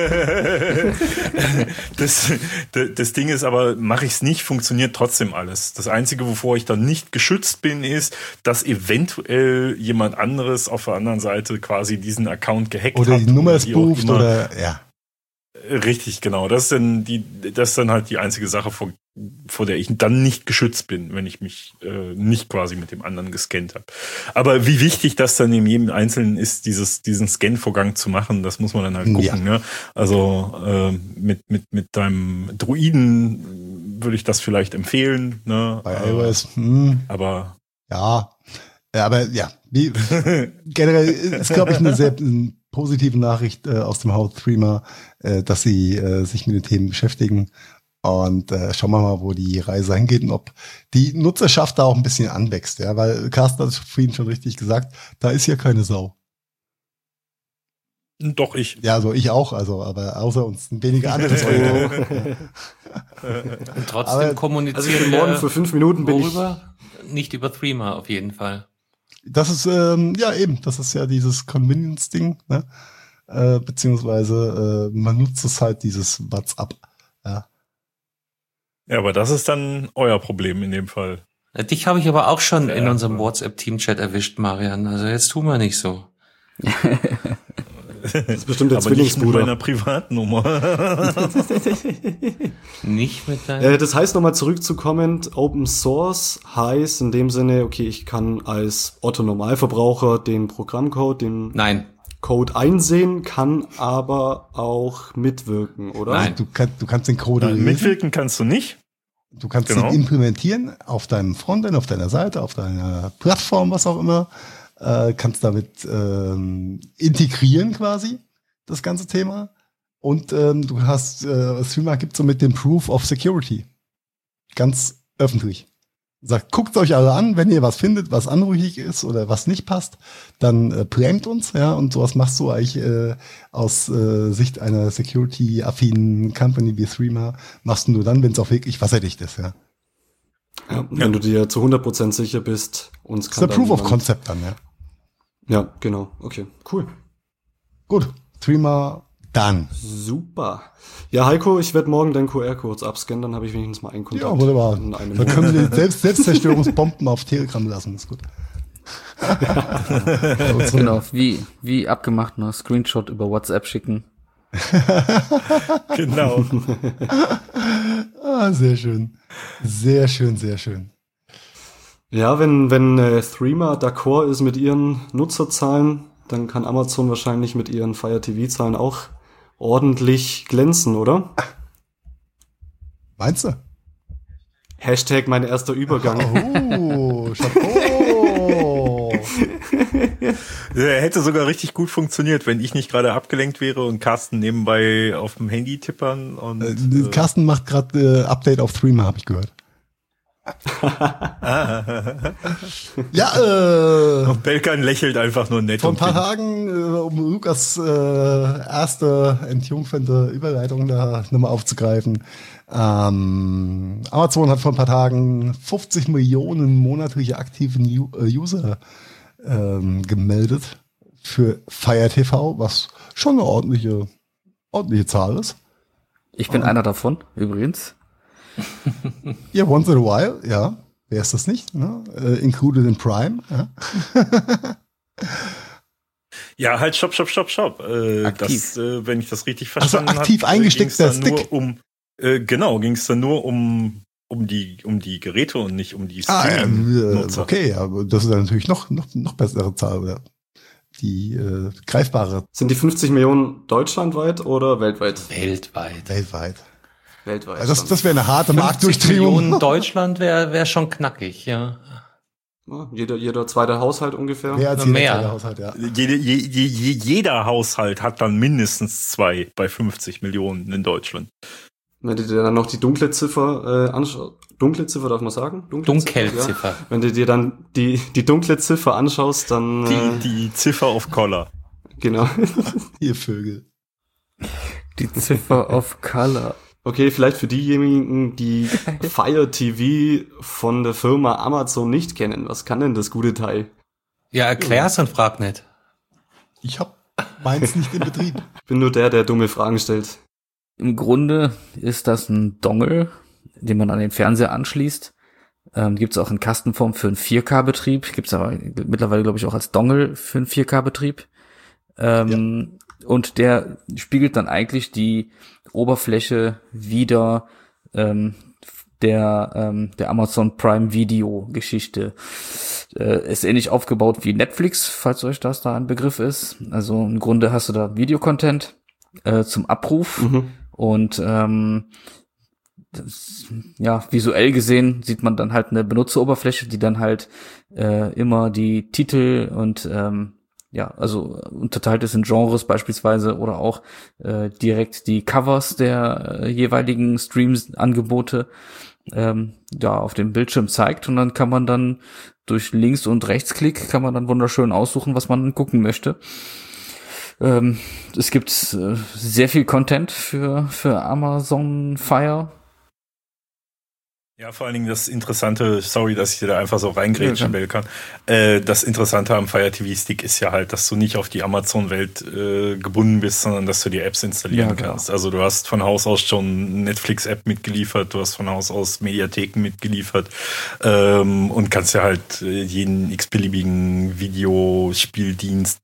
Das Ding ist aber, mache ich es nicht, funktioniert trotzdem alles. Das Einzige, wovor ich dann nicht geschützt bin, ist, dass eventuell jemand anderes auf der anderen Seite quasi diesen Account gehackt hat. Oder die Nummer ist bucht oder, ja. Richtig, genau. Das ist dann halt die einzige Sache, vor der ich dann nicht geschützt bin, wenn ich mich nicht quasi mit dem anderen gescannt habe. Aber wie wichtig das dann in jedem Einzelnen ist, diesen Scan-Vorgang zu machen, das muss man dann halt gucken. Ja. Ne? Also mit deinem Druiden würde ich das vielleicht empfehlen. Ne? Bei iOS. Aber ja, generell ist, glaube ich, eine sehr positive Nachricht aus dem Haus Threema, dass sie sich mit den Themen beschäftigen. Und schauen wir mal, wo die Reise hingeht und ob die Nutzerschaft da auch ein bisschen anwächst. Ja, weil Carsten hat es vorhin schon richtig gesagt, da ist ja keine Sau. Doch, ich. Ja, also ich auch, aber außer uns sind wenige andere. Und trotzdem kommunizieren wir morgen für 5 Minuten worüber? Nicht über Threema auf jeden Fall. Das ist, das ist ja dieses Convenience-Ding, ne? Beziehungsweise man nutzt es halt, dieses WhatsApp. Ja. Ja, aber das ist dann euer Problem in dem Fall. Dich habe ich aber auch schon in unserem WhatsApp-Team-Chat erwischt, Marian. Also jetzt tu mal nicht so. Das ist bestimmt der aber nicht mit Zwillingsbruder. meiner Privatnummer. Nicht mit deiner. Das heißt, nochmal zurückzukommen, Open Source heißt in dem Sinne, okay, ich kann als Otto-Normalverbraucher den Programmcode, den Code einsehen, kann aber auch mitwirken, oder? Nein, du kannst den Code lesen. Mitwirken kannst du nicht. Du kannst ihn implementieren auf deinem Frontend, auf deiner Seite, auf deiner Plattform, was auch immer. Kannst damit integrieren quasi, das ganze Thema. Und du hast, Threema gibt so mit dem Proof of Security. Ganz öffentlich. Sagt, guckt euch alle an, wenn ihr was findet, was anrüchig ist oder was nicht passt, dann prämt uns, ja, und sowas machst du eigentlich aus Sicht einer security-affinen Company wie Threema, machst du nur dann, wenn es auch wirklich wasserdicht ist, ja. Ja, wenn du dir zu 100% sicher bist, uns kann das ist der Proof of Concept dann, ja. Ja, genau, okay, cool. Gut, Threema dann. Super. Ja, Heiko, ich werde morgen deinen QR-Code abscannen, dann habe ich wenigstens mal einen Kontakt. Ja, wunderbar. in einem Dann können wir Selbstzerstörungsbomben auf Telegram lassen, ist gut. Genau, wie abgemacht, nur Screenshot über WhatsApp schicken. Genau. Sehr schön. Sehr schön, sehr schön. Ja, wenn Threema d'accord ist mit ihren Nutzerzahlen, dann kann Amazon wahrscheinlich mit ihren Fire TV-Zahlen auch ordentlich glänzen, oder? Meinst du? Hashtag mein erster Übergang. Oh, Chapeau. Der hätte sogar richtig gut funktioniert, wenn ich nicht gerade abgelenkt wäre und Carsten nebenbei auf dem Handy tippern. Und Carsten macht gerade Update auf Threema, habe ich gehört. Ja, und Belkan lächelt einfach nur nett. vor ein paar Tagen, um Lukas erste entjungfernde Überleitung da nochmal aufzugreifen. Amazon hat vor ein paar Tagen 50 Millionen monatliche aktiven User gemeldet für Fire TV, was schon eine ordentliche Zahl ist. Ich bin einer davon, übrigens. Ja, once in a while, ja. Wer ist das nicht? Ne? Included in Prime. Ja, Ja, halt, stopp. Aktiv. Wenn ich das richtig verstanden habe. aktiv eingesteckter Stick. Ging es dann nur um die Geräte und nicht um die Streaming-Nutzer. Okay, aber das ist dann natürlich noch bessere Zahl, oder? Die greifbare. Sind die 50 Millionen deutschlandweit oder weltweit? Weltweit. Weltweit. Weltweit. Also das wäre eine harte 50 Marktdurchdringung. Millionen Deutschland wär schon knackig, ja. Ja, jeder zweite Haushalt ungefähr. Mehr als Mehr. jeder zweite Haushalt, ja. Jeder Haushalt hat dann mindestens 2 bei 50 Millionen in Deutschland. Wenn du dir dann noch die dunkle Ziffer anschaust, dunkle Ziffer darf man sagen? Dunkelziffer. Ja. Wenn du dir dann die dunkle Ziffer anschaust, dann Die Ziffer auf Collar. genau. Ihr Vögel. Die Ziffer of Color. Okay, vielleicht für diejenigen, die Fire TV von der Firma Amazon nicht kennen. Was kann denn das gute Teil? Ja, erklär's und frag nicht. Ich hab meins nicht in Betrieb. Ich bin nur der dumme Fragen stellt. Im Grunde ist das ein Dongle, den man an den Fernseher anschließt. Gibt es auch in Kastenform für einen 4K-Betrieb. Gibt es aber mittlerweile, glaube ich, auch als Dongle für einen 4K-Betrieb. Und der spiegelt dann eigentlich die Oberfläche wider der Amazon Prime Video Geschichte. Ist ähnlich aufgebaut wie Netflix, falls euch das da ein Begriff ist. Also im Grunde hast du da Videocontent zum Abruf und visuell gesehen sieht man dann halt eine Benutzeroberfläche, die dann halt immer die Titel und also unterteilt ist in Genres beispielsweise oder auch direkt die Covers der jeweiligen Streams-Angebote auf dem Bildschirm zeigt, und dann kann man dann durch Links- und Rechtsklick kann man dann wunderschön aussuchen, was man gucken möchte. Es gibt sehr viel Content für Amazon Fire. Ja, vor allen Dingen das Interessante, sorry, dass ich dir da einfach so reingrätschen will kann. Das Interessante am Fire TV Stick ist ja halt, dass du nicht auf die Amazon-Welt gebunden bist, sondern dass du die Apps installieren kannst. Also du hast von Haus aus schon Netflix-App mitgeliefert, du hast von Haus aus Mediatheken mitgeliefert und kannst ja halt jeden x-beliebigen Videospieldienst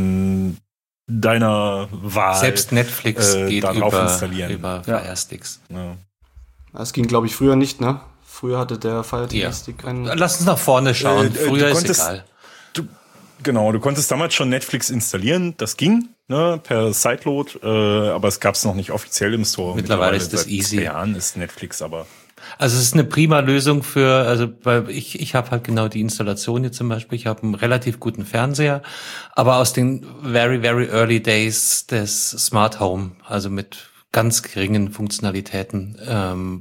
deiner Wahl Selbst Netflix geht darauf über installieren. Sticks. Ja. Das ging, glaube ich, früher nicht, ne? Früher hatte der Fire TV Stick einen... Lass uns nach vorne schauen. Früher ist egal. Du konntest damals schon Netflix installieren, das ging, ne, per Sideload, aber es gab es noch nicht offiziell im Store. Mittlerweile ist das seit easy. 2 Jahren ist Netflix, aber... Also es ist eine prima Lösung weil ich habe halt genau die Installation jetzt zum Beispiel. Ich habe einen relativ guten Fernseher, aber aus den very, very early days des Smart Home, also mit ganz geringen Funktionalitäten,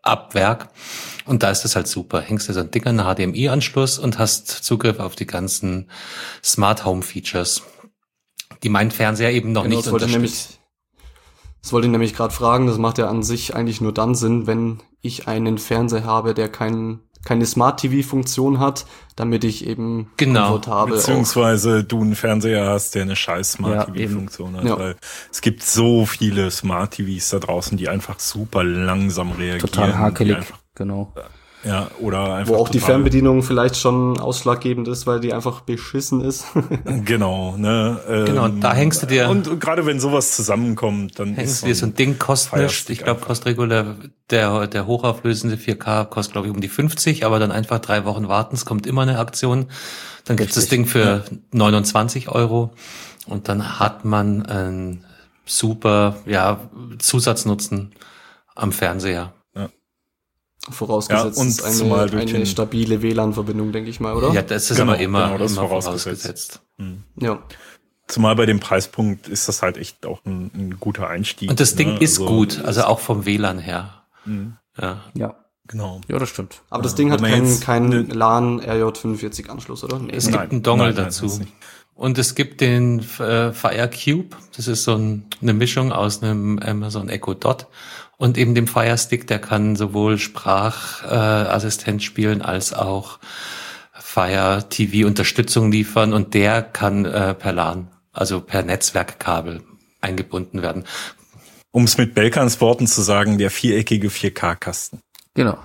ab Werk. Und da ist das halt super. Hängst du so ein Ding an einen HDMI-Anschluss und hast Zugriff auf die ganzen Smart Home Features, die mein Fernseher eben noch nicht unterstützt. Das wollte ich nämlich gerade fragen, das macht ja an sich eigentlich nur dann Sinn, wenn ich einen Fernseher habe, der keine Smart-TV-Funktion hat, damit ich eben komfortabel beziehungsweise du einen Fernseher hast, der eine scheiß Smart-TV-Funktion hat. Ja. Weil es gibt so viele Smart-TVs da draußen, die einfach super langsam reagieren. Total hakelig, genau. Ja, oder einfach wo auch die Fernbedienung vielleicht schon ausschlaggebend ist, weil die einfach beschissen ist. Genau, ne? Genau, da hängst du dir... Und gerade wenn sowas zusammenkommt, dann hängst du dir so ein Ding kostet nicht. Ich glaube, kostet regulär, der hochauflösende 4K kostet, glaube ich, um die 50, aber dann einfach 3 Wochen warten, es kommt immer eine Aktion. Dann gibt's das Ding für 29 € und dann hat man einen super, Zusatznutzen am Fernseher. Vorausgesetzt ist eine stabile WLAN-Verbindung, denke ich mal, oder? Ja, das ist aber immer vorausgesetzt. Ja. Zumal bei dem Preispunkt ist das halt echt auch ein guter Einstieg. Und das Ding ist gut, also auch vom WLAN her. Ja. Genau. Ja, das stimmt. Aber das Ding hat keinen LAN RJ45-Anschluss, oder? Es gibt einen Dongle dazu. Und es gibt den Fire Cube. Das ist so eine Mischung aus einem Amazon Echo Dot und eben dem Fire Stick. Der kann sowohl Sprachassistent spielen als auch Fire TV Unterstützung liefern. Und der kann per LAN, also per Netzwerkkabel eingebunden werden. Um es mit Belkans Worten zu sagen, der viereckige 4K-Kasten. Genau.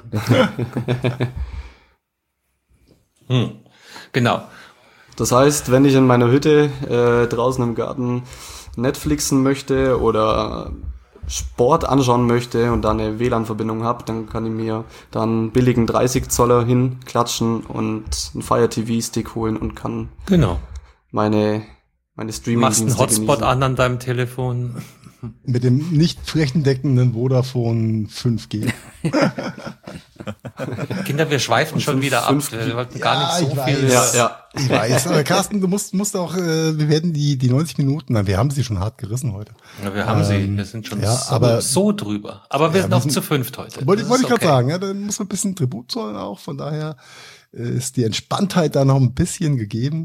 Genau. Das heißt, wenn ich in meiner Hütte draußen im Garten Netflixen möchte oder Sport anschauen möchte und da eine WLAN-Verbindung habe, dann kann ich mir dann einen billigen 30 Zoller hinklatschen und einen Fire TV-Stick holen und kann meine Streaming-Dienste machst einen Hotspot an deinem Telefon. Mit dem nicht flächendeckenden Vodafone 5G. Kinder, wir schweifen schon wieder ab. Wir wollten gar nicht so viel. Ich weiß. Aber Carsten, du musst auch, wir werden die 90 Minuten, wir haben sie schon hart gerissen heute. Ja, wir haben sie. Wir sind schon so drüber. Aber wir sind auch zu 5 heute. Wollte ich gerade sagen, dann muss man ein bisschen Tribut zollen auch. Von daher ist die Entspanntheit da noch ein bisschen gegeben.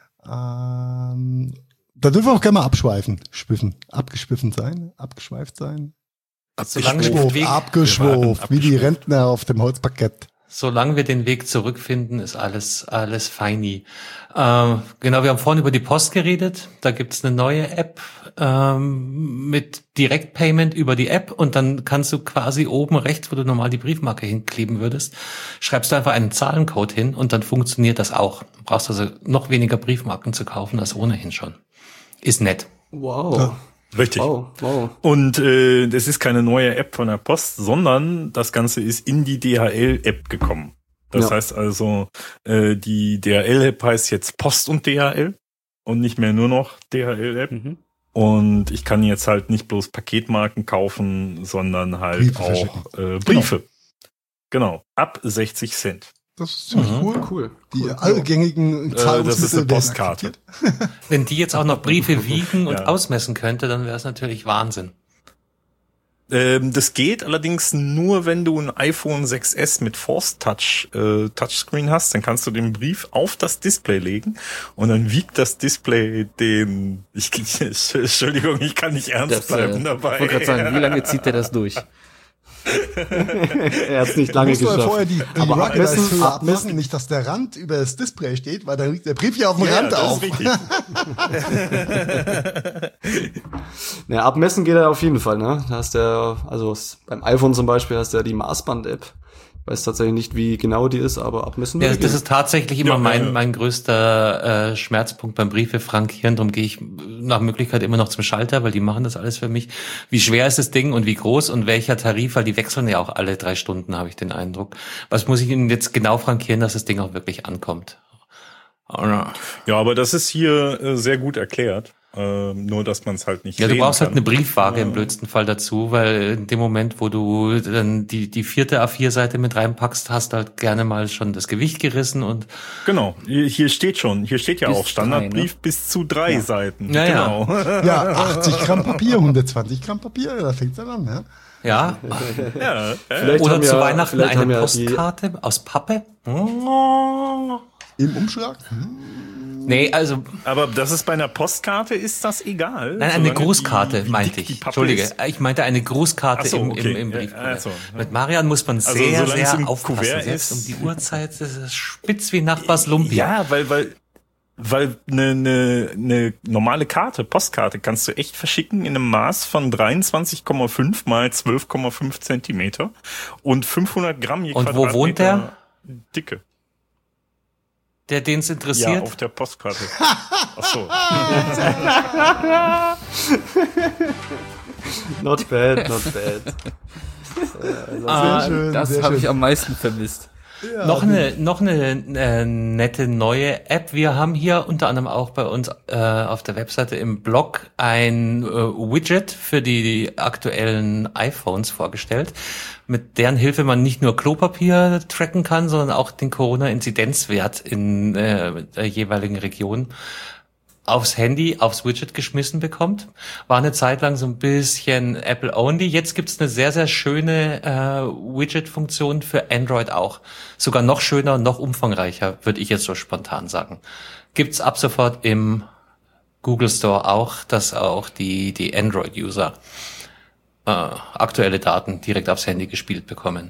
Da dürfen wir auch gerne mal abgeschweift sein. Abgeschwurft, wie die Rentner auf dem Holzparkett. Solange wir den Weg zurückfinden, ist alles feini. Genau, wir haben vorhin über die Post geredet. Da gibt's eine neue App mit Direktpayment über die App und dann kannst du quasi oben rechts, wo du normal die Briefmarke hinkleben würdest, schreibst du einfach einen Zahlencode hin und dann funktioniert das auch. Du brauchst also noch weniger Briefmarken zu kaufen als ohnehin schon. Ist nett. Wow. Ja. Richtig. Wow. Und das ist keine neue App von der Post, sondern das Ganze ist in die DHL-App gekommen. Das heißt also, die DHL-App heißt jetzt Post und DHL und nicht mehr nur noch DHL-App. Mhm. Und ich kann jetzt halt nicht bloß Paketmarken kaufen, sondern halt Briefe. Genau. Ab 60 Cent. Das ist ziemlich cool. Die allgängigen Zahlungsmittel das ist eine Postkarte. Wenn die jetzt auch noch Briefe wiegen und ausmessen könnte, dann wäre es natürlich Wahnsinn. Das geht allerdings nur, wenn du ein iPhone 6S mit Force Touch Touchscreen hast. Dann kannst du den Brief auf das Display legen und dann wiegt das Display den... Entschuldigung, ich kann nicht ernst bleiben dabei. Ich wollte gerade sagen, wie lange zieht der das durch? Er hat es nicht lange geschafft. Vorher die abmessen, nicht, dass der Rand über das Display steht, weil da liegt der Brief ja auf dem Rand auf. Ist richtig. Abmessen geht er auf jeden Fall, ne? Da hast du beim iPhone zum Beispiel hast du ja die Maßband-App. Ich weiß tatsächlich nicht, wie genau die ist, aber abmessen. Ja, das ist tatsächlich immer mein größter Schmerzpunkt beim Briefe frankieren. Darum gehe ich nach Möglichkeit immer noch zum Schalter, weil die machen das alles für mich. Wie schwer ist das Ding und wie groß und welcher Tarif, weil die wechseln ja auch alle 3 Stunden, habe ich den Eindruck. Was muss ich Ihnen jetzt genau frankieren, dass das Ding auch wirklich ankommt? Ja, aber das ist hier sehr gut erklärt. Nur, dass man es halt nicht Ja, du sehen brauchst kann. halt eine Briefwaage im blödsten Fall dazu, weil in dem Moment, wo du dann die vierte A4-Seite mit reinpackst, hast du halt gerne mal schon das Gewicht gerissen und Genau, hier steht ja Bis auch Standardbrief 3, ne? bis zu 3 Seiten. Ja, ja. Genau. Ja, 80 Gramm Papier, 120 Gramm Papier, da fängt's dann an, ja. ja. Ja, Vielleicht Oder haben zu ja- Weihnachten vielleicht haben eine ja Postkarte aus Pappe. Im Umschlag? Nee, also aber das ist bei einer Postkarte, ist das egal? nein, eine solange Grußkarte wie meinte dick die ich. Pappe Entschuldige, ist. ich meinte eine Grußkarte Ach so, im okay. Brief. Ja, also, Mit Marian muss man Also, sehr, solange es sehr im aufpassen. Kuvert Selbst ist. um die Uhrzeit, das ist spitz wie Nachbars Lumpia. Ja, weil eine normale Postkarte kannst du echt verschicken in einem Maß von 23,5 mal 12,5 Zentimeter und 500 Gramm je Und wo Quadratmeter wohnt der? Dicke. Der den's Ja, interessiert. auf der Postkarte. Ach so. Not bad, not bad. Sehr schön, Das sehr habe schön. ich am meisten vermisst. Ja, Noch eine nette neue App. Wir haben hier unter anderem auch bei uns auf der Webseite im Blog ein Widget für die aktuellen iPhones vorgestellt, mit deren Hilfe man nicht nur Klopapier tracken kann, sondern auch den Corona-Inzidenzwert in der jeweiligen Region aufs Handy, aufs Widget geschmissen bekommt. War eine Zeit lang so ein bisschen Apple-only. Jetzt gibt's eine sehr, sehr schöne Widget-Funktion für Android auch. Sogar noch schöner, noch umfangreicher, würde ich jetzt so spontan sagen. Gibt's ab sofort im Google Store auch, dass auch die Android-User aktuelle Daten direkt aufs Handy gespielt bekommen.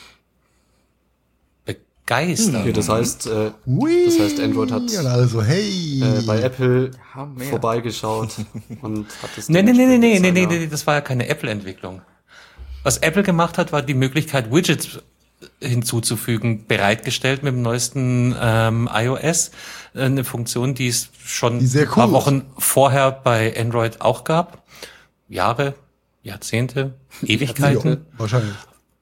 Begeistert. Okay, das heißt, Android hat Und also, hey. bei Apple Haben wir. vorbeigeschaut und hat es Nee, dementsprechend das war ja keine Apple-Entwicklung. Was Apple gemacht hat, war die Möglichkeit, Widgets hinzuzufügen, bereitgestellt mit dem neuesten iOS. Eine Funktion, die es schon Die sehr ein paar cool ist. Wochen vorher bei Android auch gab. Jahre, Jahrzehnte, Ewigkeiten. Wahrscheinlich.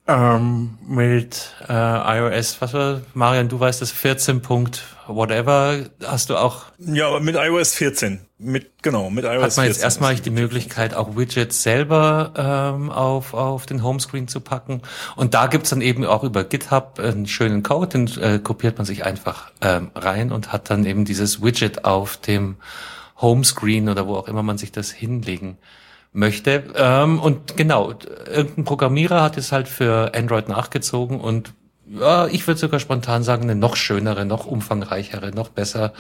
Mit iOS, was war, Marian, du weißt das, 14 Punkt whatever, hast du auch, Ja, aber mit iOS 14. Mit iOS 14. hat man jetzt erstmalig ist die Möglichkeit, auch Widgets selber auf den Homescreen zu packen. Und da gibt's dann eben auch über GitHub einen schönen Code, den kopiert man sich einfach rein und hat dann eben dieses Widget auf dem Homescreen oder wo auch immer man sich das hinlegen möchte. Und genau, irgendein Programmierer hat es halt für Android nachgezogen und ja, ich würde sogar spontan sagen, eine noch schönere, noch umfangreichere, noch besser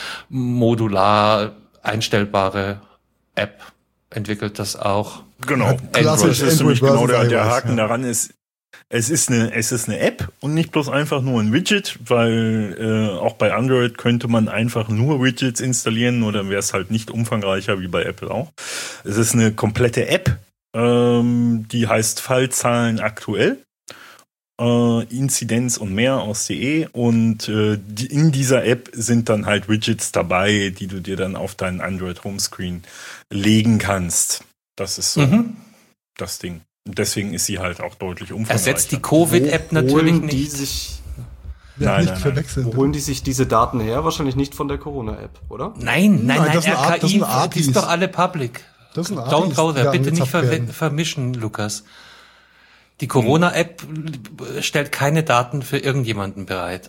modular einstellbare App entwickelt das auch. Genau. Klassisch Das ist nämlich Android genau der versus Haken iOS, ja. daran ist, es ist eine App und nicht bloß einfach nur ein Widget, weil auch bei Android könnte man einfach nur Widgets installieren oder wäre es halt nicht umfangreicher wie bei Apple auch. Es ist eine komplette App, die heißt Fallzahlen aktuell, Inzidenz und mehr aus DE und in dieser App sind dann halt Widgets dabei, die du dir dann auf deinen Android Homescreen legen kannst. Das ist so das Ding. Und deswegen ist sie halt auch deutlich umfangreicher. Ersetzt die Covid-App natürlich holen die nicht. sich, Ja, Nein, nicht nein, verwechseln. wo holen die sich diese Daten her? Wahrscheinlich nicht von der Corona-App, oder? Nein, das sind das RKI, sind die APIs. ist doch alle public. Das sind Don't APIs, go die there. da Bitte nicht angezapft werden. vermischen, Lukas. Die Corona-App stellt keine Daten für irgendjemanden bereit.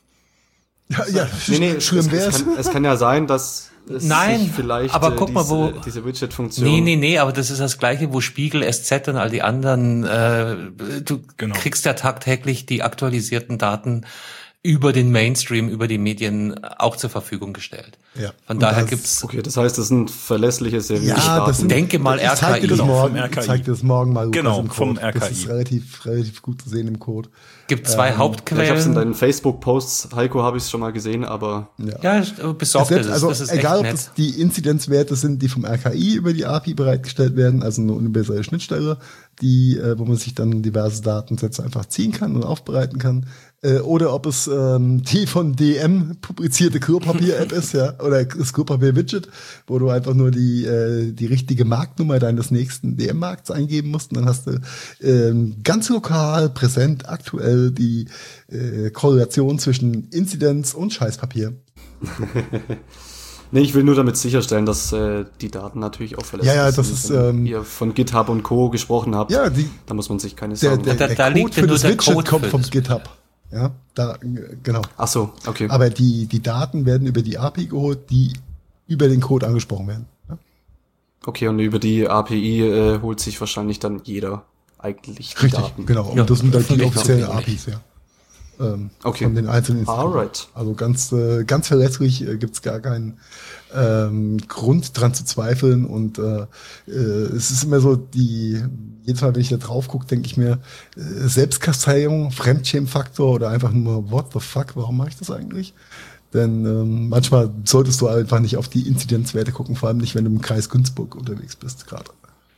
Ja, schlimm wär's. Es kann ja sein, dass es Nein, sich vielleicht aber guck mal, wo- diese Widget-Funktion... Nee, aber das ist das Gleiche, wo Spiegel, SZ und all die anderen, du Genau. kriegst ja tagtäglich die aktualisierten Daten über den Mainstream, über die Medien auch zur Verfügung gestellt. Ja. Von Und daher das- gibt's, Okay, das heißt, das sind verlässliche, seriöse Ja, Daten. das sind, denke mal ich zeig dir RKI. das morgen, Vom RKI. ich zeig dir das morgen mal. Lukas, Genau, im vom Code. Das ist RKI. relativ gut zu sehen im Code. gibt zwei Ja, ich habe es in Hauptquellen. deinen Facebook-Posts, Heiko, habe ich es schon mal gesehen, aber Ja, besorgt Selbst, es. also Das ist egal, echt ob nett. das die Inzidenzwerte sind, die vom RKI über die API bereitgestellt werden, also eine universelle Schnittstelle, die, wo man sich dann diverse Datensätze einfach ziehen kann und aufbereiten kann, oder ob es die von DM publizierte Klopapier-App ist, ja, oder das Klopapier-Widget, wo du einfach nur die richtige Marktnummer deines nächsten DM-Markts eingeben musst, und dann hast du ganz lokal, präsent, aktuell die Korrelation zwischen Inzidenz und Scheißpapier. Nee, ich will nur damit sicherstellen, dass die Daten natürlich auch verlässlich Ja, das sind. ist, Wenn ihr von GitHub und Co. gesprochen habt, Ja, da muss man sich keine Sorgen der machen. Da Code liegt ja für nur das der Widget Code kommt für vom das. GitHub. Ja, genau. Ach so, okay. Aber die Daten werden über die API geholt, die über den Code angesprochen werden. Ja? Okay, und über die API holt sich wahrscheinlich dann jeder eigentlich die Richtig, Daten. genau. Und Ja, das sind halt die öffentlich offiziellen zugänglich. APIs, ja. Okay. Von den einzelnen Instituten. Alright. Also ganz verlässlich gibt's gar keinen Grund dran zu zweifeln. Und es ist immer so, jedes Mal, wenn ich da drauf gucke, denke ich mir, Selbstkasteiung, Fremdschämfaktor oder einfach nur, what the fuck, warum mache ich das eigentlich? Denn manchmal solltest du einfach nicht auf die Inzidenzwerte gucken, vor allem nicht, wenn du im Kreis Günzburg unterwegs bist gerade.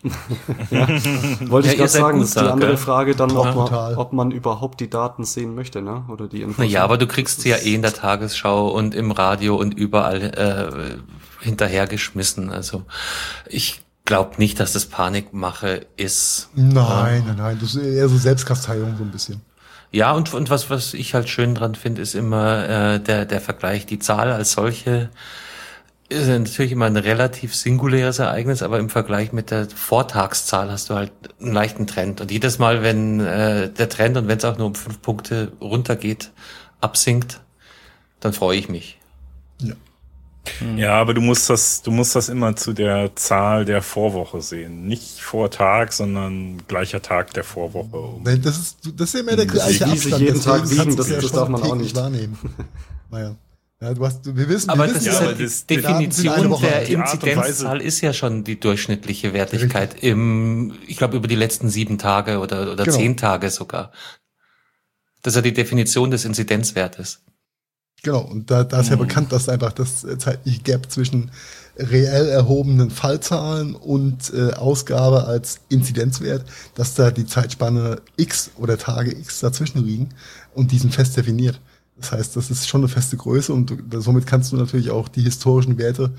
Wollte Ja, ich ihr gerade seid sagen, gut das ist die da, andere gell? Frage dann, Total. ob man überhaupt die Daten sehen möchte, ne? Oder die Infos. Naja, aber du kriegst sie ja in der Tagesschau und im Radio und überall hinterhergeschmissen. Also ich glaube nicht, dass das Panikmache ist. Nein. Das ist eher so Selbstkasteiung so ein bisschen. Ja, und was ich halt schön dran finde, ist immer der Vergleich. Die Zahl als solche ist ja natürlich immer ein relativ singuläres Ereignis, aber im Vergleich mit der Vortagszahl hast du halt einen leichten Trend. Und jedes Mal, wenn der Trend, und wenn es auch nur um 5 Punkte runtergeht, absinkt, dann freue ich mich. Ja. Ja, aber du musst das immer zu der Zahl der Vorwoche sehen. Nicht vor Tag, sondern gleicher Tag der Vorwoche. Nein, das ist ja immer der gleiche Wie sich Abstand. jeden Tag deswegen wiegen, kannst du es das schon darf man auch täglich nicht. wahrnehmen. Naja. Ja, wir wissen, Aber wir das wissen ist ja, ja aber die das- die Daten sind eine Definition Woche der alt. Die Art und Inzidenzzahl ist ja schon die durchschnittliche Wertigkeit ich glaube, über die letzten 7 Tage oder Genau. 10 Tage sogar. Das ist ja die Definition des Inzidenzwertes. Genau, und da ist ja bekannt, dass einfach das zeitliche Gap zwischen reell erhobenen Fallzahlen und Ausgabe als Inzidenzwert, dass da die Zeitspanne X oder Tage X dazwischen liegen und die sind fest definiert. Das heißt, das ist schon eine feste Größe und somit kannst du natürlich auch die historischen Werte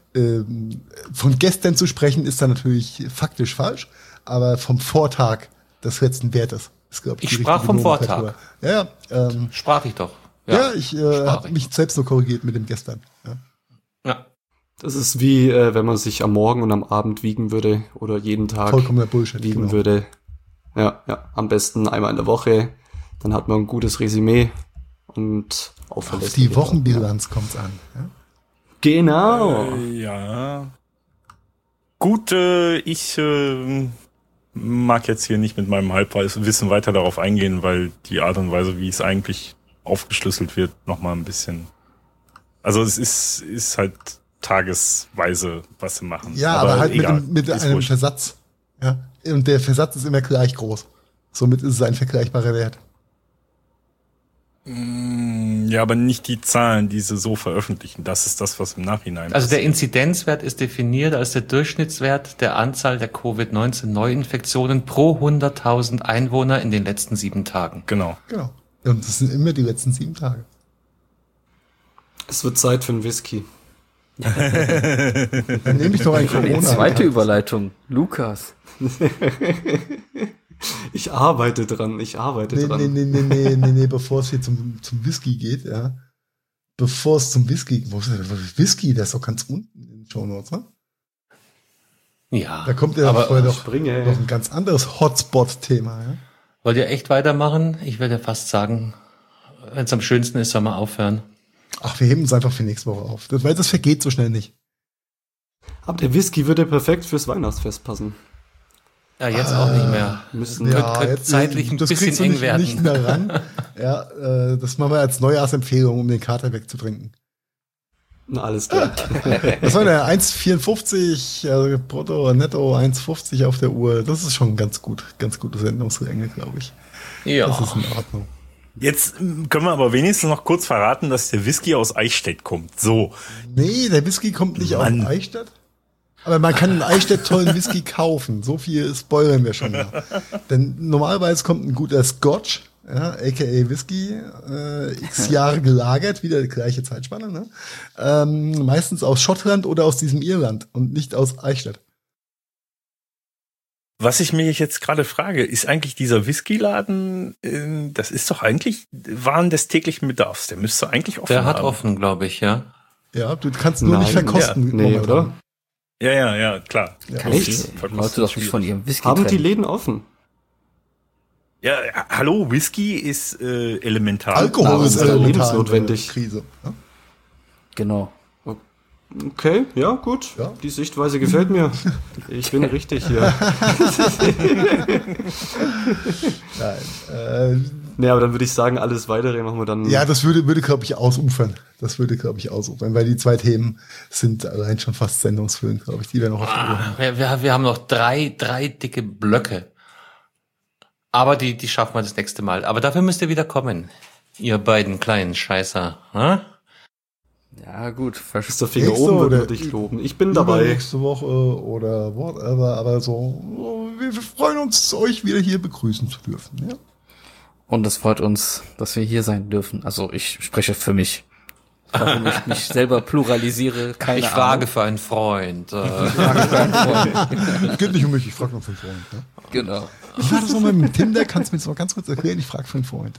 von gestern zu sprechen, ist dann natürlich faktisch falsch, aber vom Vortag des letzten Wertes ist, glaube ich, Ich die sprach richtige vom Nomenklatur. Vortag. Ja, Sprach ich doch. ich sprach habe mich selbst nur korrigiert mit dem gestern. Ja. Ja. Das ist wie, wenn man sich am Morgen und am Abend wiegen würde oder jeden Tag Vollkommener Bullshit. wiegen Genau. würde. Ja, am besten einmal in der Woche. Dann hat man ein gutes Resümee und auch Auf verlässliche die Wochenbilanz kommt's an. Ja? Genau. Ja. Gut, ich mag jetzt hier nicht mit meinem Halbwissen weiter darauf eingehen, weil die Art und Weise, wie es eigentlich aufgeschlüsselt wird, nochmal ein bisschen. Also es ist halt tagesweise, was sie machen. Ja, aber halt egal, mit ist einem wurscht. Versatz. Ja? Und der Versatz ist immer gleich groß. Somit ist es ein vergleichbarer Wert. Ja, aber nicht die Zahlen, die sie so veröffentlichen. Das ist das, was im Nachhinein Also der passiert. Inzidenzwert ist definiert als der Durchschnittswert der Anzahl der Covid-19-Neuinfektionen pro 100.000 Einwohner in den letzten 7 Tagen. Genau. Genau. Und das sind immer die letzten 7 Tage. Es wird Zeit für einen Whisky. Dann nehme ich doch ein Die Corona. zweite Überleitung. Lukas. Ich arbeite dran. Nee, bevor es hier zum Whisky geht, ja. Bevor es zum Whisky, wo ist der Whisky? Der ist doch ganz unten in den Shownotes, ne? Ja. Da kommt ja aber vorher noch springe. ein ganz anderes Hotspot-Thema, ja. wollt ihr echt weitermachen? Ich würde fast sagen, wenn es am schönsten ist, soll man aufhören. Ach, wir heben es einfach für nächste Woche auf. Weil das vergeht so schnell nicht. Aber der Whisky würde perfekt fürs Weihnachtsfest passen. Ja, jetzt auch nicht mehr. Könnte jetzt, zeitlich ein das bisschen kriegst du eng nicht, werden. nicht mehr ran. Ja, das machen wir als Neujahrsempfehlung, um den Kater wegzutrinken. Na, alles klar. Was war der? 1,54, also brutto, netto 1,50 auf der Uhr. Das ist schon ganz gut. Ganz gute Sendungslänge, glaube ich. Ja. Das ist in Ordnung. Jetzt können wir aber wenigstens noch kurz verraten, dass der Whisky aus Eichstätt kommt. So. Nee, der Whisky kommt nicht aus Mann. Eichstätt. Aber man kann in Eichstätt tollen Whisky kaufen. So viel spoilern wir schon mal. Denn normalerweise kommt ein guter Scotch, ja, aka Whisky, x Jahre gelagert, wieder die gleiche Zeitspanne, ne? Meistens aus Schottland oder aus diesem Irland und nicht aus Eichstätt. Was ich mir jetzt gerade frage, ist eigentlich dieser Whiskyladen, das ist doch eigentlich Waren des täglichen Bedarfs. Der müsste eigentlich offen Der hat haben. offen, glaube ich, ja. Ja, du kannst nur nicht verkosten. Ja, nee, oder? Ja, klar. Ja. Echt? Leute doch nicht von ihrem Whisky Haben die trennen. Läden offen? Ja, hallo, Whisky ist elementar. Alkohol ist Nahrungsmittel, elementar in der lebensnotwendig. Krise. Ja? Genau. Okay, ja, gut. Ja. Die Sichtweise gefällt mir. Ich bin richtig hier. Nein, Nee, aber dann würde ich sagen, alles Weitere machen wir dann. ja, das würde glaube ich, ausufern. Weil die 2 Themen sind allein schon fast sendungsfüllend, glaube ich. Die werden noch auf die Uhr. Wir haben noch drei dicke Blöcke. Aber die schaffen wir das nächste Mal. Aber dafür müsst ihr wieder kommen, ihr beiden kleinen Scheißer. Hm? Ja, gut. Ist der Finger Nächste oben, oder würde ich loben. Ich bin dabei. Nächste Woche oder whatever, aber so, wir freuen uns, euch wieder hier begrüßen zu dürfen. Ja? Und es freut uns, dass wir hier sein dürfen. Also ich spreche für mich. Warum ich mich selber pluralisiere, keine Ich Ahnung. frage für einen Freund. Es geht nicht um mich, ich frage noch für einen Freund. Ne? Genau. Ich war das noch mit dem Tinder, kannst du mir das noch ganz kurz erklären? Ich frage für einen Freund.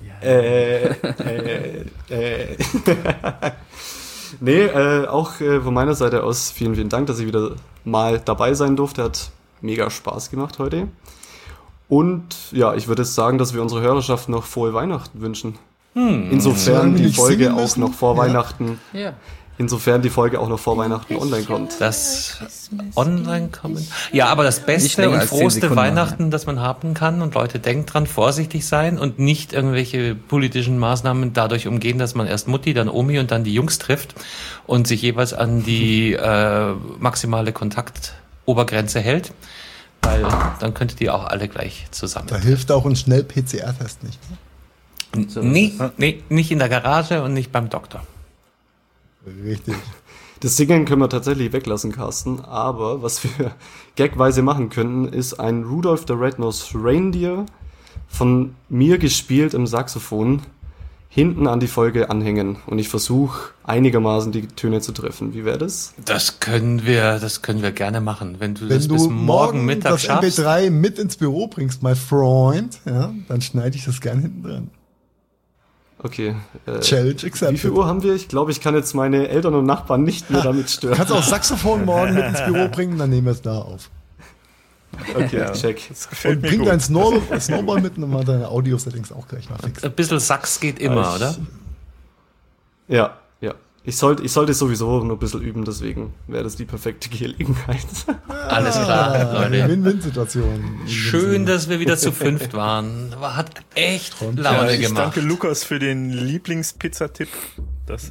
Nee, auch von meiner Seite aus vielen, vielen Dank, dass ich wieder mal dabei sein durfte. Hat mega Spaß gemacht heute. Und ja, ich würde jetzt sagen, dass wir unserer Hörerschaft noch frohe Weihnachten wünschen. Insofern Sollen wir die nicht Folge singen auch müssen? noch vor Ja. Weihnachten. Ja. Insofern die Folge auch noch vor Weihnachten online kommt. Das online kommen. Ja, aber das Nicht Beste länger und als 10 frohste Sekunden Weihnachten, das man haben kann, und Leute, denkt dran, vorsichtig sein und nicht irgendwelche politischen Maßnahmen dadurch umgehen, dass man erst Mutti, dann Omi und dann die Jungs trifft und sich jeweils an die maximale Kontaktobergrenze hält, weil dann könntet ihr auch alle gleich zusammen. Da hilft auch ein schnell PCR-Test nicht. Nee, nicht in der Garage und nicht beim Doktor. Richtig. Das Singen können wir tatsächlich weglassen, Carsten, aber was wir gagweise machen könnten, ist ein Rudolph the Red-Nosed Reindeer von mir gespielt im Saxophon hinten an die Folge anhängen und ich versuche einigermaßen die Töne zu treffen. Wie wäre das? Das können wir gerne machen. Wenn du Wenn das du bis morgen Mittag das schaffst. MP3 mit ins Büro bringst, my friend, ja, dann schneide ich das gern hinten dran. Okay. Challenge Wie accepted. viel Uhr haben wir? Ich glaube, ich kann jetzt meine Eltern und Nachbarn nicht mehr damit stören. Kannst auch Saxophon morgen mit ins Büro bringen, dann nehmen wir es da auf. Okay, check. Das gefällt Und mir bring gut. dein Snowball mit und mal deine Audio-Settings auch gleich mal fix. Ein bisschen Sax geht immer, oder? Ja. Ich sollte sowieso nur ein bisschen üben, deswegen wäre das die perfekte Gelegenheit. Alles klar, Leute. Win-Win-Situation. Schön, dass wir wieder zu 5 waren. Hat echt Laune Ich gemacht. danke Lukas für den Lieblingspizza-Tipp. Das ist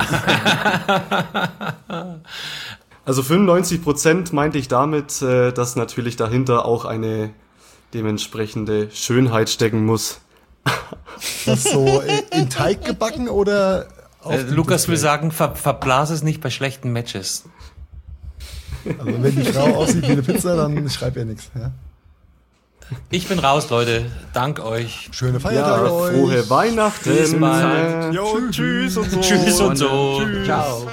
Also 95% meinte ich damit, dass natürlich dahinter auch eine dementsprechende Schönheit stecken muss. Das so in Teig gebacken oder auf dem Lukas will Display? sagen, verblas es nicht bei schlechten Matches. Also wenn die Frau aussieht wie eine Pizza, dann schreib ihr nichts. Ja? Ich bin raus, Leute. Dank euch. Schöne Feiertage euch. Frohe Weihnachten. Bis bald. Jo, tschüss und so. Tschüss und so. Tschüss. Ciao.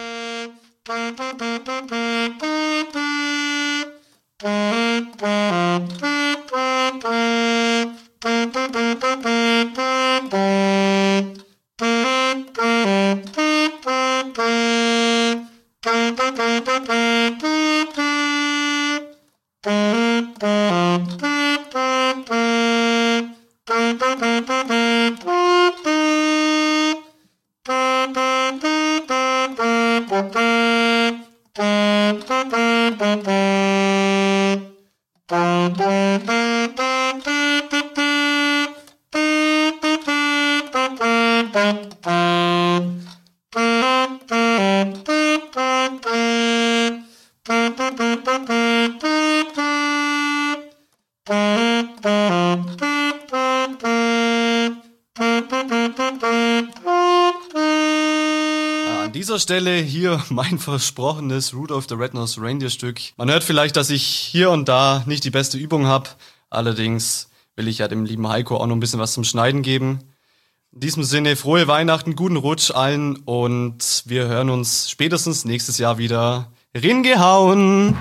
An dieser Stelle hier mein versprochenes Rudolph the Red-Nosed Reindeer Stück. Man hört vielleicht, dass ich hier und da nicht die beste Übung habe. Allerdings will ich ja dem lieben Heiko auch noch ein bisschen was zum Schneiden geben. In diesem Sinne, frohe Weihnachten, guten Rutsch allen und wir hören uns spätestens nächstes Jahr wieder. Ringehauen!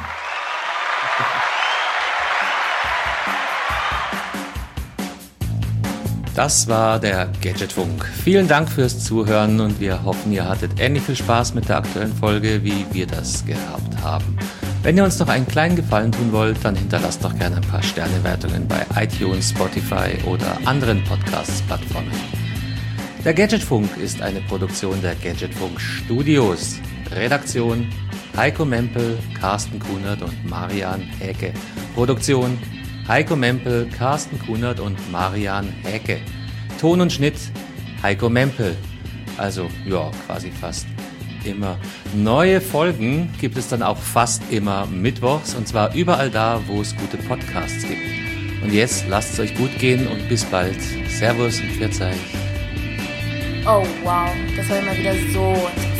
Das war der Gadgetfunk. Vielen Dank fürs Zuhören und wir hoffen, ihr hattet ähnlich viel Spaß mit der aktuellen Folge, wie wir das gehabt haben. Wenn ihr uns noch einen kleinen Gefallen tun wollt, dann hinterlasst doch gerne ein paar Sternewertungen bei iTunes, Spotify oder anderen Podcast-Plattformen. Der Gadgetfunk ist eine Produktion der Gadgetfunk Studios. Redaktion Heiko Mempel, Carsten Kunert und Marian Häke. Produktion Heiko Mempel, Carsten Kunert und Marian Häke. Ton und Schnitt Heiko Mempel. Also, ja, quasi fast immer. Neue Folgen gibt es dann auch fast immer mittwochs und zwar überall da, wo es gute Podcasts gibt. Und jetzt lasst es euch gut gehen und bis bald. Servus und Pfiat euch. Oh wow, das war immer wieder so